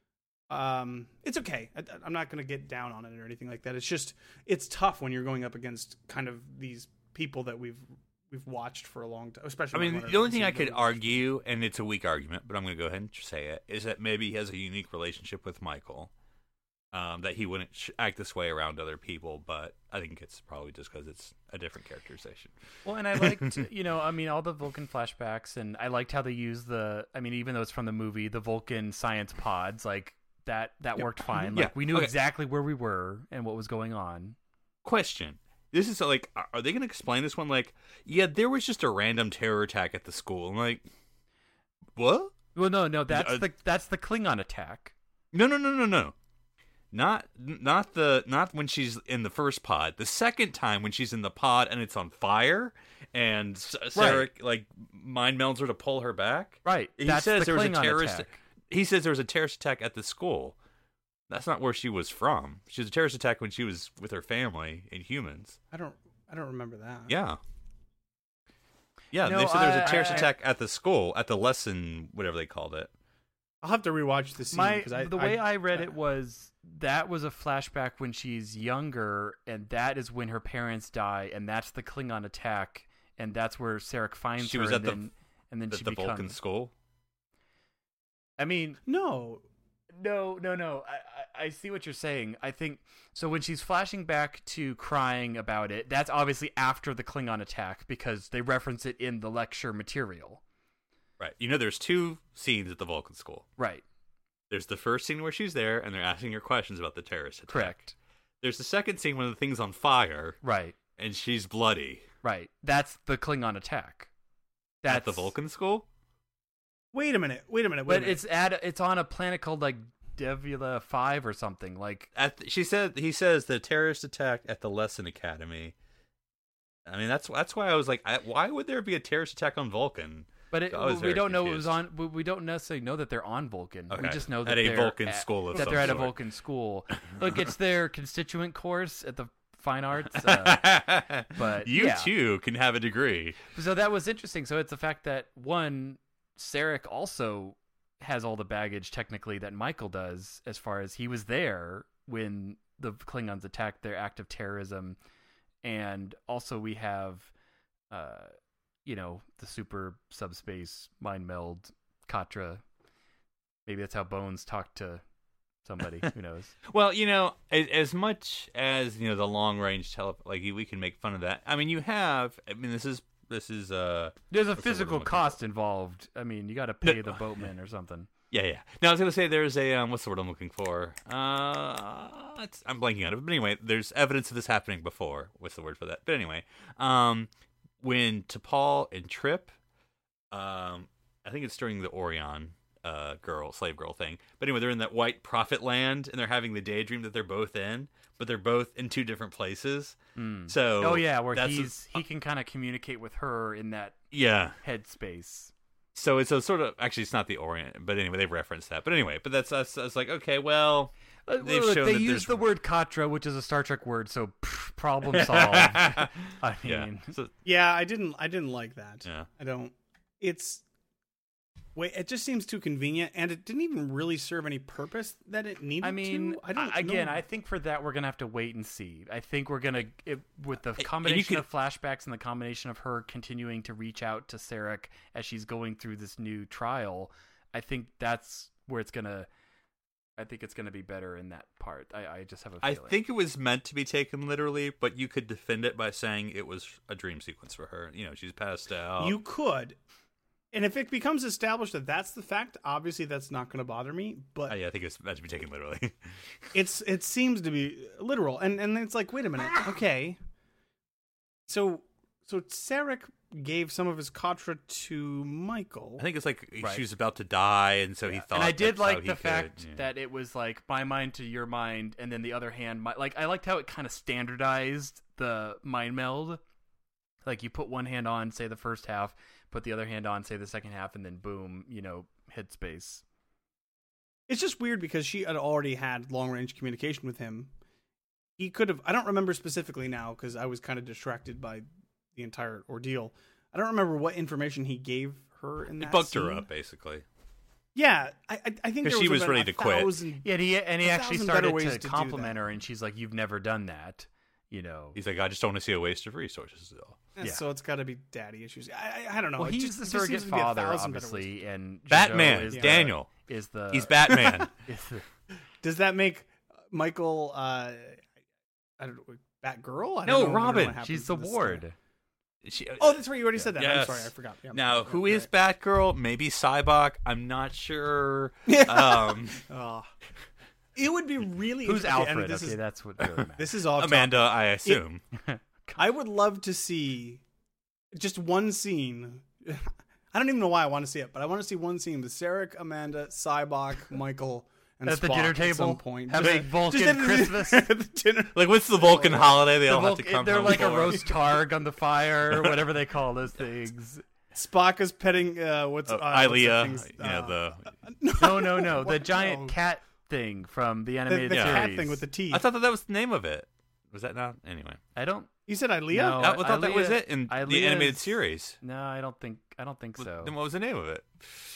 [SPEAKER 4] Um, it's okay. I, I'm not going to get down on it or anything like that. It's just it's tough when you're going up against kind of these people that we've we've watched for a long time, especially.
[SPEAKER 3] I mean,
[SPEAKER 4] Mark
[SPEAKER 3] the only
[SPEAKER 4] Leonard.
[SPEAKER 3] thing I
[SPEAKER 4] He's
[SPEAKER 3] could
[SPEAKER 4] really-
[SPEAKER 3] argue, and it's a weak argument, but I'm going to go ahead and say it, is that maybe he has a unique relationship with Michael. Um, that he wouldn't sh- act this way around other people, but I think it's probably just because it's a different characterization.
[SPEAKER 2] Well, and I liked, you know, I mean, all the Vulcan flashbacks, and I liked how they used the, I mean, even though it's from the movie, the Vulcan science pods, like that, that
[SPEAKER 3] Yep.
[SPEAKER 2] worked fine.
[SPEAKER 3] Yeah,
[SPEAKER 2] Like we knew
[SPEAKER 3] okay.
[SPEAKER 2] exactly where we were and what was going on.
[SPEAKER 3] Question. This is like, are- are they going to explain this one? Like, yeah, there was just a random terror attack at the school. I'm like, what?
[SPEAKER 2] Well, no, no, that's
[SPEAKER 3] uh,
[SPEAKER 2] the that's the Klingon attack.
[SPEAKER 3] No, no, no, no, no. Not, not the, not when she's in the first pod. The second time when she's in the pod and it's on fire, and S- Sarah like mind melds her to pull her back.
[SPEAKER 2] Right.
[SPEAKER 3] He
[SPEAKER 2] that's
[SPEAKER 3] says
[SPEAKER 2] the
[SPEAKER 3] there was a
[SPEAKER 2] Klingon
[SPEAKER 3] terrorist.
[SPEAKER 2] attack.
[SPEAKER 3] He says there was a terrorist attack at the school. That's not where she was from. She was a terrorist attack when she was with her family and humans.
[SPEAKER 4] I don't. I don't remember that.
[SPEAKER 3] Yeah. Yeah,
[SPEAKER 2] No,
[SPEAKER 3] they said there was
[SPEAKER 2] I-
[SPEAKER 3] a terrorist
[SPEAKER 2] I-
[SPEAKER 3] attack at the school, at the lesson, whatever they called it.
[SPEAKER 4] I'll have to rewatch the scene
[SPEAKER 2] My
[SPEAKER 4] because I
[SPEAKER 2] the way I, read it was that was a flashback when she's younger, and that is when her parents die, and that's the Klingon attack, and that's where Sarek finds
[SPEAKER 3] She
[SPEAKER 2] her,
[SPEAKER 3] was
[SPEAKER 2] and
[SPEAKER 3] at the-
[SPEAKER 2] then and then
[SPEAKER 3] The,
[SPEAKER 2] she
[SPEAKER 3] the
[SPEAKER 2] becomes.
[SPEAKER 3] Vulcan school.
[SPEAKER 2] I mean,
[SPEAKER 4] no.
[SPEAKER 2] no, no, no. I, I I see what you're saying. I think so. When she's flashing back to crying about it, that's obviously after the Klingon attack because they reference it in the lecture material.
[SPEAKER 3] Right. You know, there's two scenes at the Vulcan school.
[SPEAKER 2] Right.
[SPEAKER 3] There's the first scene where she's there and they're asking her questions about the terrorist attack.
[SPEAKER 2] Correct.
[SPEAKER 3] There's the second scene when the thing's on fire
[SPEAKER 2] Right.
[SPEAKER 3] and she's bloody.
[SPEAKER 2] Right. That's the Klingon attack. That's
[SPEAKER 3] At the Vulcan school?
[SPEAKER 4] Wait a minute. Wait a minute. Wait
[SPEAKER 2] but
[SPEAKER 4] a minute.
[SPEAKER 2] it's at it's on a planet called like Devula Five or something. Like
[SPEAKER 3] At the, she said, he says the terrorist attack at the Lesson Academy. I mean, that's that's why I was like, I, why would there be a terrorist attack on Vulcan?
[SPEAKER 2] But it,
[SPEAKER 3] I was
[SPEAKER 2] we
[SPEAKER 3] very
[SPEAKER 2] don't know it was
[SPEAKER 3] confused.
[SPEAKER 2] on. We we don't necessarily know that they're on Vulcan. We
[SPEAKER 3] Okay.
[SPEAKER 2] just know that
[SPEAKER 3] At a
[SPEAKER 2] they're
[SPEAKER 3] Vulcan
[SPEAKER 2] at,
[SPEAKER 3] school of
[SPEAKER 2] that
[SPEAKER 3] some
[SPEAKER 2] they're at a
[SPEAKER 3] sort.
[SPEAKER 2] Vulcan school. Look, it's their constituent course at the fine arts. Uh, but
[SPEAKER 3] you
[SPEAKER 2] yeah.
[SPEAKER 3] too can have a degree.
[SPEAKER 2] So that was interesting. So it's the fact that one, Sarek also has all the baggage technically that Michael does, as far as he was there when the Klingons attacked their act of terrorism, and also we have, uh, you know, the super subspace mind meld Katra. Maybe that's how Bones talked to somebody. Who knows?
[SPEAKER 3] Well, you know, as, as much as you know, the long range tele, like we can make fun of that. I mean, you have. I mean, this is this is uh.
[SPEAKER 2] There's a
[SPEAKER 3] what's the word
[SPEAKER 2] physical
[SPEAKER 3] I'm looking
[SPEAKER 2] cost
[SPEAKER 3] for?
[SPEAKER 2] involved. I mean, you got to pay
[SPEAKER 3] No.
[SPEAKER 2] the boatman or something.
[SPEAKER 3] Yeah, yeah. Now I was gonna say there's a um, what's the word I'm looking for? Uh, it's, I'm blanking on it. But anyway, there's evidence of this happening before. What's the word for that? But anyway, um, when T'Pol and Trip, um, I think it's during the Orion uh girl slave girl thing. But anyway, they're in that white prophet land and they're having the daydream that they're both in, but they're both in two different places.
[SPEAKER 2] Mm.
[SPEAKER 3] So
[SPEAKER 2] Oh yeah, where
[SPEAKER 3] that's a-
[SPEAKER 2] he's he can kind of communicate with her in that
[SPEAKER 3] yeah.
[SPEAKER 2] headspace.
[SPEAKER 3] So it's a sort of actually it's not the Orient, but anyway they've referenced that. But anyway, but that's us. I was like, okay, well,
[SPEAKER 2] Uh,
[SPEAKER 3] they've
[SPEAKER 2] look,
[SPEAKER 3] shown
[SPEAKER 2] they
[SPEAKER 3] that
[SPEAKER 2] use
[SPEAKER 3] there's
[SPEAKER 2] the word Katra, which is a Star Trek word, so pff, problem solved. I
[SPEAKER 3] yeah.
[SPEAKER 2] mean,
[SPEAKER 3] So,
[SPEAKER 4] yeah, I didn't. I didn't like that.
[SPEAKER 3] yeah.
[SPEAKER 4] I don't. It's. Wait, it just seems too convenient, and it didn't even really serve any purpose that it needed
[SPEAKER 2] I mean,
[SPEAKER 4] to. I don't
[SPEAKER 2] I- again,
[SPEAKER 4] know.
[SPEAKER 2] I think for that we're gonna have to wait and see. I think we're gonna it, with the
[SPEAKER 3] you
[SPEAKER 2] combination
[SPEAKER 3] could-
[SPEAKER 2] of flashbacks and the combination of her continuing to reach out to Sarek as she's going through this new trial. I think that's where it's gonna. I think it's gonna be better in that part. I, I just have a
[SPEAKER 3] I
[SPEAKER 2] feeling.
[SPEAKER 3] think it was meant to be taken literally, but you could defend it by saying it was a dream sequence for her. You know, she's passed out.
[SPEAKER 4] You could, and if it becomes established that that's the fact, obviously that's not going to bother me. But
[SPEAKER 3] Uh, yeah, I think it's meant to be taken literally.
[SPEAKER 4] it's it seems to be literal, and and it's like, wait a minute, okay. So so Sarek gave some of his Katra to Michael.
[SPEAKER 3] I think it's like
[SPEAKER 2] Right.
[SPEAKER 3] she was about to die, and so he thought.
[SPEAKER 2] and I did
[SPEAKER 3] that's how
[SPEAKER 2] like
[SPEAKER 3] he
[SPEAKER 2] the
[SPEAKER 3] could-
[SPEAKER 2] fact
[SPEAKER 3] yeah.
[SPEAKER 2] that it was like my mind to your mind, and then the other hand, my, like I liked how it kind of standardized the mind meld. Like you put one hand on, say the first half, put the other hand on, say the second half, and then boom, you know, headspace.
[SPEAKER 4] It's just weird because she had already had long range communication with him. He could have. I don't remember specifically now because I was kind of distracted by the entire ordeal. I don't remember what information he gave her in
[SPEAKER 3] He
[SPEAKER 4] that.
[SPEAKER 3] bugged her
[SPEAKER 4] scene.
[SPEAKER 3] up basically.
[SPEAKER 4] Yeah, I, I, I think
[SPEAKER 3] 'Cause
[SPEAKER 4] there
[SPEAKER 3] she was
[SPEAKER 4] about
[SPEAKER 3] ready
[SPEAKER 4] a
[SPEAKER 3] to quit.
[SPEAKER 4] thousand-
[SPEAKER 2] Yeah, and he and he
[SPEAKER 4] A
[SPEAKER 2] actually
[SPEAKER 4] thousand better
[SPEAKER 2] started
[SPEAKER 4] ways
[SPEAKER 2] to
[SPEAKER 4] to do
[SPEAKER 2] compliment
[SPEAKER 4] that.
[SPEAKER 2] her, and she's like, "You've never done that," you know.
[SPEAKER 3] He's like, I just don't want to see a waste of resources. Though.
[SPEAKER 4] Yeah,
[SPEAKER 2] Yeah.
[SPEAKER 4] So it's got to be daddy issues. I, I, I don't know.
[SPEAKER 2] Well,
[SPEAKER 4] It
[SPEAKER 2] he's
[SPEAKER 4] just-
[SPEAKER 2] the
[SPEAKER 4] it just
[SPEAKER 2] surrogate
[SPEAKER 4] seems to be a
[SPEAKER 2] father,
[SPEAKER 4] thousand better ways.
[SPEAKER 2] obviously, and Jadot
[SPEAKER 3] Batman,
[SPEAKER 2] is the-
[SPEAKER 3] Daniel.
[SPEAKER 2] is the
[SPEAKER 3] He's Batman.
[SPEAKER 2] is the-
[SPEAKER 4] Does that make Michael? Uh, I don't know. Batgirl? I don't
[SPEAKER 3] No,
[SPEAKER 4] know. I don't know
[SPEAKER 3] Robin.
[SPEAKER 4] what happens
[SPEAKER 2] she's
[SPEAKER 4] in
[SPEAKER 2] the
[SPEAKER 4] this
[SPEAKER 2] ward.
[SPEAKER 4] story.
[SPEAKER 3] She-
[SPEAKER 4] Oh, that's right. You already said that.
[SPEAKER 3] Yes.
[SPEAKER 4] I'm sorry. I forgot. Yeah.
[SPEAKER 3] Now,
[SPEAKER 4] Yeah,
[SPEAKER 3] who is
[SPEAKER 4] right.
[SPEAKER 3] Batgirl? Maybe Cybok. I'm not sure.
[SPEAKER 4] Yeah.
[SPEAKER 3] Um,
[SPEAKER 4] Oh. It would be really.
[SPEAKER 2] Who's
[SPEAKER 4] interesting- and
[SPEAKER 2] Alfred?
[SPEAKER 4] This
[SPEAKER 2] okay,
[SPEAKER 4] is,
[SPEAKER 2] that's what really matters.
[SPEAKER 4] this is off
[SPEAKER 3] Amanda,
[SPEAKER 4] topic.
[SPEAKER 3] I assume.
[SPEAKER 4] I would love to see just one scene. I don't even know why I want to see it, but I want to see one scene with Sarek, Amanda, Cybok, Michael, and
[SPEAKER 2] At the
[SPEAKER 4] Spock
[SPEAKER 2] dinner
[SPEAKER 4] at
[SPEAKER 2] table,
[SPEAKER 4] some point.
[SPEAKER 2] having
[SPEAKER 4] Just-
[SPEAKER 2] Vulcan
[SPEAKER 4] just at the-
[SPEAKER 2] Christmas.
[SPEAKER 4] at the dinner.
[SPEAKER 3] Like, what's the Vulcan holiday they
[SPEAKER 2] The
[SPEAKER 3] all have to
[SPEAKER 2] Vulcan-
[SPEAKER 3] come
[SPEAKER 2] they're
[SPEAKER 3] home
[SPEAKER 2] like a
[SPEAKER 3] for?
[SPEAKER 2] roast targ on the fire, or whatever they call those things.
[SPEAKER 4] Spock is petting uh, what's
[SPEAKER 3] Uh,
[SPEAKER 4] uh, what's that
[SPEAKER 3] Ilea,
[SPEAKER 4] thing's-
[SPEAKER 3] you know,
[SPEAKER 4] uh,
[SPEAKER 3] the...
[SPEAKER 2] No, no, no. The
[SPEAKER 4] What?
[SPEAKER 2] giant
[SPEAKER 4] No.
[SPEAKER 2] cat thing from the
[SPEAKER 4] the,
[SPEAKER 2] animated
[SPEAKER 4] the
[SPEAKER 3] Yeah.
[SPEAKER 4] cat
[SPEAKER 2] series.
[SPEAKER 4] thing with the teeth.
[SPEAKER 3] I thought that that was the name of it. Was that not? Anyway.
[SPEAKER 2] I don't.
[SPEAKER 4] You said Ilea?
[SPEAKER 2] No.
[SPEAKER 3] I, I thought that was
[SPEAKER 2] Ilea-
[SPEAKER 3] it in the
[SPEAKER 2] Ilea's-
[SPEAKER 3] animated series.
[SPEAKER 2] No, I don't think. I don't think so.
[SPEAKER 3] Then what was the name of it?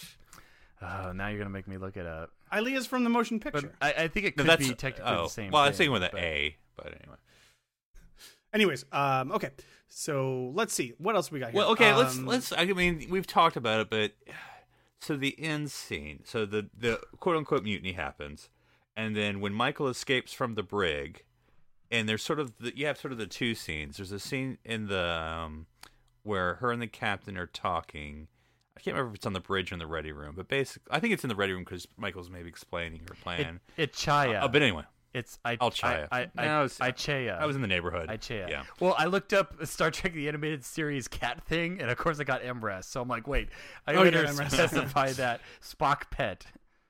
[SPEAKER 2] Oh, now you're gonna make me look it up.
[SPEAKER 4] Ilea's from the motion
[SPEAKER 2] But
[SPEAKER 4] picture.
[SPEAKER 2] I, I think it
[SPEAKER 3] No,
[SPEAKER 2] could
[SPEAKER 3] that's
[SPEAKER 2] be technically
[SPEAKER 3] oh,
[SPEAKER 2] the same.
[SPEAKER 3] well, I
[SPEAKER 2] thing,
[SPEAKER 3] was thinking with an
[SPEAKER 2] but-
[SPEAKER 3] A, but anyway.
[SPEAKER 4] Anyways, um, okay. So let's see. What else we got here?
[SPEAKER 3] Well, okay, let's
[SPEAKER 4] Um,
[SPEAKER 3] let's. I mean, we've talked about it, but so the end scene, so the the quote unquote mutiny happens, and then when Michael escapes from the brig, and there's sort of the, you have sort of the two scenes. There's a scene in the um, where her and the captain are talking. I can't remember if it's on the bridge or in the ready room, but basically, I think it's in the ready room because Michael's maybe explaining her plan.
[SPEAKER 2] It, it Chaya.
[SPEAKER 3] Uh, but anyway,
[SPEAKER 2] It's I.
[SPEAKER 3] Alchaya.
[SPEAKER 2] I. I.
[SPEAKER 3] No, it's-
[SPEAKER 2] I. Ichea.
[SPEAKER 3] I was in the neighborhood.
[SPEAKER 2] Ichea.
[SPEAKER 3] Yeah.
[SPEAKER 2] Well, I looked up Star Trek the Animated Series cat thing, and of course I got Emrest. So I'm like, wait, I
[SPEAKER 4] Oh,
[SPEAKER 2] better
[SPEAKER 4] yeah, Emrest.
[SPEAKER 2] specify that Spock pet.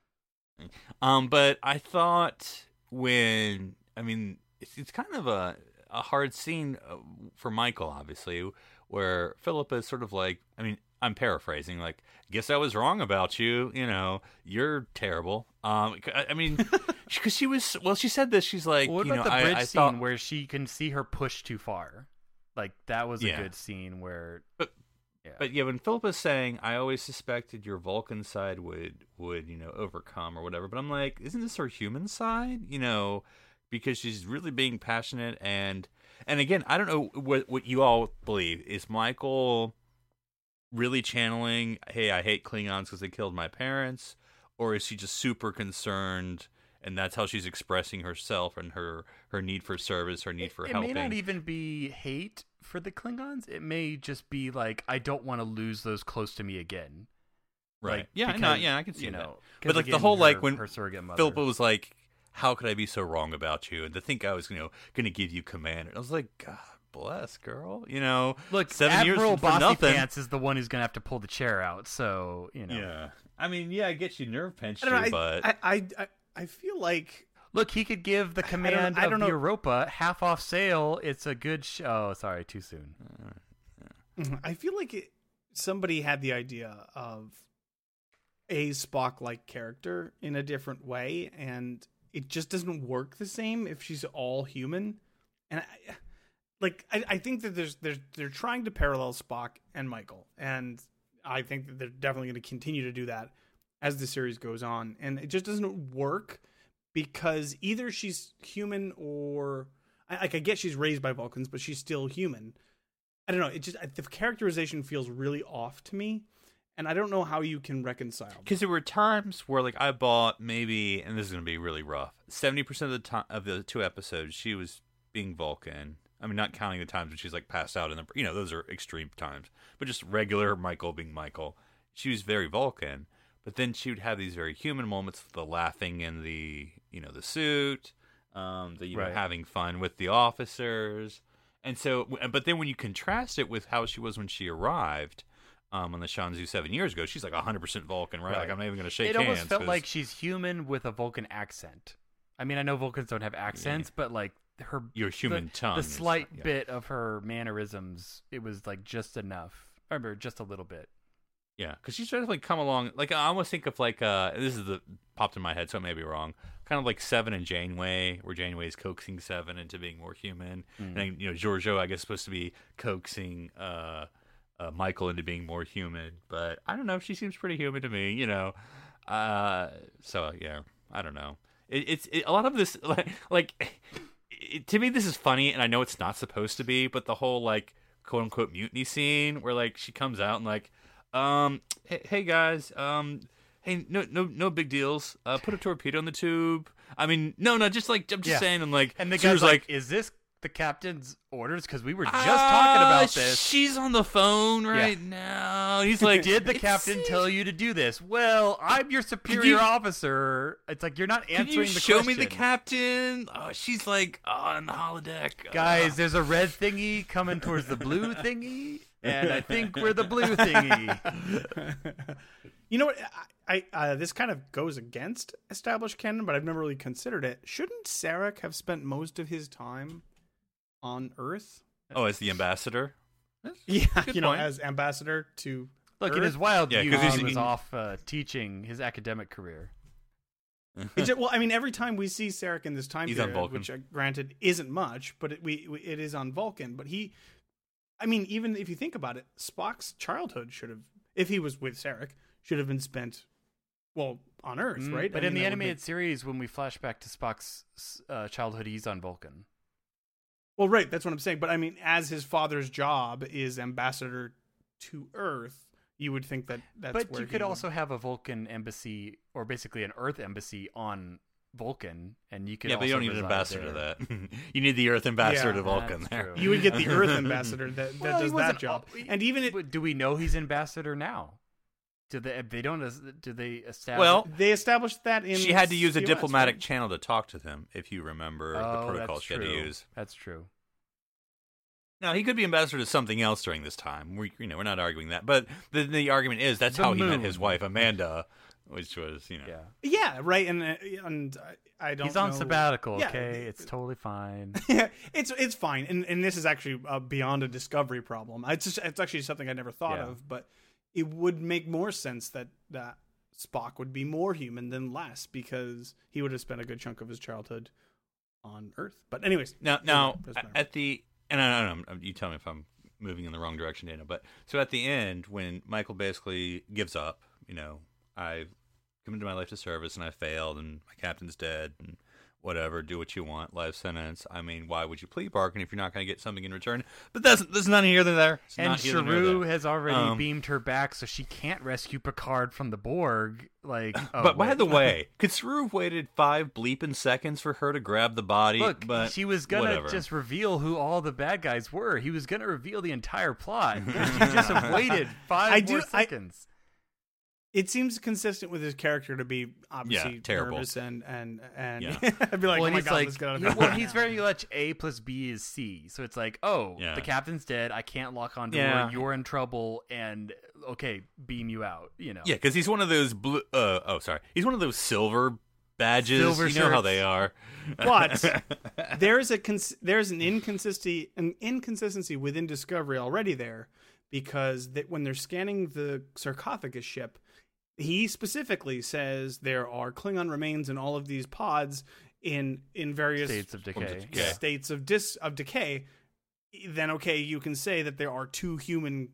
[SPEAKER 3] Um, but I thought when I mean it's, it's kind of a a hard scene uh, for Michael, obviously, where Philippa is sort of like, I mean, I'm paraphrasing, like, guess I was wrong about you. You know, you're terrible. Um, I, I mean, because she was well, she said this. She's like,
[SPEAKER 2] What
[SPEAKER 3] you
[SPEAKER 2] about
[SPEAKER 3] know,
[SPEAKER 2] the bridge
[SPEAKER 3] I, I
[SPEAKER 2] scene
[SPEAKER 3] thought,
[SPEAKER 2] where she can see her push too far? Like that was a
[SPEAKER 3] Yeah.
[SPEAKER 2] good scene where.
[SPEAKER 3] But-
[SPEAKER 2] yeah.
[SPEAKER 3] But yeah, when Philippa's saying, I always suspected your Vulcan side would would you know overcome or whatever, but I'm like, isn't this her human side? You know, because she's really being passionate and and again, I don't know what what you all believe. Is Michael really channeling, hey, I hate Klingons because they killed my parents, or is she just super concerned? And that's how she's expressing herself and her, her need for service, her need
[SPEAKER 2] it,
[SPEAKER 3] for
[SPEAKER 2] it
[SPEAKER 3] helping.
[SPEAKER 2] may not even be hate for the Klingons. It may just be like, I don't want to lose those close to me again.
[SPEAKER 3] Right.
[SPEAKER 2] Like,
[SPEAKER 3] yeah,
[SPEAKER 2] because,
[SPEAKER 3] no, yeah, I can see
[SPEAKER 2] you
[SPEAKER 3] that.
[SPEAKER 2] know, 'cause
[SPEAKER 3] But like the
[SPEAKER 2] again,
[SPEAKER 3] whole
[SPEAKER 2] her-
[SPEAKER 3] like when
[SPEAKER 2] her surrogate mother.
[SPEAKER 3] Philippa was like, how could I be so wrong about you? And to think I was, you know, going to give you command. And I was like, God bless, girl. You know,
[SPEAKER 2] Look,
[SPEAKER 3] seven
[SPEAKER 2] Admiral
[SPEAKER 3] years for
[SPEAKER 2] Bossy
[SPEAKER 3] nothing.
[SPEAKER 2] Pants is the one who's going to have to pull the chair out. So, you know.
[SPEAKER 3] Yeah. I mean, yeah, I get you nerve pinched
[SPEAKER 4] I don't
[SPEAKER 3] you,
[SPEAKER 4] know.
[SPEAKER 3] but
[SPEAKER 4] I, I, I, I feel like
[SPEAKER 2] Look, he could give the
[SPEAKER 4] I don't-
[SPEAKER 2] command
[SPEAKER 4] I don't
[SPEAKER 2] of
[SPEAKER 4] know.
[SPEAKER 2] the Europa half off sale. It's a good sh- Oh, sorry, too soon.
[SPEAKER 4] I feel like it, somebody had the idea of a Spock-like character in a different way, and it just doesn't work the same if she's all human. And I, like, I, I think that there's, there's, they're trying to parallel Spock and Michael, and I think that they're definitely going to continue to do that as the series goes on. And it just doesn't work because either she's human or, I, like, I get she's raised by Vulcans, but she's still human. I don't know. It just the characterization feels really off to me, and I don't know how you can reconcile.
[SPEAKER 3] because there were times where like I bought maybe, and this is going to be really rough, seventy percent of the time of the two episodes she was being Vulcan. I mean, not counting the times when she's like passed out in the, you know, those are extreme times, but just regular Michael being Michael. She was very Vulcan, but then she would have these very human moments, the laughing in the, you know, the suit, um, the you know
[SPEAKER 2] Right.
[SPEAKER 3] having fun with the officers. And so, but then when you contrast it with how she was when she arrived um, on the Shanzhou seven years ago, she's like one hundred percent Vulcan, right?
[SPEAKER 2] Right.
[SPEAKER 3] Like, I'm not even going to shake
[SPEAKER 2] It
[SPEAKER 3] hands.
[SPEAKER 2] almost felt
[SPEAKER 3] 'cause-
[SPEAKER 2] like she's human with a Vulcan accent. I mean, I know Vulcans don't have accents, but like her
[SPEAKER 3] your human
[SPEAKER 2] the,
[SPEAKER 3] tongue.
[SPEAKER 2] the
[SPEAKER 3] is-
[SPEAKER 2] slight
[SPEAKER 3] yeah.
[SPEAKER 2] bit of her mannerisms, it was like just enough. I remember just a little bit.
[SPEAKER 3] Yeah, because she's trying to like come along. Like I almost think of like uh, this is the popped in my head, so I may be wrong. Kind of like Seven and Janeway, where Janeway is coaxing Seven into being more human,
[SPEAKER 2] Mm.
[SPEAKER 3] and then, you know Giorgio, I guess, supposed to be coaxing uh, uh, Michael into being more human. But I don't know. She seems pretty human to me, you know. Uh, so yeah, I don't know. It, it's it, a lot of this like like it, to me this is funny, and I know it's not supposed to be, but the whole like quote unquote mutiny scene where like she comes out and like. Um. Hey, hey guys. Um. Hey, no, no, no big deals. Uh, put a torpedo in the tube. I mean, no, no, just like I'm just
[SPEAKER 2] Yeah.
[SPEAKER 3] saying. And like,
[SPEAKER 2] And the
[SPEAKER 3] so
[SPEAKER 2] guy's
[SPEAKER 3] there's
[SPEAKER 2] like, "Is this the captain's orders? Because we were just
[SPEAKER 3] "Ah,
[SPEAKER 2] talking about this."
[SPEAKER 3] She's on the phone right now. He's like,
[SPEAKER 2] Did the
[SPEAKER 3] "It's-
[SPEAKER 2] captain tell you to do this? Well, I'm your superior
[SPEAKER 3] you-
[SPEAKER 2] officer. It's like you're not
[SPEAKER 3] Can
[SPEAKER 2] answering
[SPEAKER 3] you
[SPEAKER 2] the
[SPEAKER 3] show
[SPEAKER 2] question.
[SPEAKER 3] me the captain?" Oh, she's like, "Oh, on the holodeck,
[SPEAKER 2] Guys,
[SPEAKER 3] Uh,
[SPEAKER 2] there's a red thingy coming towards the blue thingy, and I think we're the blue thingy.
[SPEAKER 4] You know what? I, I uh, this kind of goes against established canon, but I've never really considered it. Shouldn't Sarek have spent most of his time on Earth?
[SPEAKER 3] oh, as the ambassador." That's a
[SPEAKER 4] Yeah,
[SPEAKER 3] good
[SPEAKER 4] you know,
[SPEAKER 3] point.
[SPEAKER 4] as ambassador to
[SPEAKER 2] Look, in
[SPEAKER 4] Earth?
[SPEAKER 2] his wild
[SPEAKER 3] Yeah,
[SPEAKER 2] youth,
[SPEAKER 3] 'cause he's-
[SPEAKER 2] he was
[SPEAKER 3] he-
[SPEAKER 2] off uh, teaching his academic career.
[SPEAKER 4] It's just, well, I mean, every time we see Sarek in this time
[SPEAKER 3] He's on
[SPEAKER 4] period,
[SPEAKER 3] Vulcan.
[SPEAKER 4] which uh, granted isn't much, but it, we, we it is on Vulcan. But he, I mean, even if you think about it, Spock's childhood should have, if he was with Sarek, should have been spent, well, on Earth,
[SPEAKER 2] Mm,
[SPEAKER 4] right?
[SPEAKER 2] But
[SPEAKER 4] I
[SPEAKER 2] in
[SPEAKER 4] mean,
[SPEAKER 2] the
[SPEAKER 4] that would
[SPEAKER 2] animated
[SPEAKER 4] make-
[SPEAKER 2] series, when we flash back to Spock's uh, childhood, he's on Vulcan.
[SPEAKER 4] well, right, that's what I'm saying. But I mean, as his father's job is ambassador to Earth, you would think that that's.
[SPEAKER 2] But
[SPEAKER 4] where
[SPEAKER 2] you
[SPEAKER 4] he
[SPEAKER 2] could
[SPEAKER 4] would-
[SPEAKER 2] also have a Vulcan embassy, or basically an Earth embassy on Vulcan, and you could
[SPEAKER 3] yeah,
[SPEAKER 2] also
[SPEAKER 3] but you don't need an
[SPEAKER 2] reside
[SPEAKER 3] ambassador
[SPEAKER 2] there.
[SPEAKER 3] to that. You need the Earth ambassador
[SPEAKER 4] Yeah,
[SPEAKER 3] to Vulcan
[SPEAKER 2] that's
[SPEAKER 3] there.
[SPEAKER 2] true.
[SPEAKER 4] You would get the Earth ambassador that, that
[SPEAKER 2] Well, he
[SPEAKER 4] does that
[SPEAKER 2] wasn't
[SPEAKER 4] job,
[SPEAKER 2] al-
[SPEAKER 4] and even it.
[SPEAKER 2] But do we know he's ambassador now? Do they? They don't. Do they establish?
[SPEAKER 3] Well,
[SPEAKER 4] They established that in
[SPEAKER 3] she had to use a
[SPEAKER 4] C O S,
[SPEAKER 3] diplomatic
[SPEAKER 4] right?
[SPEAKER 3] channel to talk to them, if you remember the
[SPEAKER 2] oh,
[SPEAKER 3] protocol
[SPEAKER 2] that's
[SPEAKER 3] she had
[SPEAKER 2] true.
[SPEAKER 3] to use.
[SPEAKER 2] That's true.
[SPEAKER 3] Now, he could be ambassador to something else during this time. We, you know, we're not arguing that. But the, the argument is that's
[SPEAKER 2] The
[SPEAKER 3] how he met
[SPEAKER 2] moon.
[SPEAKER 3] his wife, Amanda, which was, you know.
[SPEAKER 2] Yeah.
[SPEAKER 4] Yeah, right. And uh, and I, I don't.
[SPEAKER 2] He's on
[SPEAKER 4] know-
[SPEAKER 2] sabbatical.
[SPEAKER 4] Yeah.
[SPEAKER 2] Okay, it's totally fine.
[SPEAKER 4] Yeah, it's it's fine, and and this is actually uh, beyond a discovery problem. It's just, it's actually something I never thought
[SPEAKER 2] Yeah.
[SPEAKER 4] of, but it would make more sense that that Spock would be more human than less because he would have spent a good chunk of his childhood on Earth. But anyways,
[SPEAKER 3] Now, now
[SPEAKER 4] doesn't matter.
[SPEAKER 3] at the and I don't know, you tell me if I'm moving in the wrong direction, Dana. But so at the end, when Michael basically gives up, you know, I've come into my life to service and I failed, and my captain's dead, and whatever, do what you want, life sentence. I mean, why would you plea bargain if you're not going to get something in return? But that's there's none here than there. It's
[SPEAKER 2] And
[SPEAKER 3] not here nor
[SPEAKER 2] Sharu
[SPEAKER 3] there.
[SPEAKER 2] has already
[SPEAKER 3] Um,
[SPEAKER 2] beamed her back, so she can't rescue Picard from the Borg. Like, oh,
[SPEAKER 3] but by
[SPEAKER 2] wait.
[SPEAKER 3] the way, could Saru have waited five bleeping seconds for her to grab the body?
[SPEAKER 2] Look,
[SPEAKER 3] but
[SPEAKER 2] she was gonna
[SPEAKER 3] whatever.
[SPEAKER 2] just reveal who all the bad guys were. He was gonna reveal the entire plot. She just have waited five
[SPEAKER 4] I
[SPEAKER 2] more
[SPEAKER 4] do- I-
[SPEAKER 2] seconds.
[SPEAKER 4] it seems consistent with his character to be obviously
[SPEAKER 3] Yeah, terrible.
[SPEAKER 4] nervous and and and
[SPEAKER 3] Yeah.
[SPEAKER 4] I'd be like,
[SPEAKER 2] well,
[SPEAKER 4] oh
[SPEAKER 2] and
[SPEAKER 4] my
[SPEAKER 2] he's
[SPEAKER 4] god,
[SPEAKER 2] like,
[SPEAKER 4] let's get out of
[SPEAKER 2] he-
[SPEAKER 4] here.
[SPEAKER 2] well, he's very much A plus B is C. So it's like, oh,
[SPEAKER 3] Yeah.
[SPEAKER 2] the captain's dead. I can't lock onto
[SPEAKER 3] Yeah.
[SPEAKER 2] her. You're in trouble, and okay, beam you out. You know,
[SPEAKER 3] Yeah, because he's one of those blue. Uh, oh, sorry, he's one of those silver badges.
[SPEAKER 2] Silver
[SPEAKER 3] you know how
[SPEAKER 2] shirts.
[SPEAKER 3] they are.
[SPEAKER 4] But there's a cons- there's an inconsistency an inconsistency within Discovery already there, because that when they're scanning the sarcophagus ship, he specifically says there are Klingon remains in all of these pods in in various
[SPEAKER 2] states of
[SPEAKER 3] Forms of
[SPEAKER 2] decay.
[SPEAKER 3] decay.
[SPEAKER 4] states of dis of decay. Then okay, you can say that there are two human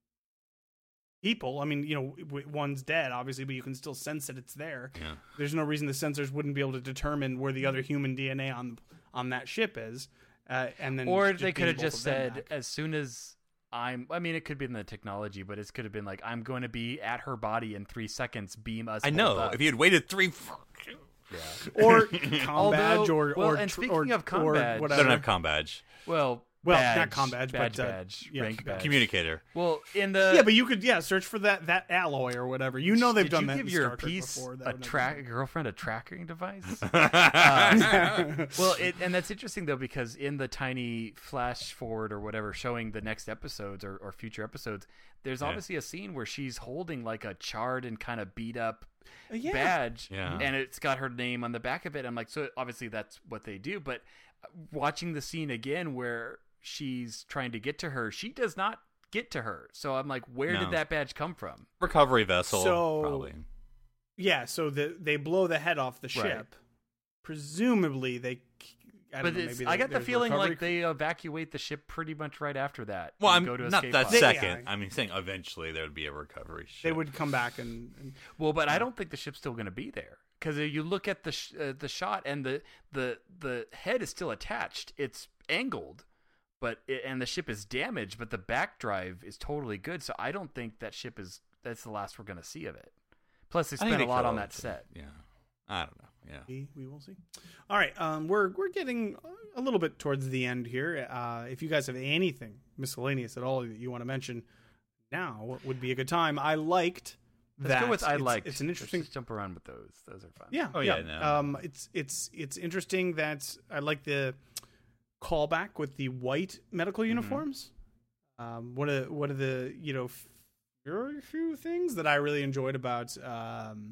[SPEAKER 4] people. I mean, you know, w- one's dead obviously, but you can still sense that it's there.
[SPEAKER 3] Yeah.
[SPEAKER 4] There's no reason the sensors wouldn't be able to determine where the other human D N A on on that ship is, uh, and then
[SPEAKER 2] Or
[SPEAKER 4] just
[SPEAKER 2] they could have
[SPEAKER 4] beam both
[SPEAKER 2] just
[SPEAKER 4] of them
[SPEAKER 2] said,
[SPEAKER 4] back.
[SPEAKER 2] as soon as I'm, I mean, it could be in the technology, but it could have been like, I'm going to be at her body in three seconds. Beam us.
[SPEAKER 3] I
[SPEAKER 2] both
[SPEAKER 3] know.
[SPEAKER 2] up.
[SPEAKER 3] If he had waited three, fucking-
[SPEAKER 2] yeah.
[SPEAKER 4] or com
[SPEAKER 2] Although-
[SPEAKER 4] badge, or
[SPEAKER 2] well,
[SPEAKER 4] or
[SPEAKER 2] and
[SPEAKER 4] tr-
[SPEAKER 2] speaking
[SPEAKER 4] or,
[SPEAKER 2] of com
[SPEAKER 4] or
[SPEAKER 2] badge-
[SPEAKER 3] they
[SPEAKER 4] whatever.
[SPEAKER 3] don't have com badge.
[SPEAKER 2] Well,
[SPEAKER 4] Well,
[SPEAKER 2] badge,
[SPEAKER 4] not com badge,
[SPEAKER 2] badge,
[SPEAKER 4] but, uh,
[SPEAKER 2] badge,
[SPEAKER 4] yeah,
[SPEAKER 2] rank badge.
[SPEAKER 3] Communicator.
[SPEAKER 2] Well, in the
[SPEAKER 4] yeah, but you could yeah search for that that alloy or whatever. You know they've
[SPEAKER 2] did
[SPEAKER 4] done
[SPEAKER 2] you
[SPEAKER 4] that.
[SPEAKER 2] give
[SPEAKER 4] in
[SPEAKER 2] your
[SPEAKER 4] Star Trek
[SPEAKER 2] piece
[SPEAKER 4] before, that
[SPEAKER 2] a
[SPEAKER 4] would never
[SPEAKER 2] track
[SPEAKER 4] be-
[SPEAKER 2] girlfriend a tracking device?
[SPEAKER 4] Yeah.
[SPEAKER 2] Well, it, and that's interesting though, because in the tiny flash forward or whatever showing the next episodes or, or future episodes, there's
[SPEAKER 3] Yeah.
[SPEAKER 2] obviously a scene where she's holding like a charred and kind of beat up
[SPEAKER 4] Yeah.
[SPEAKER 2] badge,
[SPEAKER 3] Yeah.
[SPEAKER 2] and it's got her name on the back of it. I'm like, so obviously that's what they do. But watching the scene again where she's trying to get to her, she does not get to her. So I'm like, where
[SPEAKER 3] No.
[SPEAKER 2] did that badge come from?
[SPEAKER 3] Recovery vessel.
[SPEAKER 4] So-
[SPEAKER 3] probably.
[SPEAKER 4] Yeah, so the, they blow the head off the ship.
[SPEAKER 2] Right.
[SPEAKER 4] Presumably they. I don't
[SPEAKER 2] But
[SPEAKER 4] know,
[SPEAKER 2] it's,
[SPEAKER 4] maybe
[SPEAKER 2] I
[SPEAKER 4] there-
[SPEAKER 2] got the
[SPEAKER 4] there's
[SPEAKER 2] feeling
[SPEAKER 4] recovery
[SPEAKER 2] like they evacuate the ship pretty much right after that.
[SPEAKER 3] Well,
[SPEAKER 2] and
[SPEAKER 3] I'm
[SPEAKER 2] go to
[SPEAKER 3] not
[SPEAKER 2] escape
[SPEAKER 3] that
[SPEAKER 2] pod.
[SPEAKER 4] They-
[SPEAKER 3] second.
[SPEAKER 4] yeah.
[SPEAKER 3] I mean, saying eventually there would be a recovery ship.
[SPEAKER 4] They would come back and, and
[SPEAKER 2] Well, but I don't think the ship's still going to be there because you look at the sh- uh, the shot and the the the head is still attached. It's angled, but it, and the ship is damaged, but the back drive is totally good. So I don't think that ship is that's the last we're going to see of it. Plus, they
[SPEAKER 3] I think
[SPEAKER 2] spent
[SPEAKER 3] they
[SPEAKER 2] a lot on
[SPEAKER 3] killed
[SPEAKER 2] that
[SPEAKER 3] it.
[SPEAKER 2] set.
[SPEAKER 3] Yeah. I don't know. Yeah.
[SPEAKER 4] we, we will see. All right, um, we're we're getting a little bit towards the end here. Uh, if you guys have anything miscellaneous at all that you want to mention, now would be a good time. I liked
[SPEAKER 2] Let's
[SPEAKER 4] that.
[SPEAKER 2] go with I
[SPEAKER 4] it's,
[SPEAKER 2] liked.
[SPEAKER 4] It's an interesting.
[SPEAKER 2] Let's just jump around with those. Those are fun.
[SPEAKER 4] Yeah.
[SPEAKER 3] Oh,
[SPEAKER 4] yeah.
[SPEAKER 3] yeah, no.
[SPEAKER 4] Um, it's it's it's interesting that I like the callback with the white medical
[SPEAKER 2] Mm-hmm.
[SPEAKER 4] uniforms. Um, one of the, one of the you know f- very few things that I really enjoyed about um,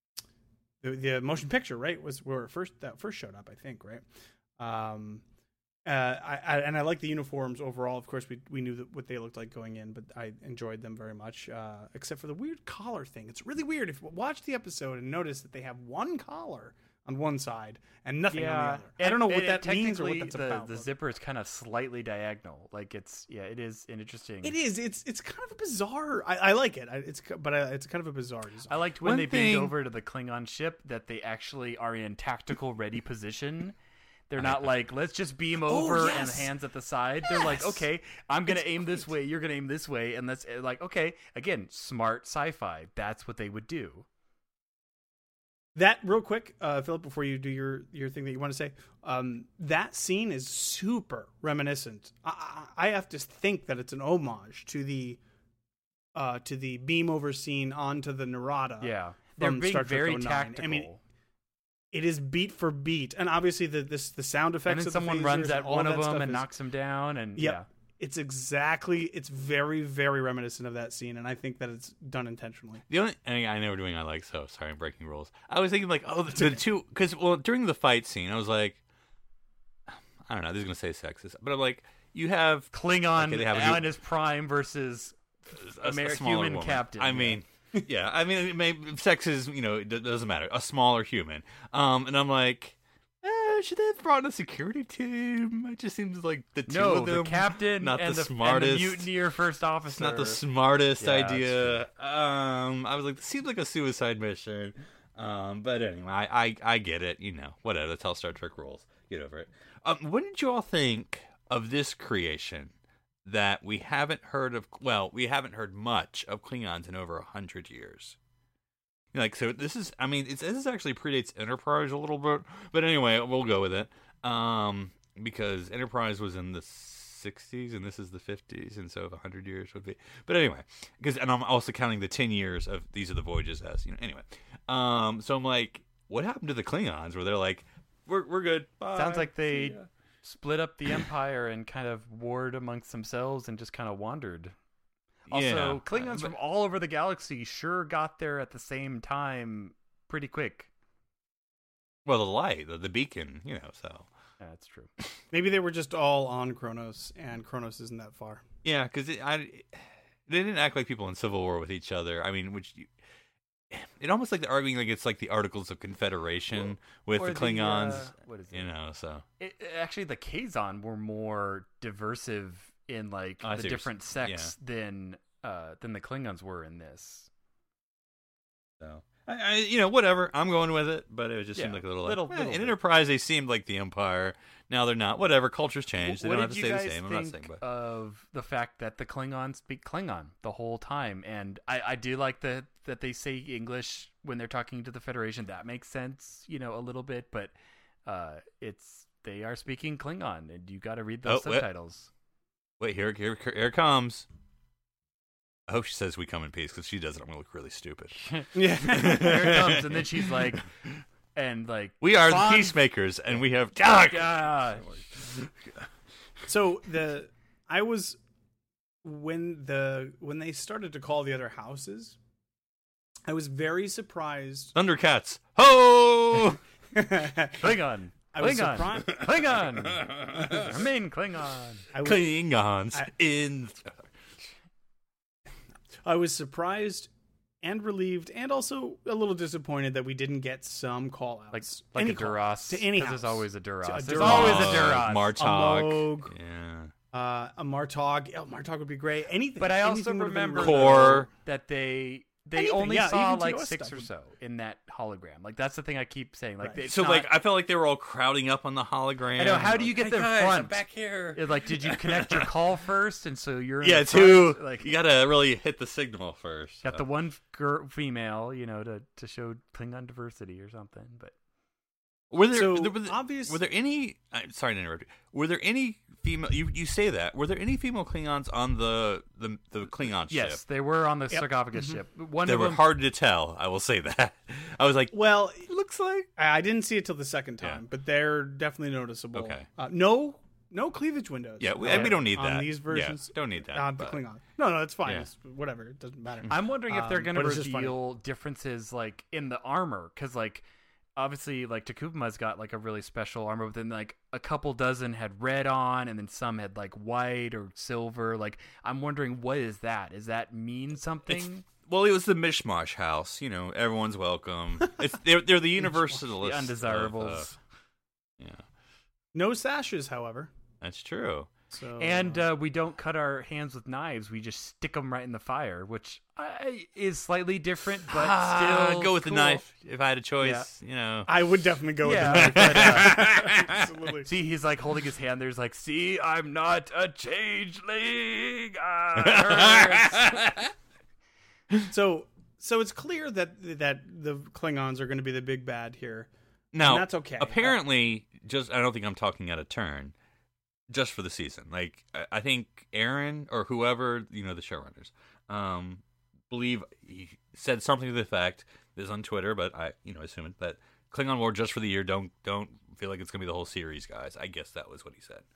[SPEAKER 4] the, the motion picture, right, was where it first that first showed up, I think, right. Um, uh, I, I and I like the uniforms overall. Of course, we we knew that what they looked like going in, but I enjoyed them very much, uh, except for the weird collar thing. It's really weird. If you watch the episode and notice that they have one collar on one side and nothing on the other. I don't know what
[SPEAKER 2] and-
[SPEAKER 4] that
[SPEAKER 2] and
[SPEAKER 4] means or what
[SPEAKER 2] technically
[SPEAKER 4] that's
[SPEAKER 2] the,
[SPEAKER 4] about.
[SPEAKER 2] The
[SPEAKER 4] but-
[SPEAKER 2] zipper is kind of slightly diagonal. Like it's yeah, it is an interesting.
[SPEAKER 4] It is. It's it's kind of a bizarre. I, I like it. I, it's but I, it's kind of a bizarre design.
[SPEAKER 2] I liked when
[SPEAKER 3] One
[SPEAKER 2] they beamed
[SPEAKER 3] thing-
[SPEAKER 2] over to the Klingon ship that they actually are in tactical ready position. They're not like, let's just beam over and
[SPEAKER 4] yes.
[SPEAKER 2] hands at the side. They're like,
[SPEAKER 4] Yes.
[SPEAKER 2] okay, I'm going
[SPEAKER 4] It's
[SPEAKER 2] to aim this
[SPEAKER 4] great.
[SPEAKER 2] way, you're going to aim this way. And that's uh, like, okay, again, smart sci-fi. That's what they would do.
[SPEAKER 4] That real quick, uh, Philip, before you do your, your thing that you want to say, um, that scene is super reminiscent. I, I I have to think that it's an homage to the uh, to the beam over scene onto the Narada.
[SPEAKER 2] Yeah, they're
[SPEAKER 4] from
[SPEAKER 2] being
[SPEAKER 4] Star Trek
[SPEAKER 2] very
[SPEAKER 4] oh nine.
[SPEAKER 2] tactical.
[SPEAKER 4] I mean, it is beat for beat, and obviously the this the sound effects.
[SPEAKER 2] and then
[SPEAKER 4] of the
[SPEAKER 2] someone
[SPEAKER 4] phasers
[SPEAKER 2] runs
[SPEAKER 4] and
[SPEAKER 2] at
[SPEAKER 4] all
[SPEAKER 2] one
[SPEAKER 4] that
[SPEAKER 2] of them
[SPEAKER 4] stuff
[SPEAKER 2] and
[SPEAKER 4] is-
[SPEAKER 2] knocks him down, and
[SPEAKER 4] Yep.
[SPEAKER 2] yeah.
[SPEAKER 4] It's exactly. It's very, very reminiscent of that scene, and I think that it's done intentionally.
[SPEAKER 3] The only I, I know we're doing I like so sorry I'm breaking rules. I was thinking like oh the, the two because well during the fight scene I was like I don't know this is gonna say sexist but I'm like you have
[SPEAKER 2] Klingon
[SPEAKER 3] Okay, they have a
[SPEAKER 2] on
[SPEAKER 3] new-
[SPEAKER 2] his prime versus
[SPEAKER 3] a, a
[SPEAKER 2] Amer-
[SPEAKER 3] smaller
[SPEAKER 2] human
[SPEAKER 3] woman.
[SPEAKER 2] captain.
[SPEAKER 3] I
[SPEAKER 2] yeah.
[SPEAKER 3] mean yeah I mean it may, sex is you know it d- doesn't matter a smaller human um and I'm like. Eh, should they have brought in a security team? It just seems like the two
[SPEAKER 2] no,
[SPEAKER 3] of them,
[SPEAKER 2] the captain
[SPEAKER 3] not
[SPEAKER 2] and
[SPEAKER 3] the
[SPEAKER 2] the,
[SPEAKER 3] smartest.
[SPEAKER 2] and the mutineer first officer.
[SPEAKER 3] It's not the smartest
[SPEAKER 2] Yeah, that's
[SPEAKER 3] idea. Um, I was like, this seems like a suicide mission. Um, but anyway, I, I, I get it. You know, whatever. That's how Star Trek rolls. Get over it. Um, what did you all think of this creation that we haven't heard of? Well, we haven't heard much of Klingons in over a hundred years. Like, so this is, I mean, it's, this actually predates Enterprise a little bit, but anyway, we'll go with it. Um, because Enterprise was in the sixties and this is the fifties, and so a hundred years would be, but anyway, because, and I'm also counting the ten years of these are the voyages as, you know, anyway. Um, so I'm like, what happened to the Klingons where they're like, we're, we're good. Bye.
[SPEAKER 2] Sounds like they
[SPEAKER 3] See ya.
[SPEAKER 2] split up the Empire and kind of warred amongst themselves and just kind of wandered. Also,
[SPEAKER 3] Yeah.
[SPEAKER 2] Klingons
[SPEAKER 3] But-
[SPEAKER 2] from all over the galaxy sure got there at the same time pretty quick.
[SPEAKER 3] well, the light, the, the beacon, you know, so.
[SPEAKER 2] Yeah, that's true.
[SPEAKER 4] Maybe they were just all on Kronos, and Kronos isn't that far.
[SPEAKER 3] Yeah, because I, they didn't act like people in Civil War with each other. I mean, which you, it almost like they're arguing like it's like the Articles of Confederation with
[SPEAKER 2] Or
[SPEAKER 3] the Klingons,
[SPEAKER 2] uh, what is it?
[SPEAKER 3] you know. So
[SPEAKER 2] It, actually, the Kazon were more diversive in like
[SPEAKER 3] Oh, I
[SPEAKER 2] the
[SPEAKER 3] see what you're
[SPEAKER 2] different
[SPEAKER 3] saying.
[SPEAKER 2] sects than uh, than the Klingons were in this.
[SPEAKER 3] so I, I, you know, whatever. I'm going with it, but it just
[SPEAKER 2] Yeah,
[SPEAKER 3] seemed like a little,
[SPEAKER 2] little-
[SPEAKER 3] like, eh,
[SPEAKER 2] little
[SPEAKER 3] in
[SPEAKER 2] bit.
[SPEAKER 3] Enterprise they seemed like the Empire. Now they're not. Whatever. Cultures change. They
[SPEAKER 2] What
[SPEAKER 3] don't have
[SPEAKER 2] did
[SPEAKER 3] to
[SPEAKER 2] you
[SPEAKER 3] stay the
[SPEAKER 2] guys
[SPEAKER 3] same. I'm not
[SPEAKER 2] think
[SPEAKER 3] saying, but
[SPEAKER 2] of the fact that the Klingons speak Klingon the whole time, and I, I do like the that they say English when they're talking to the Federation. That makes sense, you know, a little bit, but uh, it's they are speaking Klingon, and you got to read those
[SPEAKER 3] Oh, wait.
[SPEAKER 2] subtitles.
[SPEAKER 3] wait, here, here, here it comes. I hope she says we come in peace because she doesn't. I'm gonna look really stupid.
[SPEAKER 4] Yeah.
[SPEAKER 2] Here it comes, and then she's like, and like
[SPEAKER 3] We are
[SPEAKER 2] Bond-
[SPEAKER 3] the peacemakers, and we have.
[SPEAKER 2] Yeah.
[SPEAKER 4] So the I was when the when they started to call the other houses, I was very surprised.
[SPEAKER 3] Thundercats. Ho!
[SPEAKER 2] Klingon.
[SPEAKER 4] I was
[SPEAKER 2] Klingon.
[SPEAKER 4] surprised.
[SPEAKER 2] Klingon. Remain Klingon.
[SPEAKER 4] I was,
[SPEAKER 3] Klingons
[SPEAKER 4] I-
[SPEAKER 3] in.
[SPEAKER 4] I was surprised and relieved, and also a little disappointed that we didn't get some call outs.
[SPEAKER 2] Like like
[SPEAKER 4] any
[SPEAKER 2] a
[SPEAKER 4] call
[SPEAKER 2] Duras.
[SPEAKER 4] to any
[SPEAKER 2] 'cause
[SPEAKER 4] house.
[SPEAKER 2] There's always a Duras.
[SPEAKER 4] To a
[SPEAKER 2] There's
[SPEAKER 4] Duras.
[SPEAKER 2] always a
[SPEAKER 3] Uh,
[SPEAKER 2] Duras.
[SPEAKER 3] Martok.
[SPEAKER 4] A Moog.
[SPEAKER 3] Yeah.
[SPEAKER 4] uh, a Martog. Oh, Martog would be great. Anything.
[SPEAKER 2] But I also
[SPEAKER 4] anything would've been
[SPEAKER 2] remember
[SPEAKER 4] really
[SPEAKER 3] Core.
[SPEAKER 2] though, that they they
[SPEAKER 4] Anything,
[SPEAKER 2] only
[SPEAKER 4] yeah,
[SPEAKER 2] saw
[SPEAKER 4] even
[SPEAKER 2] like
[SPEAKER 4] T O S
[SPEAKER 2] six
[SPEAKER 4] stuff
[SPEAKER 2] or
[SPEAKER 4] would-
[SPEAKER 2] so in that hologram. Like that's the thing I keep saying. Like
[SPEAKER 4] Right.
[SPEAKER 2] it's
[SPEAKER 3] So
[SPEAKER 2] not-
[SPEAKER 3] like I felt like they were all crowding up on the hologram.
[SPEAKER 2] I know, how do you
[SPEAKER 3] Like,
[SPEAKER 2] get
[SPEAKER 3] "Hey
[SPEAKER 2] them
[SPEAKER 3] guys, I'm
[SPEAKER 2] front?"
[SPEAKER 3] back here?
[SPEAKER 2] It's like, did you connect your call first, and so you're in
[SPEAKER 3] Yeah,
[SPEAKER 2] the
[SPEAKER 3] too.
[SPEAKER 2] front? Like
[SPEAKER 3] You gotta really hit the signal first.
[SPEAKER 2] got
[SPEAKER 3] so.
[SPEAKER 2] the one girl, female, you know, to to show Klingon diversity or something. But
[SPEAKER 3] Were there,
[SPEAKER 4] So,
[SPEAKER 3] there- were, there
[SPEAKER 4] obvious-
[SPEAKER 3] were there any? I'm sorry to interrupt you. Were there any female? You you say that? Were there any female Klingons on the the, the Klingon
[SPEAKER 2] yes,
[SPEAKER 3] ship?
[SPEAKER 2] they were on the
[SPEAKER 4] Yep.
[SPEAKER 2] sarcophagus
[SPEAKER 4] Mhm.
[SPEAKER 2] ship. One
[SPEAKER 3] They
[SPEAKER 2] of
[SPEAKER 3] were
[SPEAKER 2] them,
[SPEAKER 3] hard to tell. I will say that. I was like,
[SPEAKER 4] Well,
[SPEAKER 3] looks like.
[SPEAKER 4] I I didn't see it till the second
[SPEAKER 3] Yeah.
[SPEAKER 4] time, but they're definitely noticeable.
[SPEAKER 3] Okay.
[SPEAKER 4] Uh, no, no cleavage windows.
[SPEAKER 3] Yeah, we,
[SPEAKER 4] uh,
[SPEAKER 3] we don't need
[SPEAKER 4] on
[SPEAKER 3] that.
[SPEAKER 4] these versions.
[SPEAKER 3] Yeah, don't need that.
[SPEAKER 4] on the
[SPEAKER 3] but-
[SPEAKER 4] Klingon. No, no, it's fine.
[SPEAKER 3] Yeah.
[SPEAKER 4] It's whatever. It doesn't matter.
[SPEAKER 2] I'm wondering if they're
[SPEAKER 4] Um,
[SPEAKER 2] going to
[SPEAKER 4] but it's just funny.
[SPEAKER 2] reveal differences like in the armor, because like obviously like Takuma's got like a really special armor, but then like a couple dozen had red on, and then some had like white or silver. Like I'm wondering, what is that? Does that mean something?
[SPEAKER 3] Well, it was the mishmash house. You know, everyone's welcome. It's they're they're the universalists.
[SPEAKER 2] The undesirables.
[SPEAKER 3] of, uh, yeah,
[SPEAKER 4] No sashes, however.
[SPEAKER 3] that's true.
[SPEAKER 4] So
[SPEAKER 2] And uh, we don't cut our hands with knives; we just stick them right in the fire, which I, is slightly different, but
[SPEAKER 3] Ah,
[SPEAKER 2] still
[SPEAKER 3] go with
[SPEAKER 2] cool.
[SPEAKER 3] the knife if I had a choice. You know.
[SPEAKER 4] I would definitely go
[SPEAKER 2] Yeah,
[SPEAKER 4] with the
[SPEAKER 2] but,
[SPEAKER 4] knife.
[SPEAKER 2] uh,
[SPEAKER 4] Absolutely.
[SPEAKER 2] see, he's like holding his hand. There's like, see, I'm not a changeling. Ah, it hurts.
[SPEAKER 4] So, so it's clear that that the Klingons are going to be the big bad here.
[SPEAKER 3] Now,
[SPEAKER 4] And that's okay.
[SPEAKER 3] Apparently, just I don't think I'm talking out of turn. Just for the season, like I, I think Aaron or whoever, you know, the showrunners, um, believe he said something to the effect, this is on Twitter, but I, you know, assume it, that Klingon War just for the year. Don't don't feel like it's gonna be the whole series, guys. I guess that was what he said.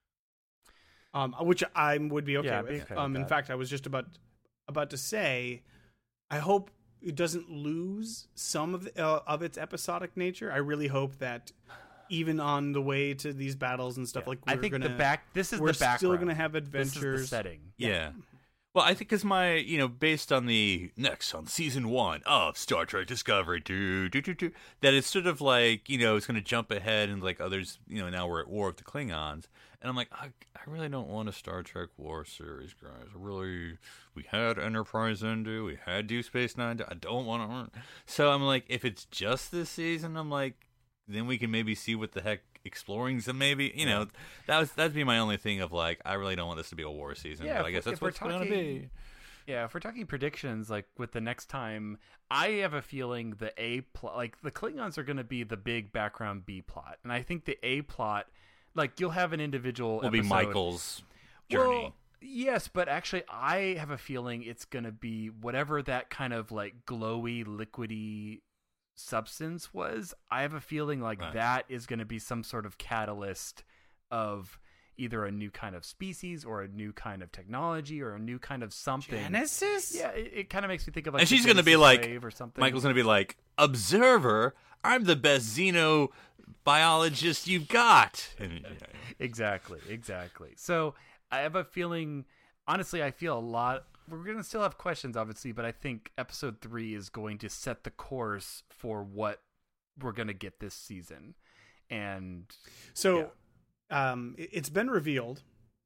[SPEAKER 4] Um, which I would be okay
[SPEAKER 2] Yeah, I'd be
[SPEAKER 4] with.
[SPEAKER 2] okay
[SPEAKER 4] um,
[SPEAKER 2] with
[SPEAKER 4] in
[SPEAKER 2] that.
[SPEAKER 4] fact, I was just about about to say, I hope it doesn't lose some of the, uh, of its episodic nature. I really hope that even on the way to these battles and stuff,
[SPEAKER 2] Yeah.
[SPEAKER 4] like we're
[SPEAKER 2] I think
[SPEAKER 4] gonna,
[SPEAKER 2] the back. This is
[SPEAKER 4] we're
[SPEAKER 2] the background.
[SPEAKER 4] still gonna have
[SPEAKER 2] This
[SPEAKER 4] adventures.
[SPEAKER 2] is the setting.
[SPEAKER 3] Yeah. Well, I think because my, you know, based on the next on season one of Star Trek Discovery, doo, doo, doo, doo, that it's sort of like, you know, it's going to jump ahead and like others, you know, now we're at war with the Klingons. And I'm like, I, I really don't want a Star Trek War series, guys. I really, we had Enterprise Endor, we had Deep Space Nine. I don't want to. So I'm like, if it's just this season, I'm like, then we can maybe see what the heck exploring some maybe, you know, that was that'd be my only thing of like, I really don't want this to be a war season,
[SPEAKER 2] Yeah,
[SPEAKER 3] but I
[SPEAKER 2] if-
[SPEAKER 3] guess that's
[SPEAKER 2] if we're
[SPEAKER 3] what's going to
[SPEAKER 2] talking-
[SPEAKER 3] be.
[SPEAKER 2] Yeah, if we're talking predictions, like with the next time, I have a feeling the A plot, like the Klingons are going to be the big background B plot, and I think the A plot, like you'll have an individual
[SPEAKER 3] Will be
[SPEAKER 2] episode-
[SPEAKER 3] Michael's journey.
[SPEAKER 2] Well, yes, but actually, I have a feeling it's going to be whatever that kind of like glowy, liquidy substance was. I have a feeling like
[SPEAKER 3] Right.
[SPEAKER 2] that is going to be some sort of catalyst of either a new kind of species or a new kind of technology or a new kind of something.
[SPEAKER 4] Genesis.
[SPEAKER 2] Yeah, it, it kind of makes me think of like
[SPEAKER 3] And
[SPEAKER 2] the
[SPEAKER 3] she's gonna be
[SPEAKER 2] Genesis
[SPEAKER 3] like-
[SPEAKER 2] wave or something.
[SPEAKER 3] Michael's going to be like, Observer, I'm the best xenobiologist you've got. And,
[SPEAKER 2] Exactly, exactly. So I have a feeling, honestly, I feel a lot. We're going to still have questions, obviously, but I think episode three is going to set the course for what we're going to get this season. And
[SPEAKER 4] So, um, it- it's been revealed,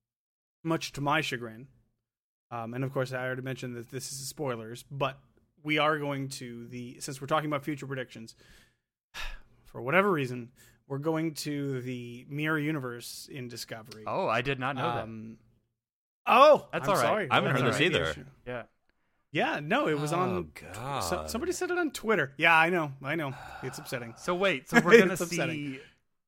[SPEAKER 4] much to my chagrin, um, and of course, I already mentioned that this is spoilers, but we are going to the since we're talking about future predictions, for whatever reason, we're going to the mirror universe in Discovery.
[SPEAKER 2] oh, I did not know
[SPEAKER 4] um, oh,
[SPEAKER 2] That's
[SPEAKER 4] I'm
[SPEAKER 2] all right.
[SPEAKER 4] sorry.
[SPEAKER 3] I haven't
[SPEAKER 2] heard
[SPEAKER 4] That
[SPEAKER 2] this
[SPEAKER 4] might be
[SPEAKER 3] either.
[SPEAKER 4] an issue.
[SPEAKER 2] that. Yeah.
[SPEAKER 4] Yeah, no, it was
[SPEAKER 3] oh,
[SPEAKER 4] on.
[SPEAKER 3] God.
[SPEAKER 4] So, somebody said it on Twitter. Yeah, I know, I know. It's upsetting.
[SPEAKER 2] So wait, so we're going to
[SPEAKER 4] It's upsetting.
[SPEAKER 2] see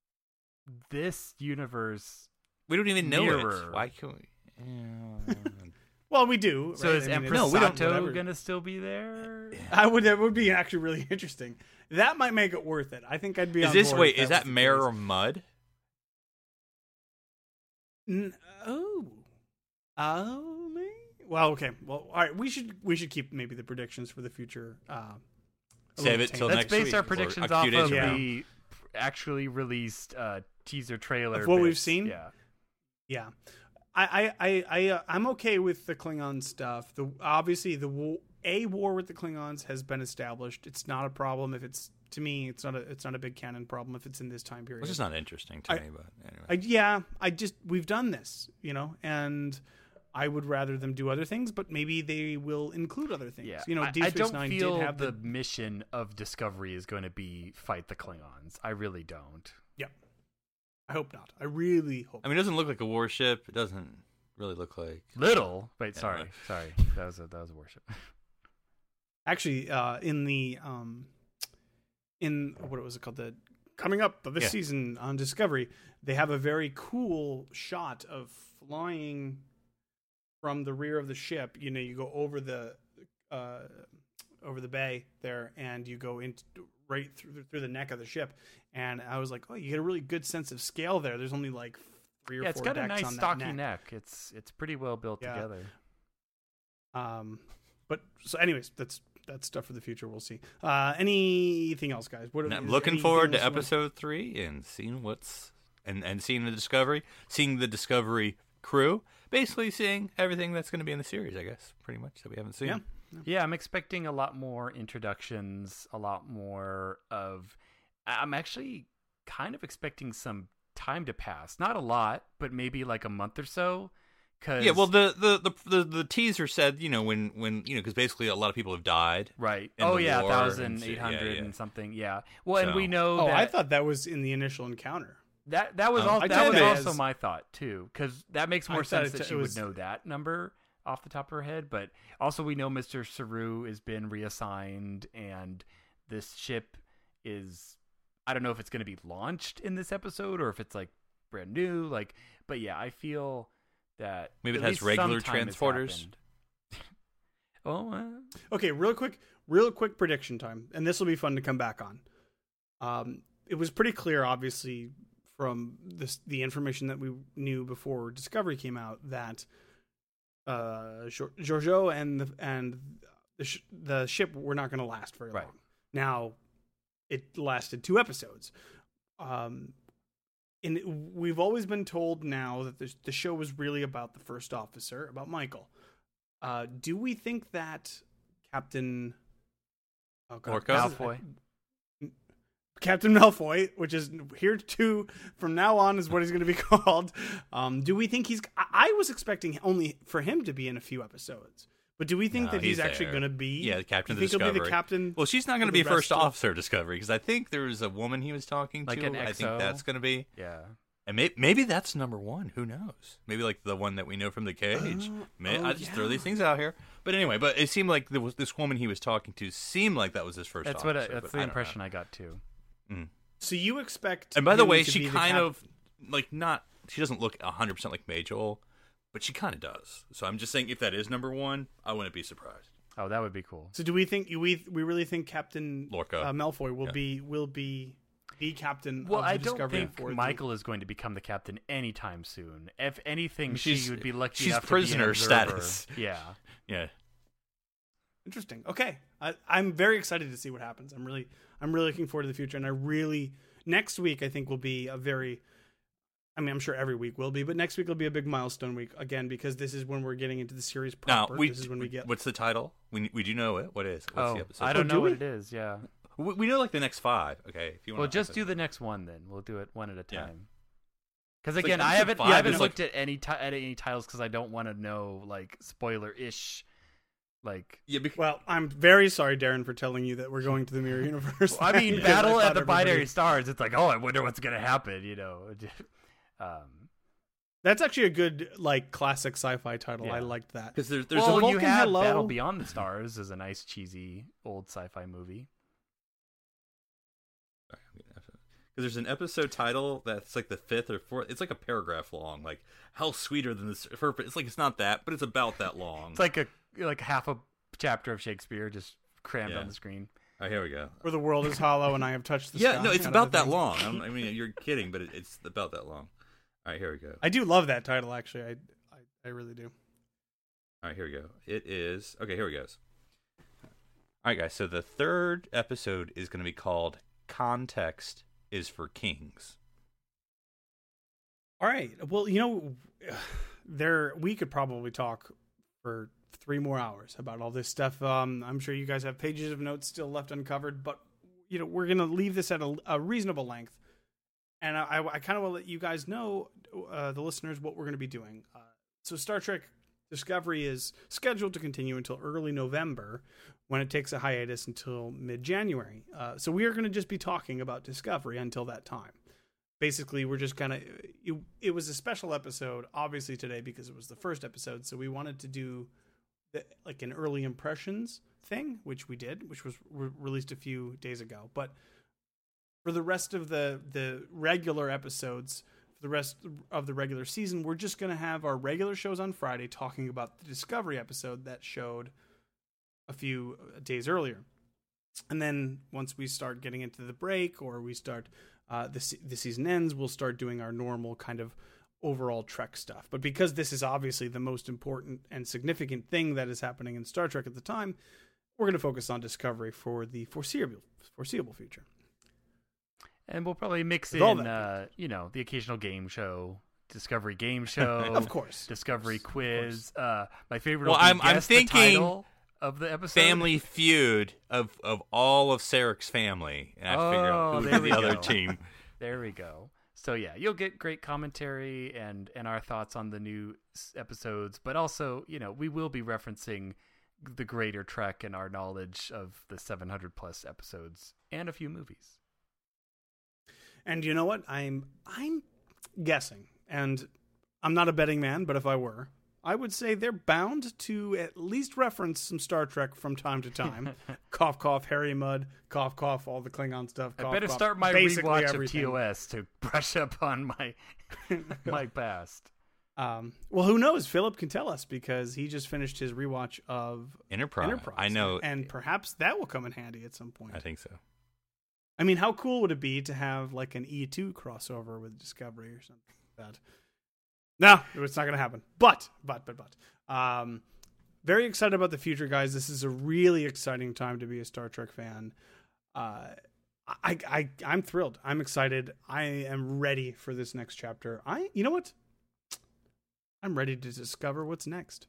[SPEAKER 2] this universe.
[SPEAKER 3] we don't even know
[SPEAKER 2] Mirror.
[SPEAKER 3] it. Why can't we? Yeah.
[SPEAKER 4] Well, we do.
[SPEAKER 2] So
[SPEAKER 4] right?
[SPEAKER 2] is
[SPEAKER 4] I mean,
[SPEAKER 2] Empress
[SPEAKER 4] it's-
[SPEAKER 3] No, we don't-
[SPEAKER 2] Sato
[SPEAKER 4] whatever.
[SPEAKER 2] going to still be there?
[SPEAKER 4] I would. That would be actually really interesting. That might make it worth it. I think I'd be.
[SPEAKER 3] Is
[SPEAKER 4] on
[SPEAKER 3] this,
[SPEAKER 4] board
[SPEAKER 3] wait,
[SPEAKER 4] if
[SPEAKER 3] is
[SPEAKER 4] was
[SPEAKER 3] that
[SPEAKER 4] the
[SPEAKER 3] Mare
[SPEAKER 4] case.
[SPEAKER 3] or Mud?
[SPEAKER 4] N- oh, oh, me. Well, okay. Well, all right. We should we should keep maybe the predictions for the future. Uh, a
[SPEAKER 3] Save
[SPEAKER 4] little
[SPEAKER 3] it till
[SPEAKER 4] tame.
[SPEAKER 2] Let's
[SPEAKER 3] next
[SPEAKER 2] base
[SPEAKER 3] week,
[SPEAKER 2] our
[SPEAKER 3] or
[SPEAKER 2] predictions
[SPEAKER 3] a
[SPEAKER 2] off
[SPEAKER 3] few days
[SPEAKER 2] of
[SPEAKER 3] from now.
[SPEAKER 2] the actually released uh, teaser trailer
[SPEAKER 4] Of what we've
[SPEAKER 2] bits.
[SPEAKER 4] seen?
[SPEAKER 2] Yeah.
[SPEAKER 4] Yeah, I I I, I uh, I'm okay with the Klingon stuff. The obviously the war, a war with the Klingons has been established. It's not a problem if it's to me. It's not a it's not a big canon problem if it's in this time period.
[SPEAKER 3] Which is not interesting to
[SPEAKER 4] I-
[SPEAKER 3] me, but anyway.
[SPEAKER 4] I, yeah, I just we've done this, you know, and I would rather them do other things, but maybe they will include other things.
[SPEAKER 2] Yeah,
[SPEAKER 4] You know,
[SPEAKER 2] I,
[SPEAKER 4] Deep
[SPEAKER 2] I
[SPEAKER 4] Space
[SPEAKER 2] don't
[SPEAKER 4] Nine
[SPEAKER 2] feel
[SPEAKER 4] did have
[SPEAKER 2] the
[SPEAKER 4] the,
[SPEAKER 2] mission of Discovery is going to be fight the Klingons. I really don't.
[SPEAKER 4] yeah. I hope not. I really hope.
[SPEAKER 3] I mean, it doesn't look like a warship. It doesn't really look like.
[SPEAKER 2] Little. Wait,
[SPEAKER 3] Yeah,
[SPEAKER 2] sorry,
[SPEAKER 3] right.
[SPEAKER 2] sorry. That was a that was a worship.
[SPEAKER 4] Actually, uh, in the um, in what was it called? The coming up this
[SPEAKER 3] Yeah.
[SPEAKER 4] season on Discovery, they have a very cool shot of flying from the rear of the ship. You know, you go over the uh, over the bay there, and you go into right through through the neck of the ship. And I was like, oh, you get a really good sense of scale there. There's only like three or
[SPEAKER 2] Yeah, it's
[SPEAKER 4] four
[SPEAKER 2] got a
[SPEAKER 4] decks
[SPEAKER 2] nice
[SPEAKER 4] on that
[SPEAKER 2] stocky
[SPEAKER 4] neck.
[SPEAKER 2] neck. It's it's pretty well built
[SPEAKER 4] Yeah.
[SPEAKER 2] together.
[SPEAKER 4] Um, but so, anyways, that's that's stuff for the future. We'll see. Uh, anything else, guys? What,
[SPEAKER 3] And I'm
[SPEAKER 4] is
[SPEAKER 3] looking
[SPEAKER 4] anything
[SPEAKER 3] forward
[SPEAKER 4] else
[SPEAKER 3] to
[SPEAKER 4] you want-
[SPEAKER 3] episode three and seeing what's and and seeing the Discovery, seeing the Discovery crew, basically seeing everything that's going to be in the series. I guess pretty much that we haven't seen.
[SPEAKER 4] Yeah.
[SPEAKER 2] Yeah, I'm expecting a lot more introductions, a lot more of. I'm actually kind of expecting some time to pass. Not a lot, but maybe like a month or so. Cause,
[SPEAKER 3] Yeah, well, the, the, the, the, the teaser said, you know, when, when you know, because basically a lot of people have died.
[SPEAKER 2] right.
[SPEAKER 3] in
[SPEAKER 2] Oh
[SPEAKER 3] the
[SPEAKER 2] yeah,
[SPEAKER 3] war and
[SPEAKER 2] thousand
[SPEAKER 3] shit.
[SPEAKER 2] eight hundred
[SPEAKER 3] Yeah, yeah.
[SPEAKER 2] and something. Yeah. Well, and
[SPEAKER 3] So-
[SPEAKER 2] we know
[SPEAKER 4] Oh,
[SPEAKER 2] that
[SPEAKER 4] I thought that was in the initial encounter.
[SPEAKER 2] that that was
[SPEAKER 3] Um,
[SPEAKER 2] all.
[SPEAKER 3] I
[SPEAKER 2] That
[SPEAKER 4] took
[SPEAKER 2] was
[SPEAKER 4] it
[SPEAKER 2] also
[SPEAKER 4] as-
[SPEAKER 2] my thought too, because that makes
[SPEAKER 4] I
[SPEAKER 2] more
[SPEAKER 4] thought
[SPEAKER 2] sense
[SPEAKER 4] it-
[SPEAKER 2] that
[SPEAKER 4] it
[SPEAKER 2] she
[SPEAKER 4] was-
[SPEAKER 2] would know that number off the top of her head. But also, we know Mister Saru has been reassigned, and this ship is. I don't know if it's going to be launched in this episode or if it's like brand new. Like, but yeah, I feel that
[SPEAKER 3] Maybe it
[SPEAKER 2] at
[SPEAKER 3] has
[SPEAKER 2] least
[SPEAKER 3] regular
[SPEAKER 2] some time has
[SPEAKER 3] transporters?
[SPEAKER 2] happened. Oh, uh,
[SPEAKER 4] Okay, real quick, real quick prediction time, and this will be fun to come back on. Um, it was pretty clear, obviously, from this the information that we knew before Discovery came out that uh, Giorgio and the, and the sh- the ship were not going to last very
[SPEAKER 2] Right.
[SPEAKER 4] long. Now, it lasted two episodes. Um, and it, we've always been told now that the, the show was really about the first officer, about Michael. Uh, do we think that Captain oh God,
[SPEAKER 3] Lorca?
[SPEAKER 4] this is-
[SPEAKER 2] Malfoy.
[SPEAKER 4] Captain Malfoy, which is here to from now on is what he's going to be called. Um, do we think he's? I, I was expecting only for him to be in a few episodes, but do we think
[SPEAKER 3] No,
[SPEAKER 4] that he's,
[SPEAKER 3] he's
[SPEAKER 4] actually
[SPEAKER 3] there.
[SPEAKER 4] going to be?
[SPEAKER 3] Yeah, the captain
[SPEAKER 4] you
[SPEAKER 3] of the
[SPEAKER 4] think he'll be the
[SPEAKER 3] Discovery.
[SPEAKER 4] captain?
[SPEAKER 3] Well, she's not going to
[SPEAKER 4] for
[SPEAKER 3] be
[SPEAKER 4] the
[SPEAKER 3] first
[SPEAKER 4] rest of-
[SPEAKER 3] officer of Discovery because I think there was a woman he was talking
[SPEAKER 2] Like
[SPEAKER 3] to.
[SPEAKER 2] an
[SPEAKER 3] I
[SPEAKER 2] X O?
[SPEAKER 3] think that's going to be,
[SPEAKER 2] Yeah.
[SPEAKER 3] and may, maybe that's number one. Who knows? Maybe like the one that we know from the cage.
[SPEAKER 4] Oh,
[SPEAKER 3] May,
[SPEAKER 4] oh,
[SPEAKER 3] I just throw
[SPEAKER 4] yeah.
[SPEAKER 3] these things out here. But anyway, but it seemed like there was this woman he was talking to seemed like that was his first.
[SPEAKER 2] That's
[SPEAKER 3] officer,
[SPEAKER 2] what. I, that's
[SPEAKER 3] but
[SPEAKER 2] the
[SPEAKER 3] I don't
[SPEAKER 2] impression
[SPEAKER 3] know.
[SPEAKER 2] I got too.
[SPEAKER 4] So you expect?
[SPEAKER 3] And by the
[SPEAKER 4] him
[SPEAKER 3] way,
[SPEAKER 4] to
[SPEAKER 3] she
[SPEAKER 4] be the
[SPEAKER 3] kind
[SPEAKER 4] cap-
[SPEAKER 3] of like not. She doesn't look one hundred percent like Majel, but she kind of does. So I'm just saying, if that is number one, I wouldn't be surprised.
[SPEAKER 2] Oh, that would be cool.
[SPEAKER 4] So do we think we we really think Captain
[SPEAKER 3] Lorca.
[SPEAKER 4] uh, Malfoy will
[SPEAKER 3] Yeah.
[SPEAKER 4] be will be the captain
[SPEAKER 2] Well,
[SPEAKER 4] of the
[SPEAKER 2] I don't
[SPEAKER 4] Discovery
[SPEAKER 2] think
[SPEAKER 4] for the-
[SPEAKER 2] Michael is going to become the captain anytime soon. If anything,
[SPEAKER 3] She's-
[SPEAKER 2] she would be lucky
[SPEAKER 3] she's
[SPEAKER 2] enough
[SPEAKER 3] prisoner
[SPEAKER 2] to be an observer.
[SPEAKER 3] status.
[SPEAKER 2] Yeah.
[SPEAKER 3] Yeah.
[SPEAKER 4] Interesting. Okay, I, I'm very excited to see what happens. I'm really, I'm really looking forward to the future, and I really next week I think will be a very, I mean, I'm sure every week will be, but next week will be a big milestone week again because this is when we're getting into the series
[SPEAKER 3] Now
[SPEAKER 4] proper.
[SPEAKER 3] we.
[SPEAKER 4] this is when we get.
[SPEAKER 3] What's the title? We we do know it. What is? What's
[SPEAKER 2] Oh,
[SPEAKER 3] the episode?
[SPEAKER 2] I don't
[SPEAKER 4] do
[SPEAKER 2] know
[SPEAKER 4] we?
[SPEAKER 2] what it is. Yeah.
[SPEAKER 3] We, we know like the next five. Okay. If you want.
[SPEAKER 2] Well, just do the next one then. We'll do it one at a
[SPEAKER 3] Yeah.
[SPEAKER 2] time. Because
[SPEAKER 3] It's like
[SPEAKER 2] again, I
[SPEAKER 3] episode
[SPEAKER 2] haven't,
[SPEAKER 3] five
[SPEAKER 2] I haven't
[SPEAKER 3] is like-
[SPEAKER 2] looked at any ti- at any titles because I don't want to know like spoiler ish, like.
[SPEAKER 3] Yeah. Because,
[SPEAKER 4] Well, I'm very sorry, Darren, for telling you that we're going to the mirror universe.
[SPEAKER 2] I mean,
[SPEAKER 4] Because
[SPEAKER 2] Battle
[SPEAKER 4] I
[SPEAKER 2] at
[SPEAKER 4] thought
[SPEAKER 2] the
[SPEAKER 4] everybody-
[SPEAKER 2] Binary Stars. It's like, oh, I wonder what's gonna happen. You know. um,
[SPEAKER 4] That's actually a good like classic sci-fi title.
[SPEAKER 2] Yeah.
[SPEAKER 4] I liked that.
[SPEAKER 3] because there's there's
[SPEAKER 2] well,
[SPEAKER 3] a
[SPEAKER 2] you
[SPEAKER 4] Vulcan
[SPEAKER 2] have
[SPEAKER 4] Hello.
[SPEAKER 2] Battle Beyond the Stars is a nice cheesy old sci-fi movie.
[SPEAKER 3] Because there's an episode title that's like the fifth or fourth. It's like a paragraph long. Like how sweeter than this. It's like it's not that, but it's about that long.
[SPEAKER 2] It's like a like half a chapter of Shakespeare just crammed
[SPEAKER 3] Yeah.
[SPEAKER 2] on the screen.
[SPEAKER 3] All right, here we go.
[SPEAKER 4] Where the world is hollow and I have touched the
[SPEAKER 3] Yeah,
[SPEAKER 4] sky.
[SPEAKER 3] no, it's
[SPEAKER 4] kind of
[SPEAKER 3] about
[SPEAKER 4] a
[SPEAKER 3] that
[SPEAKER 4] thing.
[SPEAKER 3] long. I'm, I mean, you're kidding, but it, it's about that long. All right, here we go.
[SPEAKER 4] I do love that title. Actually, I I, I really do.
[SPEAKER 3] All right, here we go. It is okay. Here we goes. All right, guys. So the third episode is going to be called "Context is for Kings."
[SPEAKER 4] All right. Well, you know, there we could probably talk for three more hours about all this stuff. Um, I'm sure you guys have pages of notes still left uncovered, but you know, we're gonna leave this at a, a reasonable length. And I, I, I kind of want to let you guys know, uh, the listeners, what we're going to be doing. Uh, so Star Trek Discovery is scheduled to continue until early November, when it takes a hiatus until mid-January. Uh, so we are going to just be talking about Discovery until that time. Basically, we're just kind of it, it was a special episode, obviously today because it was the first episode. So we wanted to do the, like an early impressions thing, which we did, which was re- released a few days ago. But for the rest of the the regular episodes, for the rest of the regular season, we're just going to have our regular shows on Friday talking about the Discovery episode that showed a few days earlier. And then once we start getting into the break or we start uh, the, se- the season ends, we'll start doing our normal kind of overall Trek stuff. But because this is obviously the most important and significant thing that is happening in Star Trek at the time, we're going to focus on Discovery for the foreseeable foreseeable future.
[SPEAKER 2] And we'll probably mix
[SPEAKER 4] With all
[SPEAKER 2] in,
[SPEAKER 4] that
[SPEAKER 2] uh, you know, the occasional game show, Discovery game show,
[SPEAKER 4] Of course.
[SPEAKER 2] Discovery
[SPEAKER 4] Of course.
[SPEAKER 2] quiz. Uh, my favorite.
[SPEAKER 3] Well,
[SPEAKER 2] will be
[SPEAKER 3] I'm- I'm
[SPEAKER 2] guess the
[SPEAKER 3] thinking
[SPEAKER 2] title of the episode.
[SPEAKER 3] Family Feud of of all of Sarek's family, and I have to figure out
[SPEAKER 2] Oh,
[SPEAKER 3] who's
[SPEAKER 2] there
[SPEAKER 3] the
[SPEAKER 2] we
[SPEAKER 3] other
[SPEAKER 2] go.
[SPEAKER 3] team.
[SPEAKER 2] There we go. So yeah, you'll get great commentary and and our thoughts on the new s- episodes, but also, you know, we will be referencing the greater Trek and our knowledge of the seven hundred plus episodes and a few movies.
[SPEAKER 4] And you know what? I'm I'm guessing, and I'm not a betting man, but if I were, I would say they're bound to at least reference some Star Trek from time to time. Cough, cough, Harry Mudd, cough, cough, all the Klingon stuff.
[SPEAKER 2] I
[SPEAKER 4] Cough,
[SPEAKER 2] better
[SPEAKER 4] cough,
[SPEAKER 2] start my
[SPEAKER 4] basically
[SPEAKER 2] rewatch
[SPEAKER 4] everything.
[SPEAKER 2] of T O S to brush up on my my past.
[SPEAKER 4] Um, well, who knows? Philip can tell us because he just finished his rewatch of
[SPEAKER 3] Enterprise.
[SPEAKER 4] Enterprise.
[SPEAKER 3] I know.
[SPEAKER 4] And perhaps that will come in handy at some point.
[SPEAKER 3] I think so.
[SPEAKER 4] I mean, how cool would it be to have like an E two crossover with Discovery or something like that? No, it's not going to happen. But, but, but, but. Um, very excited about the future, guys. This is a really exciting time to be a Star Trek fan. Uh, I, I, I'm thrilled. I'm excited. I am ready for this next chapter. I, you know what? I'm ready to discover what's next.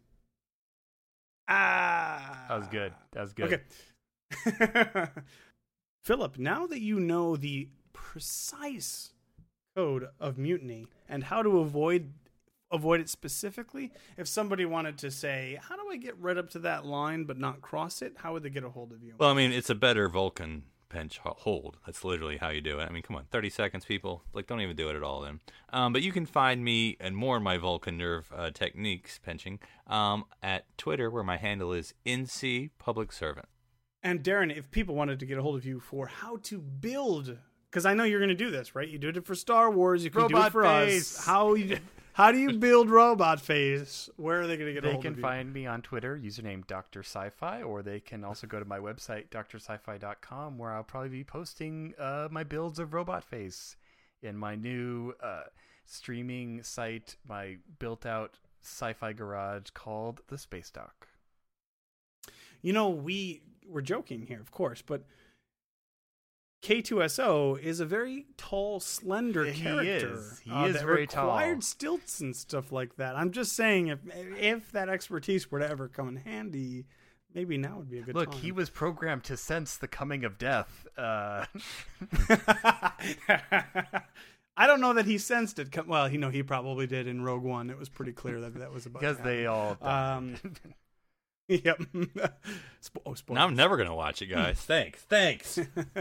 [SPEAKER 4] Ah,
[SPEAKER 2] That was good. That was good.
[SPEAKER 4] Okay. Philip, now that you know the precise code of mutiny and how to avoid avoid it specifically, if somebody wanted to say, how do I get right up to that line but not cross it, how would they get a hold of you?
[SPEAKER 3] Well, I mean, it's a better Vulcan pinch hold. That's literally how you do it. I mean, come on, thirty seconds, people. Like, don't even do it at all then. Um, but you can find me and more of my Vulcan nerve uh, techniques pinching um, at Twitter, where my handle is N C Public Servant.
[SPEAKER 4] And Darren, if people wanted to get a hold of you for how to build, because I know you're going to do this, right? You did it for Star Wars. You can do
[SPEAKER 2] Robot
[SPEAKER 4] it for
[SPEAKER 2] face.
[SPEAKER 4] us. How you, how do you build Robot Face? Where are they going to get a
[SPEAKER 2] They
[SPEAKER 4] hold
[SPEAKER 2] can
[SPEAKER 4] of you?
[SPEAKER 2] find me on Twitter, username Doctor Sci-Fi, or they can also go to my website, D R sci fi dot com, where I'll probably be posting uh, my builds of Robot Face in my new uh, streaming site, my built-out sci-fi garage called The Space Dock.
[SPEAKER 4] You know, we we're joking here, of course, but K two S O is a very tall, slender
[SPEAKER 2] He
[SPEAKER 4] character.
[SPEAKER 2] is. He
[SPEAKER 4] uh,
[SPEAKER 2] is
[SPEAKER 4] that
[SPEAKER 2] very tall.
[SPEAKER 4] required stilts and stuff like that. I'm just saying, if if that expertise were to ever come in handy, maybe now would be a good
[SPEAKER 2] Look,
[SPEAKER 4] time.
[SPEAKER 2] he was programmed to sense the coming of death. Uh,
[SPEAKER 4] I don't know that he sensed it. Come- Well, you know, he probably did in Rogue One. It was pretty clear that that was about
[SPEAKER 2] because
[SPEAKER 4] to
[SPEAKER 2] they
[SPEAKER 4] happen.
[SPEAKER 2] all died.
[SPEAKER 4] Um, Yep. Spo- oh, spoilers.
[SPEAKER 3] Now I'm never going to watch it, guys. Thanks. Thanks.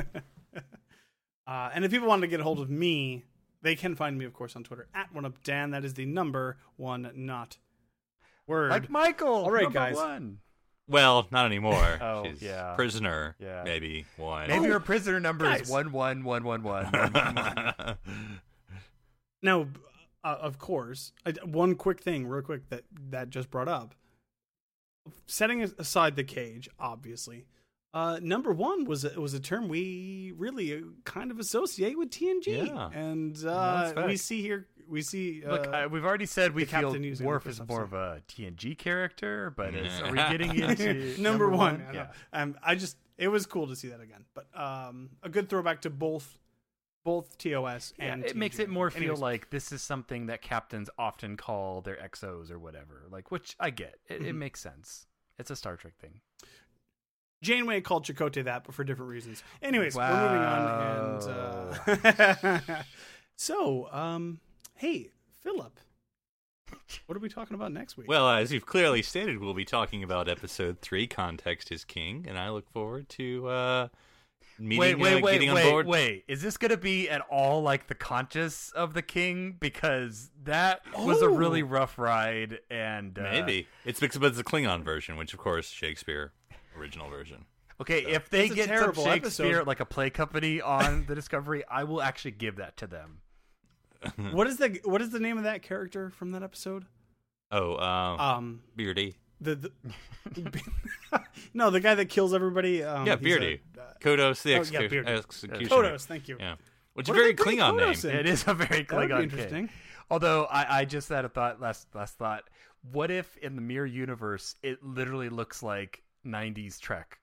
[SPEAKER 4] Uh, and if people want to get a hold of me, they can find me, of course, on Twitter at OneUpDan. That is the number one, not word.
[SPEAKER 2] Like Michael.
[SPEAKER 4] All right,
[SPEAKER 2] number
[SPEAKER 4] guys.
[SPEAKER 2] One.
[SPEAKER 3] Well, not anymore.
[SPEAKER 2] Oh,
[SPEAKER 3] She's
[SPEAKER 2] yeah.
[SPEAKER 3] prisoner.
[SPEAKER 2] Yeah.
[SPEAKER 3] Maybe one.
[SPEAKER 2] Maybe
[SPEAKER 4] Oh,
[SPEAKER 2] her prisoner number
[SPEAKER 4] guys.
[SPEAKER 2] is one one one one one one one one.
[SPEAKER 4] Now, uh, of course, I, one quick thing, real quick, that that just brought up. Setting aside the cage, obviously, uh, number one was a, was a term we really uh, kind of associate with T N G,
[SPEAKER 3] Yeah.
[SPEAKER 4] and
[SPEAKER 2] that's
[SPEAKER 4] uh,
[SPEAKER 2] fact.
[SPEAKER 4] we see here we see. Uh,
[SPEAKER 2] Look, I, we've already said we
[SPEAKER 4] the
[SPEAKER 2] feel
[SPEAKER 4] captain using
[SPEAKER 2] Worf
[SPEAKER 4] the
[SPEAKER 2] is
[SPEAKER 4] first
[SPEAKER 2] more of a T N G character, but is, are we getting into
[SPEAKER 4] number, one. I
[SPEAKER 2] Yeah.
[SPEAKER 4] know. Um, I just it was cool to see that again, but um, a good throwback to both both T O S
[SPEAKER 2] Yeah,
[SPEAKER 4] and
[SPEAKER 2] it
[SPEAKER 4] T N G.
[SPEAKER 2] makes it more feel
[SPEAKER 4] Anyways,
[SPEAKER 2] like this is something that captains often call their X Os or whatever. Like, which I get. It, it
[SPEAKER 4] Mhm.
[SPEAKER 2] makes sense. It's a Star Trek thing.
[SPEAKER 4] Janeway called Chakotay that, but for different reasons. Anyways,
[SPEAKER 2] Wow.
[SPEAKER 4] we're moving on, and uh, so um, hey, Philip, what are we talking about next week?
[SPEAKER 3] Well, as you've clearly stated, we'll be talking about episode three, Context is King, and I look forward to uh, meeting,
[SPEAKER 2] Wait, wait,
[SPEAKER 3] uh,
[SPEAKER 2] wait,
[SPEAKER 3] getting on
[SPEAKER 2] wait,
[SPEAKER 3] board.
[SPEAKER 2] wait. Is this going to be at all like the conscious of the king? Because that was a
[SPEAKER 4] Oh.
[SPEAKER 2] really rough ride, and uh,
[SPEAKER 3] Maybe. It's because but it's the Klingon version, which, of course, Shakespeare, original version.
[SPEAKER 2] Okay, if they
[SPEAKER 4] It's a
[SPEAKER 2] get some
[SPEAKER 4] terrible
[SPEAKER 2] Shakespeare,
[SPEAKER 4] episode.
[SPEAKER 2] like a play company on the Discovery, I will actually give that to them.
[SPEAKER 4] what is the what is the name of that character from that episode?
[SPEAKER 3] Oh, uh,
[SPEAKER 4] Um,
[SPEAKER 3] Beardy.
[SPEAKER 4] the, the no, the guy that kills everybody. Um,
[SPEAKER 3] Yeah,
[SPEAKER 4] he's
[SPEAKER 3] Beardy.
[SPEAKER 4] a- uh,
[SPEAKER 3] Kodos, the
[SPEAKER 4] Oh, yeah,
[SPEAKER 3] execu-
[SPEAKER 4] Beardy.
[SPEAKER 3] executioner.
[SPEAKER 4] Kodos, thank you.
[SPEAKER 3] Yeah. Which
[SPEAKER 4] What
[SPEAKER 3] is a very
[SPEAKER 4] did they bring
[SPEAKER 3] Klingon name.
[SPEAKER 4] Kodos in?
[SPEAKER 2] It is a very
[SPEAKER 4] That would be
[SPEAKER 2] Klingon
[SPEAKER 4] interesting.
[SPEAKER 2] king. Although I, I just had a thought last last thought. What if in the mirror universe it literally looks like nineties Trek?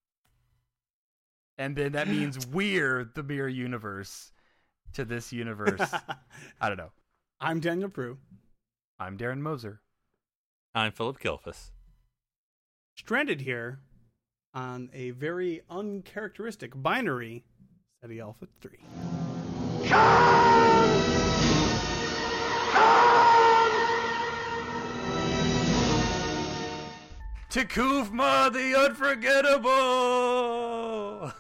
[SPEAKER 2] And then that means we're the mirror universe to this universe. I don't know.
[SPEAKER 4] I'm Daniel Prue.
[SPEAKER 2] I'm Darren Moser.
[SPEAKER 3] I'm Philip Kilfus.
[SPEAKER 4] Stranded here on a very uncharacteristic binary SETI Alpha three.
[SPEAKER 2] Takuvma the Unforgettable!